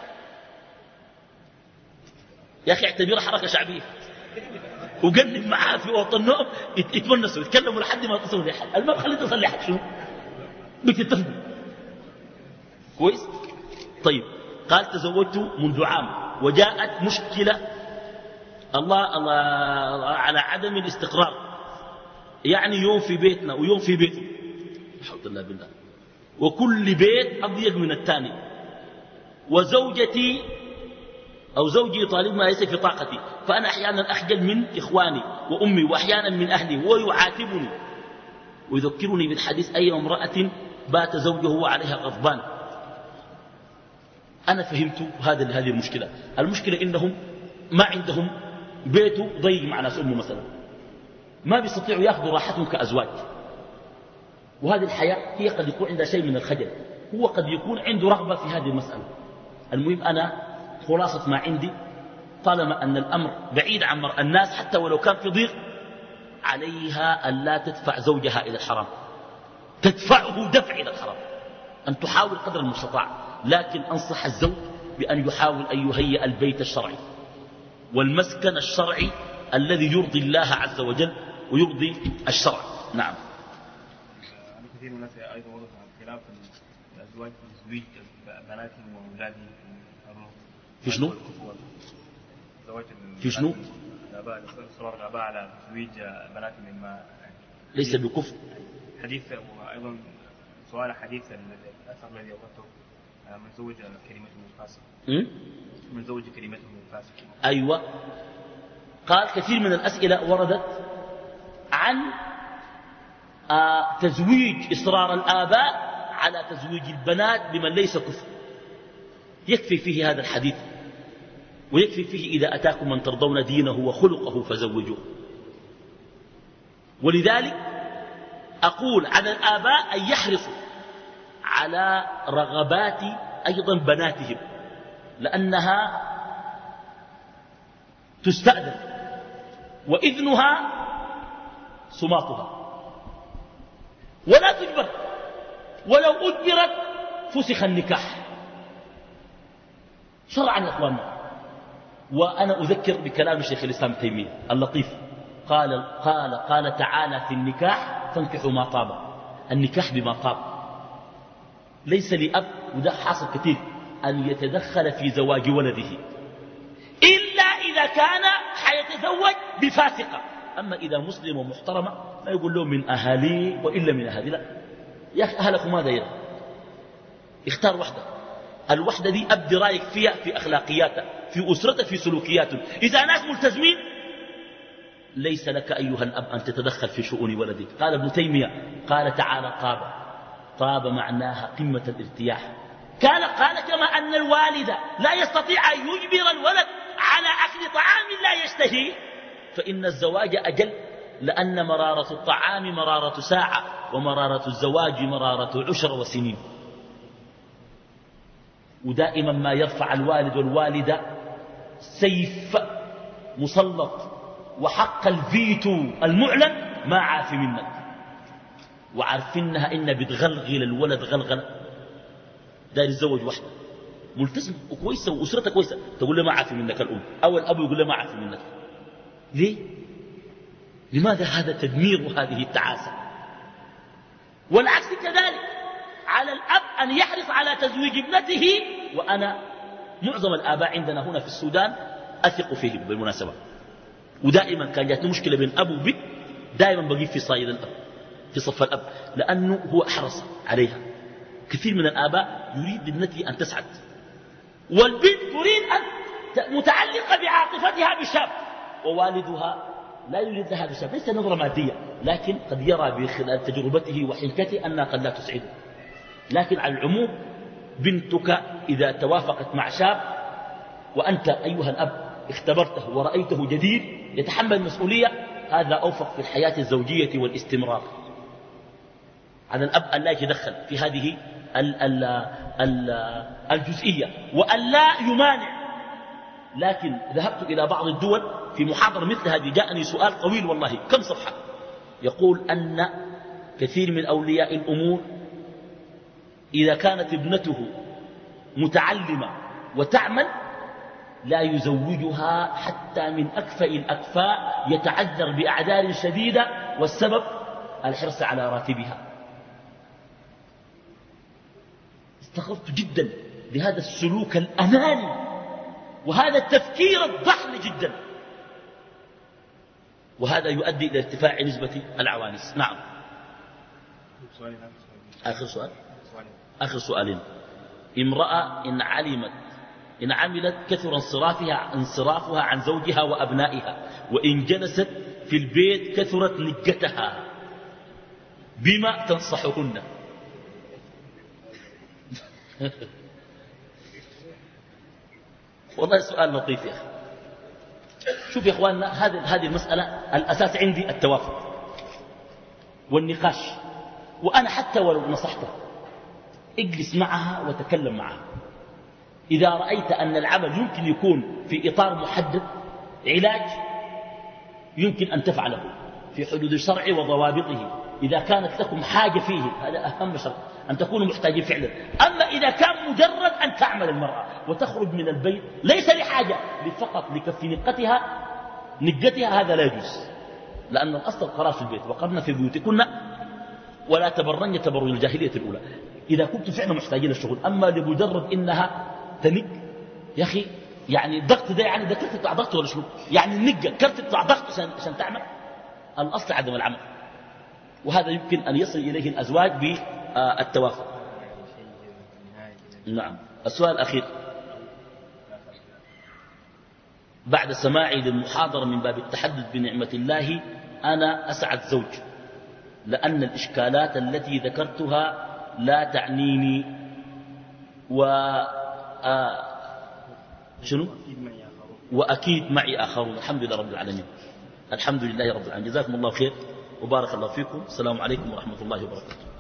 يا أخي اعتبرها حركة شعبية وقلب معاه في وسط النوم، يتونسوا يتكلموا لحد ما يتصلوا لحد. المهم خلي تصل لحد شنو؟ بتتفقوا. كويس؟ طيب، قال تزوجت منذ عام وجاءت مشكلة الله, الله على عدم الاستقرار، يعني يوم في بيتنا ويوم في بيته، حول الله بالله، وكل بيت أضيق من الثاني، وزوجتي أو زوجي طالب ما ليس في طاقتي، فأنا أحيانا أخجل من إخواني وأمي وأحيانا من أهلي، ويعاتبني ويذكرني بالحديث أي امرأة بات زوجه وعليها غضبان. أنا فهمت هذا هذه المشكلة. المشكلة إنهم ما عندهم بيته ضيق مع ناس أمه مثلا، ما بيستطيعوا يأخذوا راحتهم كأزواج، وهذه الحياة هي قد يكون عندها شيء من الخجل، هو قد يكون عنده رغبة في هذه المسألة. المهم أنا خلاصة ما عندي، طالما أن الأمر بعيد عن مرء الناس حتى ولو كان في ضيق، عليها أن لا تدفع زوجها إلى الحرام، تدفعه دفع إلى الحرام، أن تحاول قدر المستطاع. لكن أنصح الزوج بأن يحاول أن يهيئ البيت الشرعي والمسكن الشرعي الذي يرضي الله عز وجل ويرضي الشرع. نعم. كثير من الناس أيضا وضعوا خلاف الأزواج في تزويج بناتهم وأولادهم في شنو؟ زواج في شنو؟ الآباء، إصرار الآباء على تزويج بناتهم مما ليس بكفر. حديث، وأيضا سؤال حديث الأثر الذي أوردته من زوج كلمته فاسق، من زوج كلمته فاسق. أيوة، قال كثير من الأسئلة وردت عن آه تزويج إصرار الآباء على تزويج البنات بمن ليس كفر. يكفي فيه هذا الحديث، ويكفي فيه إذا أتاكم من ترضون دينه وخلقه فزوجوه. ولذلك أقول على الآباء أن يحرصوا على رغبات أيضا بناتهم، لأنها تستأذن وإذنها سماطها، ولا تجبر، ولو أجبرت فسخ النكاح شرعا يا أخواننا. وأنا أذكر بكلام الشيخ الإسلام ابن تيمية اللطيف، قال, قال, قال تعالى في النكاح فانكحوا ما طاب. النكاح بما طاب، ليس لأب، وده حاصل كثير، أن يتدخل في زواج ولده إلا إذا كان حيتزوج بفاسقة. أما إذا مسلم ومحترمة ما يقول له من أهالي وإلا من أهالي، لا يا أخي أهلكم ماذا يرى؟ اختار وحدة. الوحدة دي أبدي رأيك فيها في أخلاقياتها، في أسرتها، في سلوكياتهم. إذا ناس ملتزمين ليس لك أيها الأب أن تتدخل في شؤون ولدك. قال ابن تيمية قال تعالى طاب، طاب معناها قمة الارتياح. قال قال كما أن الوالد لا يستطيع أن يجبر الولد على أكل طعام لا يشتهيه، فإن الزواج أجل، لأن مرارة الطعام مرارة ساعة، ومرارة الزواج مرارة عشر وسنين. ودائما ما يرفع الوالد والوالدة سيف مسلط وحق الفيتو المعلن ما عافي منك، وعارفينها إن بتغلغل الولد غلغلة. داير يتزوج وحده ملتزم وكويسة وأسرتها كويسة، تقول له ما عافي منك الأم، أو الأب يقول له ما عافي منك. ليه؟ لماذا هذا تدمير وهذه التعاسة؟ والعكس كذلك، على الأب أن يحرص على تزويج ابنته. وأنا معظم الآباء عندنا هنا في السودان أثق فيهم بالمناسبة، ودائما كان جاتني مشكلة بين أب وبنت، دائما بجيب في صايد الأب، في صف الأب، لأنه هو أحرص عليها. كثير من الآباء يريد ابنته أن تسعد، والبنت تريد أن متعلقة بعاطفتها بالشاب، ووالدها لا يريد لها بالشاب. ليس نظرة مادية، لكن قد يرى بخلال تجربته وحنكته أنها قد لا تسعده. لكن على العموم بنتك إذا توافقت مع شاب وأنت أيها الأب اختبرته ورأيته جديد يتحمل المسؤولية، هذا أوفق في الحياة الزوجية والاستمرار. على الأب أن لا يتدخل في هذه ال ال ال الجزئية وأن لا يمانع. لكن ذهبت إلى بعض الدول في محاضرة مثل هذه، جاءني سؤال طويل والله كم صفحة، يقول أن كثير من أولياء الأمور إذا كانت ابنته متعلمة وتعمل لا يزوجها حتى من أكفأ الأكفاء، يتعذر بأعذار شديدة، والسبب الحرص على راتبها. استغربت جدا لهذا السلوك الأناني وهذا التفكير الضحل جدا، وهذا يؤدي إلى ارتفاع نسبة العوانس. نعم. آخر سؤال، آخر سؤالين. امرأة إن علمت إن عملت كثر انصرافها انصرافها عن زوجها وأبنائها، وإن جلست في البيت كثرت نجتها، بما تنصحهن؟ والله سؤال لطيف يا أخي. شوف يا إخواننا، هذه هذه المسألة الأساس عندي التوافق والنقاش، وأنا حتى ولو نصحته اجلس معها وتكلم معها. إذا رأيت أن العمل يمكن يكون في إطار محدد، علاج يمكن أن تفعله في حدود الشرع وضوابطه، إذا كانت لكم حاجة فيه، هذا أهم شرط، أن تكونوا محتاجين فعلا. أما إذا كان مجرد أن تعمل المرأة وتخرج من البيت ليس لحاجة، فقط لكف نقتها نقتها، هذا لا يجوز، لأن الأصل القرار في البيت، وقرنا في بيوتكن ولا تبرن تبرج الجاهلية الأولى. إذا كنت فعلا محتاجين الشغل، أما لمجرد إنها تنق، يا أخي يعني الضغط ده، يعني ده كرت بتاع ضغط ولا شنو؟ يعني النقة كرت بتاع ضغط عشان عشان تعمل. الأصل عدم العمل، وهذا يمكن أن يصل إليه الأزواج بالتوافق. نعم. السؤال الأخير، بعد سماعي للمحاضرة من باب التحدث بنعمة الله، أنا أسعد زوج، لأن الإشكالات التي ذكرتها لا تعنيني، و آه شنو وأكيد معي آخرون. الحمد لله رب العالمين، الحمد لله رب العالمين. جزاكم الله خير وبارك الله فيكم. السلام عليكم ورحمة الله وبركاته.